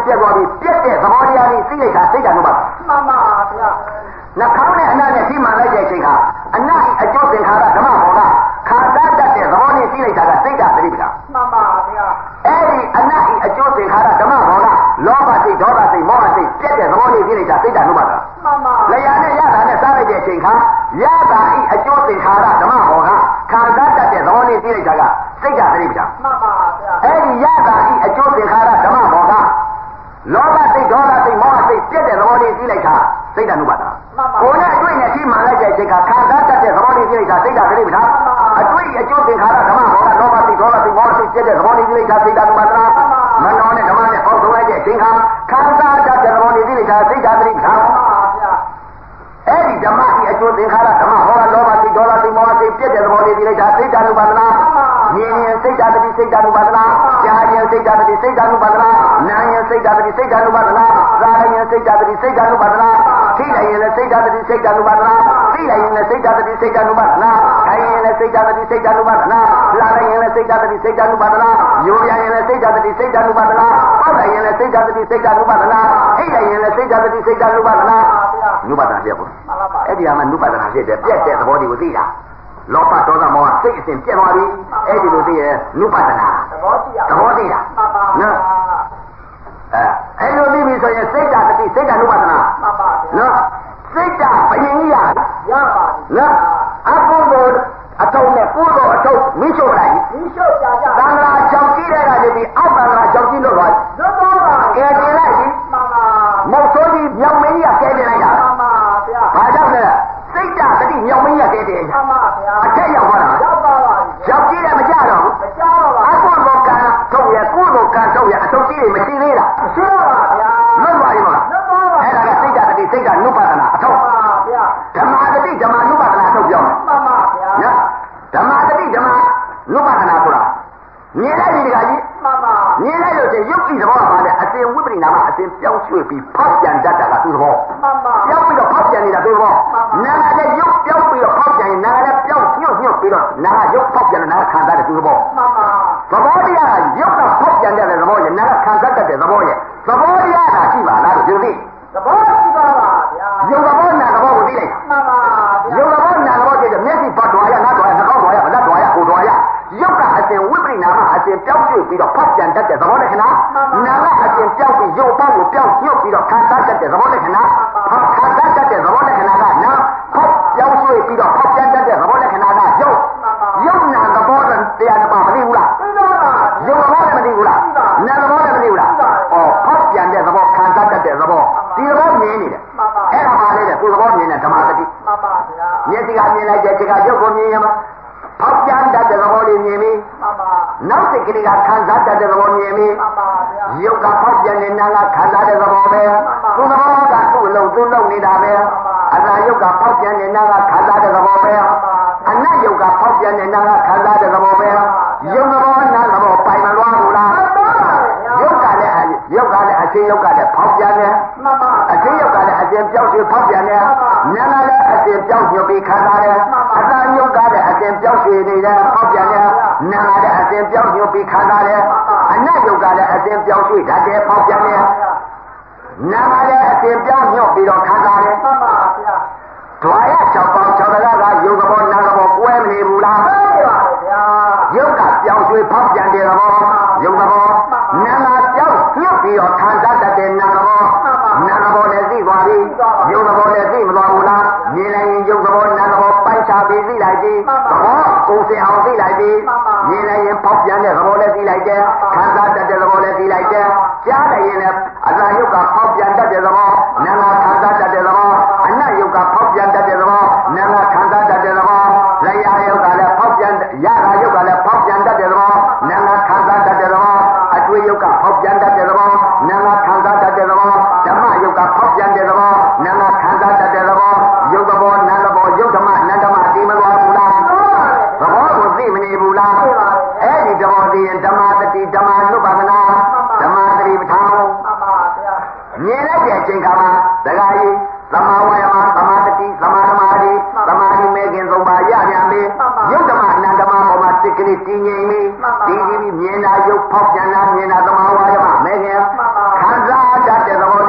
ပြက်သွားပြီးပြက်တဲ့သဘောတရားလေးသိလိုက်တာစိတ်ဓာတ်နုပါဒနာမှန်ပါဗျာနှာခေါင်းနဲ့အနံ့နဲ့ထိမှန်လိုက်တဲ့အချိန်ကအနံ့အကျိုးသင်္ခါရဓမ္မဘောကခန္ဓာတတ်တဲ့သဘောလေးသိလိုက်တာကစိတ်ဓာတ်သတိပဋ္ဌာန်မှန်ပါဗျာအဲ့ဒီအနံ့အကျိုးသင်္ခါရဓမ္မဘောကလောဘစိတ်ဒေါသစိတ်မောဟစိတ်ပြက်တဲ့သဘောလေးသိလိုက်တာစိတ်ဓာတ်နုပါဒနာမှန်ပါလျာနဲ့ရတာနဲ့စားလိုက်တဲ့အချိန်ခါရတာဤအကျိုးသင်္ခါရဓမ္မဘောကခန္ဓာတတ်တဲ့သဘောလေးသိလိုက်တာကစိတ်ဓာတ်သတိပဋ္ဌာန်မှန်ပါဗျာအဲ့ဒီရတာဤအကျိုးသင်္ခါရဓမ္မဘောကလောဘစိတ်ဒေါသစိတ်မောဟစိတ်ပြက်တဲ့သဘောလေးသိလိုက်တာစိတ်ဓာတ်နုပါဒနာကိုယ်နဲ့အတွေ့နဲ့ထိမှန်လိုက်တဲ့အချိန်ကခန္ဓာတတ်တဲ့သဘောလေးသိလိုက်တာစိတ်ဓာတ်သတိပဋ္ဌာန်အတွေ့အကျိုးသင်္ခါရဓမ္မဘောကလောဘစိတ်ဒေါသစိတ်မောဟစိတ်ပြက်တဲ့သဘောလေးသိလိုက်တာစိတ်ဓာတ်နုပါဒနာမနောနဲ့ဓမ္မနဲ့ပေါင်းစုံလိုက်တဲ့အချိန်ခါခန္ဓာတတ်တဲ့သဘောလေးသိလိုက်တာစိတ်ဓာတ်သတိပဋ္ဌာန်အဲ့ဒီဓမ္မဤအကျိုးသင်္ခါရဓမ္မဟောလောဘစိတ်ဒေါသစိတ်မောဟစိတ်ပြည့်တဲ့သဘောလေးသိလိုက်တာစိတ်ဓာတ်နုပါဒနာမြင်ရင်စိတ်ဓာတ်တိစိတ်ဓာတ်နုပါဒနာကြားရင်စိတ်ဓာတ်တိစိတ်ဓာတ်နုပါဒနာနားရင်စိတ်ဓာတ်တိစိတ်ဓာတ်နုပါဒနာစားရင်စိတ်ဓာတ်တိစိတ်ဓာတ်နုပါဒနာထိလိုက်ရင်လည်းစိတ်ဓာတ်တိစိတ်ဓာတ်နုပါဒနာသိလိုက်ရင်လည်းစိတ်ဓာတ်တိစိတ်ဓာတ်နုပါဒနာခိုင်းရင်လည်းစိတ်ဓာတ်တိစိတ်ဓာတ်နုပါဒနာလာလိုက်ရင်လည်းစိတ်ဓာတ်တိစိတ်ဓာတ်နုပါဒနာယိုပြန်ရင်လည်းစိတ်ဓာတ်တိစိတ်ဓာတ်နုပါဒနာပေါက်လိုက်ရင်လည်းစိတ်ဓာတ်တိစိတ်ဓာတ်နုပါဒနာအိတ်လိုက်ရင်လည်းစိတ်ဓာတ်တိစိတ်ဓာတ်နုပါဒနာနုပါဒနာပြတ်ဘူးအဲ့ဒီဟာမှနုပါဒနာဖြစ်တယ်ပြတ်တဲ့သဘောတွေကိုသိတာလောဘဒေါသမောဟစိတ်အစဉ်ပြတ်သွားပြီအဲ့ဒီလိုသိရင်နုပါဒနာသဘောသိရနော်အဲ့လိုသိပြီဆိုရင်စိတ်ဓာတ်တိစိတ်ဓာတ်နုပါဒနာမှန်ပါဗျာနော်စိတ်ဓာတ်ဘယင်ကြီးရပါပြီနော်အကုသိုလ်အထုံးနဲ့ကုသိုလ်အထုံးမိရှုလိုက်မိရှုကြကြသံဃာကြောင့်ကြီးတဲ့ကနေပြီးအောက်သံဃာကြောင့်ကြီးလို့သွားလွတ်သွားပါကဲတင်လိုက်ပြီမှန်ပါမုတ်ဆိုးကြီးမြောင်မင်းကြီးကကဲတင်လိုက်တာမှန်ပါဗျာဘာကြောင့်လဲစိတ်ဓာတ်တိမြောင်မင်းကြီးကကဲတင်မှန်ပါဗျာအထက်ရောက်သွားတာရောက်ပါပါရောက်ကြီးတယ်မကြတော့ဘူးမကြတော့ပါအကုသိုလ်ကံထုတ်ရကုသိုလ်ကံထုတ်ရအထုံးကြီးတွေမရှိသေးလားမရှိပါဗျာလွတ်သွားပြီမလားလွတ်သွားပါအဲ့ဒါကစိတ်ဓာတ်တိစိတ်ဓာတ်နုပါဒနာအထုံးမှန်ပါဗျာဓမ္မတတိဓမ္မနုပါဒနာအထုံးပြောမှန်ပါဗျာနော်ဓမ္မတတိဓမ္မနုပါဒနာဆိုတာမြင်လိုက်ပြီတခါကြီးမှန်ပါမြင်လိုက်လို့ချင်းရုပ်တိသဘောကဘာလဲအစဉ်ဝိပရိနာမအစဉ်ပြောင်းရွှေ့ပြီးဖောက်ပြန်တတ်တာကသူ့သဘောမှန်ပါပြောင်းပြီးတော့ဖောက်ပြန်နေတာသူ့သဘောနာကလည်းရုပ်ပြောင်းပြီးတော့ဖောက်ပြန်ရင်နာကလည်းပြောင်းညှို့ပြီးတော့နာကရုပ်ဖောက်ပြန်နာကခံစားတဲ့သူ့သဘောမှန်ပါသဘောတရားကရုပ်ကဖောက်ပြန်တဲ့သဘောရဲ့နာကခံစားတတ်တဲ့သဘောရဲ့သဘောတရားကရှိပါလားလို့ယူသိသဘောရှိပါပါဗျာရုပ်သဘောနာသဘောကိုသိလိုက်မှန်ပါရုပ်သဘောနာသဘောသိတယ်မျက်စိပတ်တော်ရနားတော်ရနှာခေါင်းတော်ရဗလက်တော်ရကိုယ်တော်ရရုပ်ကအစဉ်ဝိပရိနာမအစဉ်ပြောင်းရွှေ့ပြီးတော့ဖောက်ပြန်တတ်တဲ့သဘောလက္ခဏာနာကအစဉ်ပြောင်းပြီးရုပ်ပေါင်းကိုပြောင်းညှို့ပြီးတော့ခံစားတတ်တဲ့သဘောလက္ခဏာခံစားတတ်တဲ့သဘောလက္ခဏာကနာဖောက်ပြောင်းရွှေ့ပြီးတော့ဖောက်ပြန်တတ်တဲ့သဘောလက္ခဏာကရုပ်နာသဘောတရားတစ်ပါးမသိဘူးလားရုပ်သဘောလည်းမသိဘူးလားနာသဘောလည်းမသိဘူးလားဩဖောက်ပြန်တဲ့သဘောခံစားတတ်တဲ့သဘောဒီသဘောမြင်နေတယ်အဲ့ဒါပါလေတဲ့သူသဘောမြင်တဲ့ဓမ္မတတိမှန်ပါဗျာမျက်စိကမြင်လိုက်တဲ့ဒီကရုပ်ကိုမြင်ရမှာဖောက်ပြန်တတ်တဲ့သဘောလေးမြင်ပြီမှန်ပါနောက်စိတ်ကလေးကခံစားတတ်တဲ့သဘောမြင်ပြီမှန်ပါဗျာရုပ်ကဖောက်ပြန်နေနာကခံစားတဲ့သဘောပဲသူသဘောကသူ့အလုံးသူ့လုံးနေတာပဲအနာရုပ်ကဖောက်ပြန်နေနာကခံစားတဲ့သဘောပဲအနတ်ရုပ်ကဖောက်ပြန်နေနာကခံစားတဲ့သဘောပဲရုပ်သဘောနာသဘောပိုင်မလွားဘူးလားရုပ်ကလည်းအချင်းရုပ်ကလည်းဖောက်ပြန်နေမှန်ပါအချင်းရုပ်ကလည်းအချင်းပြောင်းပြီးဖောက်ပြန်နေနာကလည်းအချင်းပြောင်းညွတ်ပြီးခံစားတယ်အသာရုပ်ကလည်းအချင်းပြောင်းရွှေနေတယ်ဖောက်ပြန်နေနာကလည်းအချင်းပြောင်းညွတ်ပြီးခံစားတယ်အနတ်ရုပ်ကလည်းအချင်းပြောင်းရွှေဓာတ်တယ်ဖောက်ပြန်နေနာကလည်းအချင်းပြောင်းညွတ်ပြီးတော့ခံစားတယ်မှန်ပါဗျာဓွာရ6ပေါင်း6တကရုပ်သဘောနာသဘောကွဲမနေဘူးလားမှန်ပါဗျာရုပ်ကပြောင်းရွှေဖောက်ပြန်တဲ့သဘောရုပ်သဘောနာကပြောင်းညွတ်ပြီးတော့ခံစားတတ်တဲ့နာသဘောနာသဘောလည်းသိသွားပြီရုပ်သဘောလည်းသိမသွားဘူးလားမြင်လိုက်ရင်ရုပ်သဘောနာသဘောပိုက်ချပြီးသိလိုက်ပြီသဘောကိုယ်စင်အောင်သိလိုက်ပြီမြင်လိုက်ရင်ဖောက်ပြန်တဲ့သဘောလည်းသိလိုက်တယ်ခံစားတတ်တဲ့သဘောလည်းသိလိုက်တယ်ကြားလိုက်ရင်လည်းအသာရုပ်ကဖောက်ပြန်တတ်တဲ့သဘောနာကခံစားတတ်တဲ့သဘောအနတ်ရုပ်ကဖောက်ပြန်တတ်တဲ့သဘောနာကခံစားတတ်တဲ့သဘောလျှာရုပ်ကလည်းဖောက်ပြန်ရတာရုပ်ကလည်းဖောက်ပြန်တတ်တဲ့သဘောနာကခံစားတတ်တဲ့သဘောအတွေ့ရုပ်ကဖောက်ပြန်တတ်တဲ့သဘောနာကခံစားတတ်တဲ့သဘောဓမ္မရုပ်ကဖောက်ပြန်တဲ့သဘောနာကခံစားတတ်တဲ့သဘောရုပ်သဘောနာသဘောရုပ်ဓမ္မနန္ဓမ္မသိမသွားဘူးလားသဘောကိုသိမနေဘူးလားအဲ့ဒီသဘောသိရင်ဓမ္မတတိဓမ္မနုပါဒနာဓမ္မတတိပဋ္ဌာန်မြင်လိုက်တဲ့အချိန်ခါမှာဒကာကြီးသမာဝါယမသမာတတိသမာဓမ္မာတိသမာဓိမဲခင်သုံးပါးရပြန်ပြီရုပ်ဓမ္မနန္ဓမ္မပေါ်မှာစိတ်ကလေးတည်ငြိမ်ပြီတည်ကြည်ပြီးမြင်တာရုပ်ဖောက်ပြန်တာမြင်တာသမာဝါယမမဲခင်ခံစား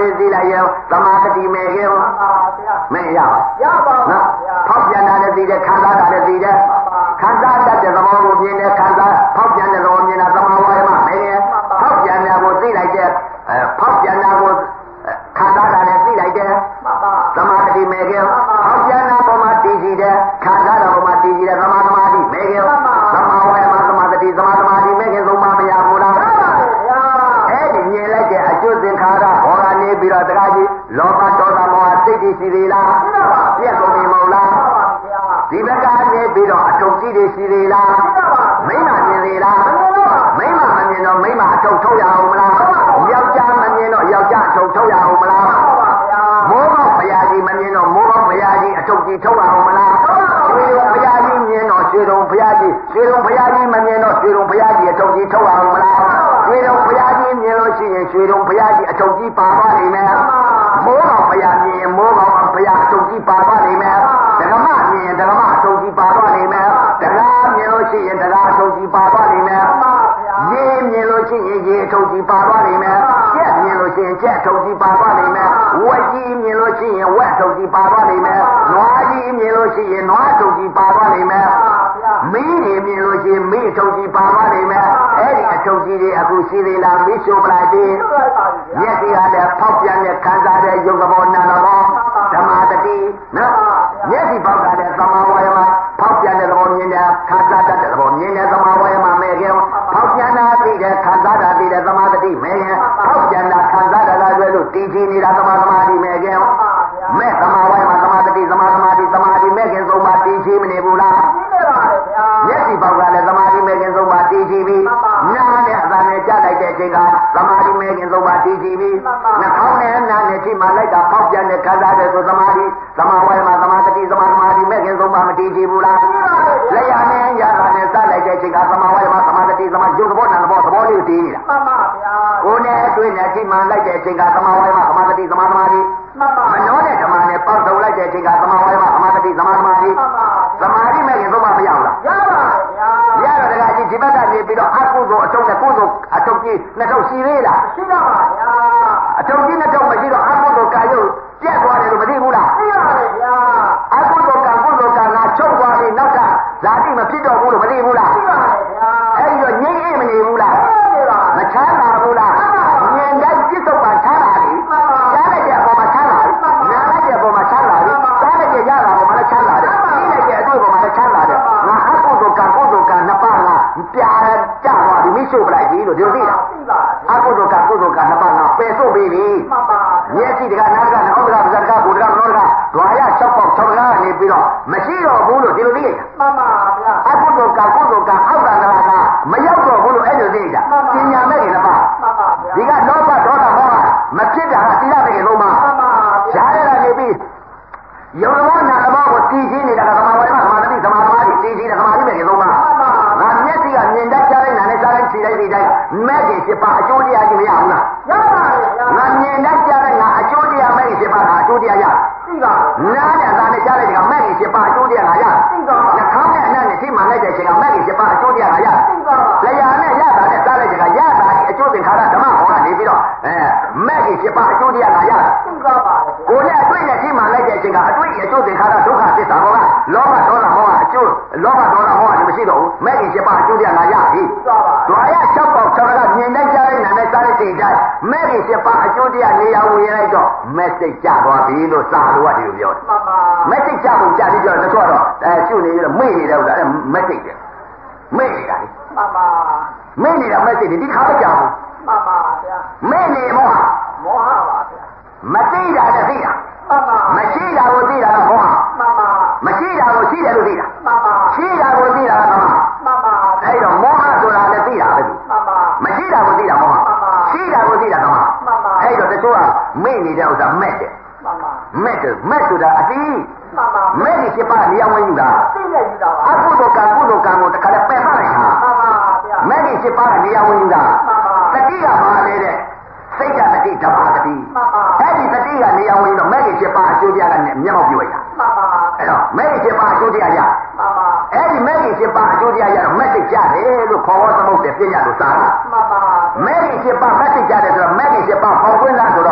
လေးသိလိုက်ရောသမာဓိမဲ့ခင်မှန်ပါဗျာမင်းရပါရပါပါဗျာဖောက်ပြန်တာလည်းသိတယ်ခံစားတာလည်းသိတယ်ခံစားတတ်တဲ့သဘောကိုမြင်တယ်ခံစားဖောက်ပြန်တဲ့သဘောမြင်တာသမာဝါယမမင်းရဲ့ဖောက်ပြန်တာကိုသိလိုက်တဲ့ဖောက်ပြန်တာကိုခံစားတာလည်းသိလိုက်တယ်မှန်ပါသမာဓိမဲ့ခင်ဖောက်ပြန်တာပေါ်မှာတည်ကြည်တယ်ခံစားတာပေါ်မှာတည်ကြည်တယ်သမာဓိမဲ့ခင်သမာဝါယမသမာဓိမဲ့ခင်သုံးပါမရဘူးလားအဲ့ဒီမြင်လိုက်တဲ့အကျိုးသင်္ခါရဟောကနေပြီးတော့တရားကြီးလောဘဒေါသမောဟစိတ်ရှိသေးလားပြည့်စုံနေမဟုတ်လားဒီဘက်ကနေပြီးတော့အထုပ်ကြီးတွေရှိသေးလားမိမမြင်သေးလားမိမမမြင်တော့မိမအထုပ်ထုတ်ရအောင်မလားယောက်ျားမမြင်တော့ယောက်ျားအထုပ်ထုတ်ရအောင်မလားမိုးပေါက်ဘုရားကြီးမမြင်တော့မိုးပေါက်ဘုရားကြီးအထုပ်ကြီးထုတ်ရအောင်မလားရွှေရုံဘုရားကြီးမြင်တော့ရွှေရုံဘုရားကြီးမမြင်တော့ရွှေရုံဘုရားကြီးအထုပ်ကြီးထုတ်ရအောင်မလားရွှေရုံဘုရားကြီးမြင်လို့ရှိရင်ရွှေရုံဘုရားကြီးအထုပ်ကြီးပါသွားနိုင်မယ်မိုးပေါက်ဘုရားမြင်ရင်မိုးပေါက်ဘုရားအထုပ်ကြီးပါသွားနိုင်မယ်ဓမ္မမြင်ရင်ဓမ္မအထုပ်ကြီးပါသွားနိုင်မယ်တရားမြင်လို့ရှိရင်တရားအထုပ်ကြီးပါသွားနိုင်မယ်ရေမြင်လို့ရှိရင်ရေအထုပ်ကြီးပါသွားနိုင်မယ်ကြက်မြင်လို့ရှိရင်ကြက်အထုပ်ကြီးပါသွားနိုင်မယ်ဝက်ကြီးမြင်လို့ရှိရင်ဝက်အထုပ်ကြီးပါသွားနိုင်မယ်နွားကြီးမြင်လို့ရှိရင်နွားအထုပ်ကြီးပါသွားနိုင်မယ်မီးတွေမြင်လို့ရှိရင်မီးအထုပ်ကြီးပါသွားနိုင်မယ်အဲ့ဒီအထုပ်ကြီးတွေအခုရှိသေးလားမီးရှို့ပလိုက်သေးမျက်စိကလည်းဖောက်ပြန်တဲ့ခံစားတဲ့ယုတ်သဘောနာသဘောဓမ္မတတိနော်မျက်စိပေါက်ကလည်းသမာဝါယမဖောက်ပြန်တဲ့သဘောမြင်တယ်ခံစားတတ်တဲ့သဘောမြင်တယ်သမာဝါယမမဲ့ခင်ဖောက်ပြန်တာသိတယ်ခံစားတာသိတယ်သမာတတိမဲ့ခင်ဖောက်ပြန်တာခံစားတာလည်းလို့တည်ကြည်နေတာသမာသမာဓိမဲ့ခင်မဲ့သမာဝါယမသမာတတိသမာသမာဓိမဲ့ခင်သုံးပါတည်ကြည်မနေဘူးလားမျက်စိပေါက်ကလည်းသမာဓိမဲ့ခင်သုံးပါတည်ကြည်ပြီနားနဲ့အသာနဲ့ကြားလိုက်တဲ့အချိန်ကသမာဓိမဲ့ခင်သုံးပါတည်ကြည်ပြီနှာခေါင်းနဲ့နားနဲ့ထိမှလိုက်တာဖောက်ပြန်တဲ့ခံစားတဲ့ဆိုသမာဓိသမာဝါယမသမာတတိသမာသမာဓိမဲ့ခင်သုံးပါမတည်ကြည်ဘူးလားလျာနဲ့ရတာနဲ့စလိုက်တဲ့အချိန်ကသမာဝါယမသမာတတိသမာယုတ်သဘောနာသဘောလေးတည်နေတာမှန်ပါဗျာကိုယ်နဲ့တွေ့နဲ့ထိမှလိုက်တဲ့အချိန်ကသမာဝါယမသမာတတိသမာသမာဓိမနောနဲ့ဓမ္မနဲ့ပေါက်တုံလိုက်တဲ့အချိန်ကသမာဝါယမသမာတတိသမာသမာဓိသမာဓိမဲ့ခင်သုံးပါမရဘူးလားရပါဗျာရတော့တကကြီးဒီဘက်ကနေပြီးတော့အကုသိုလ်အထုပ်နဲ့ကုသိုလ်အထုပ်ကြီးနှစ်ထုပ်ရှိသေးလားရှိပါပါဗျာအထုပ်ကြီးနှစ်ထုပ်မရှိတော့အကုသိုလ်ကာယုတ်ပြတ်သွားတယ်လို့မသိဘူးလားသိပါတယ်ဗျာအကုသိုလ်ကကုသိုလ်ကငါချုပ်သွားပြီနောက်ကဇာတိမဖြစ်တော့ဘူးလို့မသိဘူးလားသိပါတယ်ဗျာအဲ့ဒီတော့ငြိမ့်အေးမနေဘူးလားသိပါမချမ်းသာဘူးလားဉာဏ်တိုင်းပြစ္ဆုတ်ပါချမ်းသာပြီကြားလိုက်တဲ့အပေါ်မှာချမ်းသာပြီနားလိုက်တဲ့အပေါ်မှာချမ်းသာပြီကြားလိုက်တဲ့ရတာပေါ်မှာလည်းချမ်းသာတယ်သိလိုက်တဲ့အတွေ့ပေါ်မှာလည်းချမ်းသာတယ်ငါအကုသိုလ်ကနှစ်ပါးကပြာကြသွားပြီမိရှုပ်ပလိုက်ပြီလို့ဒီလိုသိတာအကုသိုလ်ကနှစ်ပါးကပယ်ဆုပ်ပြီမှန်ပါမျက်စိတကနားကနှောက်ကပါးစပ်ကဘုရားမနောကဒွါရ၆ပေါက်၆ကားနေပြီးတော့မရှိတော့ဘူးလို့ဒီလိုသိရမှန်ပါဗျာအကုသိုလ်ကအောက်ကမရောက်တော့ဘူးလို့အဲ့လိုသိကြပညာမဲ့တွေနှစ်ပါးမှန်ပါဗျာဒီကလောဘဒေါသမောဟမဖြစ်တာကသီလမဲ့တွေလုံးမမှန်ပါဗျာရားရတာနေပြီးယုံတော်နာသဘောကိုတည်ရှင်းနေတာကသမာဝါယမသမာဓိသမာဓိတည်ရှင်းတဲ့သမာဓိမဲ့တွေလုံးမငါမျက်စိကမြင်တတ်ကြတဲ့နာနဲ့စားတိုင်းခြေတိုင်းဒီတိုင်းမဲ့တွေဖြစ်ပါအကျိုးတရားကြီးမရဘူးလားရပါတယ်ဗျာငါမြင်တတ်ကြတဲ့ငါအကျိုးတရားမဲ့တွေဖြစ်ပါလားအကျိုးတရားရသိပါနားနဲ့သားနဲ့ကြားလိုက်တဲ့ကမဲ့တွေဖြစ်ပါအကျိုးတရားငါရသိပါနှာခေါင်းနဲ့အနံ့နဲ့ထိမှန်လိုက်တဲ့အချိန်ကမဲ့တွေဖြစ်ပါအကျိုးတရားငါရသိပါလျာနဲ့ရတာနဲ့စားလိုက်တဲ့ကရတာဒီအကျိုးသင်္ခါရဓမ္မဟောကနေပြီးတော့မဲ့တွေဖြစ်ပါအကျိုးတရားငါရသိပါပါတယ်ကိုယ်နဲ့အတွေ့နဲ့ထိမှန်လိုက်တဲ့အချိန်ကအတွေ့အကျိုးသင်္ခါရဒုက္ခသစ္စာဘောကလောဘဒေါသမောဟအကျိုးလောဘဒေါသမောဟလည်းမရှိတော့ဘူးမဲ့တွေဖြစ်ပါအကျိုးတရားငါရပြီဒွါရ၆ပေါက်၆ကမြင်တိုင်းကြားတိုင်းနာနဲ့စားတဲ့ချိန်တိုင်းမဲ့တွေဖြစ်ပါအကျိုးတရားနေရာဝင်လိုက်တော့မဲ့စိတ်ကြသွားပြီလို့စာလို့ကဒီလိုပြောတယ်မှန်ပါမက်စိတ်ကြဖို့ကြာပြီးတော့တချို့တော့ရှုနေရတော့မေ့နေတဲ့ဥစ္စာမက်စိတ်တယ်မေ့နေတာလေမှန်ပါမေ့နေတာမက်စိတ်ဒီခါမကြဘူးမှန်ပါဗျာမေ့နေမောဟပါဗျာမသိတာနဲ့သိတာမှန်ပါမရှိတာကိုသိတာကမောဟမှန်ပါမရှိတာကိုရှိတယ်လို့သိတာမှန်ပါရှိတာကိုသိတာကသမမှန်ပါအဲ့တော့မောဟဆိုတာလည်းသိတာပဲမှန်ပါမရှိတာကိုသိတာမောဟရှိတာကိုသိတာသမမှန်ပါအဲ့တော့တချို့ကမေ့နေတဲ့ဥစ္စာမက်တယ်မှန်ပါမက်ဆိုတာအတိမှန်ပါမဲ့ဒီဖြစ်ပါနေရာဝင်ယူတာသိနေယူတာပါအကုသိုလ်ကံကိုတခါလဲပယ်ဖလိုက်တာမှန်ပါဗျာမဲ့ဒီဖြစ်ပါနေရာဝင်ယူတာမှန်ပါတတိကပါလေတဲ့စိတ်ကတတိဓမ္မတတိမှန်ပါအဲ့ဒီတတိကနေရာဝင်တော့မဲ့ဒီဖြစ်ပါအကျိုးတရားကမျက်မှောက်ပြုရတာမှန်ပါအဲ့တော့မဲ့ဒီဖြစ်ပါအကျိုးတရားရမှန်ပါအဲ့ဒီမဲ့ဒီဖြစ်ပါအကျိုးတရားရတော့မဲ့စိတ်ကြတယ်လို့ခေါ်ဝသမုတ်တယ်ပြညာလို့စားတာမှန်ပါမဲ့ဒီဖြစ်ပါမဲ့စိတ်ကြတယ်ဆိုတော့မဲ့ဒီဖြစ်ပါပေါက်ကွင်းလားဆိုတော့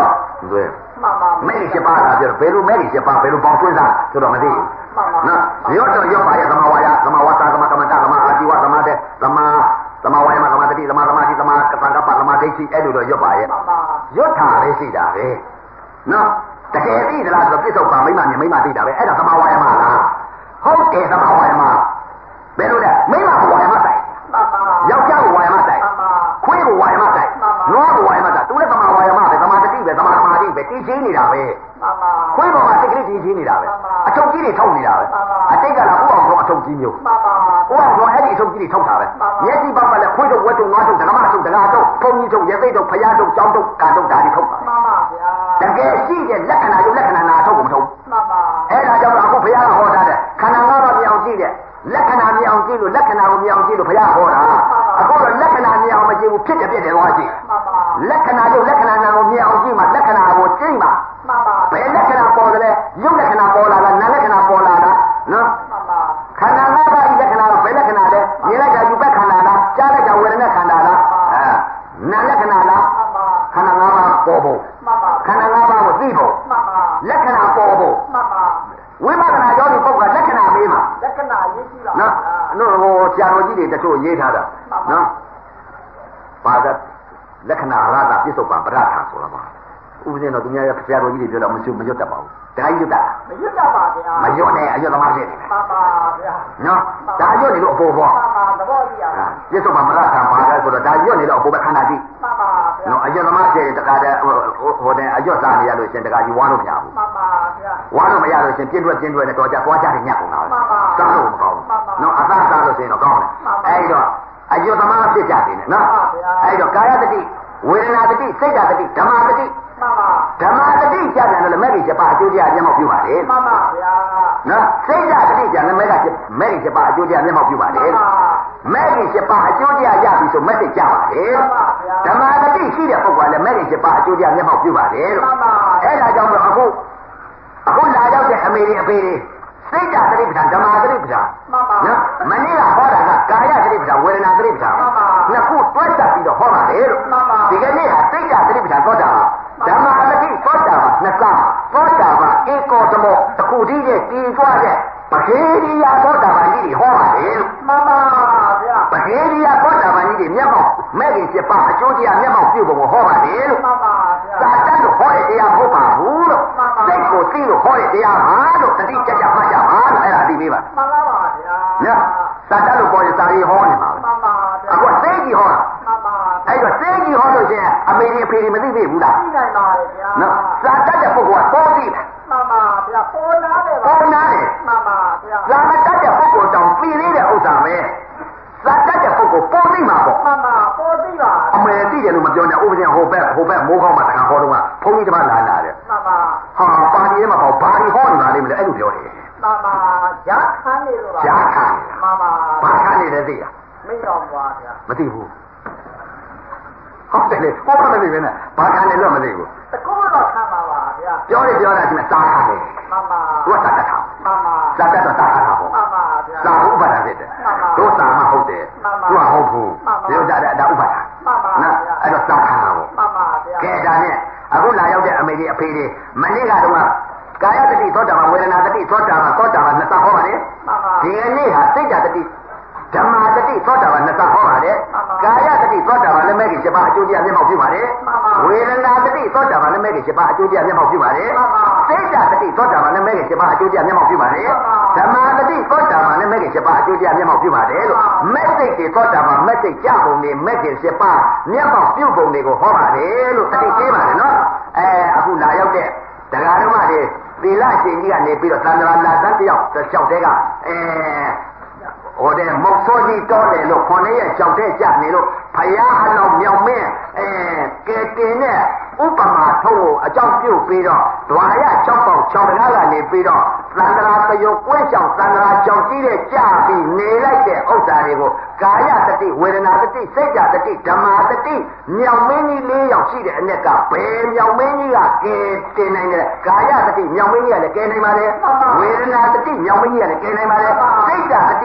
对。 没你7把啦，就是白路没你7把，白路帮孙上，知道没得？那要这要把也怎么玩呀？怎么玩啥？怎么大？怎么阿弟娃？怎么的？怎么玩嘛？怎么的？怎么地？怎么三个八？怎么这些？哎，都要把也。要他的是的呗。那这个地的啦，就这首把没嘛地的呗。哎，怎么玩嘛啦？好给怎么玩嘛？白路的没嘛玩嘛在？要家玩嘛在？亏不玩嘛在？我不玩嘛在？都来怎么玩嘛？怎么的地呗？怎么地呗？地钱你了呗？亏不嘛？这个地钱你了呗？啊，抽几里抽你了呗？啊，这个啦，不好说啊，抽几牛。我说哎，你抽几里抽啥呗？也是爸爸来，亏着我抽，我抽，这个嘛抽，这个抽，碰你抽，也非抽，培养抽，教抽，干抽，咋的抽？这个细节，那看哪有那看哪抽不抽？哎，那叫哪个培养好啥的？看哪我把苗记的，那看哪苗记录，那看哪苗记录培养好了啊，或者那看哪苗么记录，别的东西。那看哪有那看哪那个苗记嘛，那看哪我记嘛。别那看哪包的嘞，有那看哪包了，那看哪包了的，喏。看哪那个一看哪，别那看哪的，你那个就别看哪了，家那个为了那看哪了，哎，那看哪了？看哪我把包包，看哪我把我地包，那看哪包包。为嘛那叫你包个？那看哪没嘛？那我家罗记里的就爷他的，那把个那看哪拉达别说把不拉他说了吧？我见到中间家罗记里觉得我们就没有得包。这个有的，没有呢，有他妈的。喏，咱有你老婆婆。这说嘛不拉上八个说的，咱有你老婆婆看哪去？喏，有他妈的这个的，我的有啥的呀？都现这个有网络没有？网络没有就先编出来的，多家的伢子了，啥都不搞。喏，啥都先搞呢。哎个，有他妈的家的呢，喏，哎个，家的地，为了哪的地，谁家的地，他妈的地。ဓမ္မတတိကြတယ်လို့မဲ့ကြီး7ပါးအကျိုးတရားမျက်မှောက်ပြုပါလေမှန်ပါဗျာနော်စိတ်ဓာတ်တတိကြတယ်မဲ့ကြီး7ပါးအကျိုးတရားမျက်မှောက်ပြုပါလေမဲ့ကြီး7ပါးအကျိုးတရားရပြီဆိုမဲ့စိတ်ကြပါလေဓမ္မတတိရှိတဲ့ပုဂ္ဂိုလ်ကလည်းမဲ့ကြီး7ပါးအကျိုးတရားမျက်မှောက်ပြုပါလေလို့အဲ့ဒါကြောင့်မို့အခုလာရောက်တဲ့အမေတွေအဖေတွေစိတ်ဓာတ်တတိပ္ပံဓမ္မတတိပ္ပံနော်မနေ့ကဟောတာကကာယတတိပ္ပံဝေဒနာတတိပ္ပံနှစ်ခုတွဲဆက်ပြီးတော့ဟောပါလေလို့ဒီကနေ့ဟာစိတ်ဓာတ်တတိပ္ပံသောတာဓမ္မတတိသောတာပါနှစ်စားသောတာပါဧကောသမောတစ်ခုတည်းရဲ့တည်သွားတဲ့ပခေရိယသောတာပန်ကြီးတွေဟောပါတယ်လို့မှန်ပါဗျာပခေရိယသောတာပန်ကြီးတွေမျက်မှောက်မဲ့ခင်7ပါးအကျိုးတရားမျက်မှောက်ပြုဖို့ဟောပါတယ်လို့မှန်ပါဗျာသာတတ်လို့ဟောတဲ့တရားမဟုတ်ပါဘူးလို့စိတ်ကိုသိလို့ဟောတဲ့တရားဟာလို့တတိကြကြမှတ်ကြပါလို့အဲ့ဒါသိပေးပါမှန်ပါပါဗျာညာသာတတ်လို့ပေါ်ရစာရေးဟောနေမှာမှန်ပါဗျာအခုစိတ်ကြီးဟောတာမှန်ပါအဲ့တော့စိတ်ကြီးဟောလို့ရှင်အမေအဖေတွေမသိသေးဘူးလားသိနိုင်ပါလေဗျာနော်သာတတ်တဲ့ပုဂ္ဂိုလ်ကပေါ်သိတယ်မှန်ပါဗျာပေါ်နာတယ်မှန်ပါဗျာသာမတတ်တဲ့ပုဂ္ဂိုလ်တောင်သိသေးတဲ့ဥစ္စာပဲသာတတ်တဲ့ပုဂ္ဂိုလ်ပေါ်သိမှာပေါ့မှန်ပါပေါ်သိပါအမေသိတယ်လို့မပြောနဲ့ဥပဒေဟိုဘက်မိုးကောင်းမှာတခါဟောတော့ကဘုန်းကြီးတမလာတယ်မှန်ပါဟာပါတီထဲမှာပေါ့ဘာဒီဟောနေတာလေးမလဲအဲ့လိုပြောတယ်မှန်ပါရှားခန်းနေလို့ပါရှားခန်းမှန်ပါဘာခန်းနေလဲသိလားမင်းတော်ပါဗျာမသိဘူးဟုတ်တယ်လေကိုဘာမသိပဲနဲ့ဘာခန်းနေလို့မသိဘူးတကောတော့ခန်းပါပါဗျာပြောတာဒီမှာစားခန်းနေမှန်ပါသူကစားတတ်တာမှန်ပါစားတတ်တော့စားခန်းတာပေါ့မှန်ပါဗျာစားဥပါဒဖြစ်တယ်တို့စားမှဟုတ်တယ်သူကဟုတ်ဘူးဒီဥစ္စာဒါဥပါဒမှန်ပါနော်အဲ့တော့စားခန်းတာပေါ့မှန်ပါဗျာကဲဒါနဲ့အခုလာရောက်တဲ့အမေတွေအဖေတွေမနေ့ကတော့ကာယတတိသောတာပန်ဝေဒနာတတိသောတာပန်နှစ်စားဟောပါလေဒီကနေ့ဟာစိတ်ဓာတ်တတိဓမ္မတတိသောတာပန်နှစ်စားဟောပါတယ်ကာယတတိသောတာပန်လည်းမဲ့ကြီး7ပါးအကျိုးတရားမျက်မှောက်ပြုပါတယ်ဝေဒနာတတိသောတာပန်လည်းမဲ့ကြီး7ပါးအကျိုးတရားမျက်မှောက်ပြုပါတယ်စိတ်ဓာတ်တတိသောတာပန်လည်းမဲ့ကြီး7ပါးအကျိုးတရားမျက်မှောက်ပြုပါတယ်ဓမ္မတတိသောတာပန်လည်းမဲ့ကြီး7ပါးအကျိုးတရားမျက်မှောက်ပြုပါတယ်လို့မဲ့စိတ်တွေသောတာပန်မဲ့စိတ်ကြပုံတွေမဲ့ကြီး7ပါးမျက်မှောက်ပြုပုံတွေကိုဟောပါတယ်လို့တတိပေးပါတယ်နော်အခုလာရောက်တဲ့တရားဓမ္မတွေသီလရှင်ကြီးကနေပြီးတော့သန္တရာလာသတ်တယောက်တစ်ယောက်တည်းကဟိုတဲ့မုတ်ဆိုးကြီးတော်တယ်လို့9ရက်ကြောက်တဲ့ကြနေလို့ဖယားအလောင်းမြောင်မင်းကဲတင်နဲ့ဥပမာထုံးကိုအကြောင်းပြုတ်ပြီးတော့ဒွါရ6ပေါက်6တရားကနေပြီးတော့သန္တရာတယုတ်ကွင်းဆောင်သန္တရာကြောက်ကြီးတဲ့ကြပြီးနေလိုက်တဲ့ဥစ္စာတွေကိုကာယတတိဝေဒနာတတိစိတ်တတိဓမ္မတတိမြောင်မင်းကြီး4ယောက်ရှိတဲ့အ ਨੇ ကဘယ်မြောင်မင်းကြီးကကဲတင်နိုင်တယ်ကာယတတိမြောင်မင်းကြီးကလည်းကဲနိုင်ပါလေဝေဒနာတတိမြောင်မင်းကြီးကလည်းကဲနိုင်ပါလေစိတ်တတိ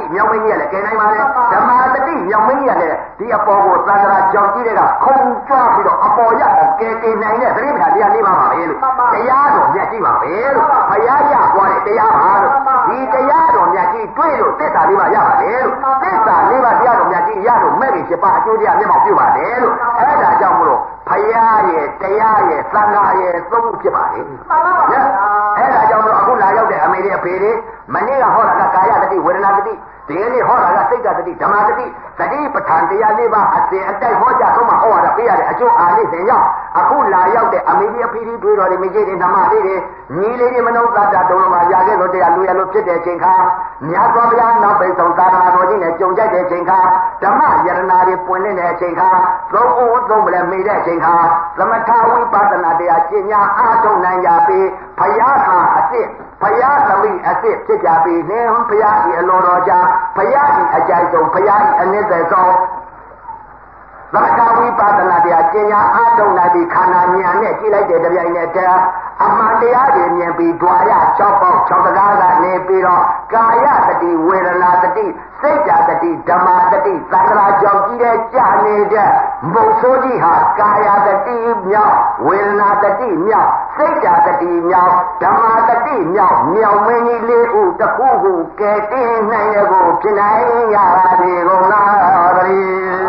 မြောင်မင်းကြီးကလည်းကဲနိုင်ပါလေဓမ္မတတိမြောင်မင်းကြီးကလည်းဒီအပေါ်ကိုသန္တရာကြောင့်ကြီးတဲ့ကခုံကြွားပြီးတော့အပေါ်ရအောင်ကဲနိုင်တဲ့သတိပဋ္ဌာန်တရားလေးပါပါပဲလို့တရားတော်မြတ်ကြီးပါပဲလို့ဘုရားရပွားတဲ့တရားပါလို့ဒီတရားတော်မြတ်ကြီးတွေ့လို့သစ္စာလေးပါရပါတယ်လို့သစ္စာလေးပါတရားတော်မြတ်ကြီးရလို့မဲ့ပြီး7ပါးအကျိုးတရားမျက်မှောက်ပြုပါတယ်လို့အဲ့ဒါကြောင့်မလို့ဘုရားရဲ့တရားရဲ့သံဃာရဲ့သုံးခုဖြစ်ပါလေမှန်ပါပါအဲ့ဒါကြောင့်မလို့အခုလာရောက်တဲ့အမေတွေအဖေတွေမနေ့ကဟောတာကကာယတတိဝေဒနာတတိဒီနေ့ဟောတာကစိတ်တတိဓမ္မတတိသတိပဋ္ဌာန်တရားလေးပါအစဉ်အတိုက်ဟောကြားဆုံးမှာဟောရတာပြရတဲ့အကျိုးအားလေးစဉ်ရောက်အခုလာရောက်တဲ့အမေကြီးအဖေကြီးတွေးတော်တွေမိကြီးတွေဓမ္မလေးတွေညီလေးတွေမနှုတ်သတ္တတုံးလုံးမှာရာခဲ့လို့တရားလူရလို့ဖြစ်တဲ့ချိန်ခါမြတ်စွာဘုရားနောက်ပိတ်ဆုံးသာသနာတော်ကြီးနဲ့ကြုံကြိုက်တဲ့ချိန်ခါဓမ္မယရနာတွေပွင့်နေတဲ့ချိန်ခါသုံးဦးသုံးပလဲမိတဲ့ချိန်ခါသမထဝိပဿနာတရားကျင့်ညာအားထုတ်နိုင်ကြပြီဘုရားဟာအစ်ဘုရားသမီးအစ်ဖြစ်ကြပြီနင်းဘုရားဒီအလိုတော်ကြဘုရားဒီအကြိုက်ဆုံးဘုရားဒီအနည်းသက်ဆုံးသမထဝိပဿနာတရားကျင့်ညာအားထုတ်နိုင်ပြီခန္ဓာဉာဏ်နဲ့ကြည့်လိုက်တဲ့တရားနဲ့အမှန်တရားတွေမြင်ပြီးဓွာရ6ပေါက်6တကားကနေပြီးတော့ကာယတတိဝေဒနာတတိစိတ်တတိဓမ္မတတိသံဃာကြောင့်ကြီးတဲ့ကြာနေတဲ့မုတ်ဆိုးကြီးဟာကာယတတိမြောက်ဝေဒနာတတိမြောက်စိတ်တတိမြောက်ဓမ္မတတိမြောက်မြောက်မင်းကြီးလေးဦးတစ်ခုခုကဲတင်းနိုင်ရကိုဖြစ်နိုင်ရပါသည်ကုန်လား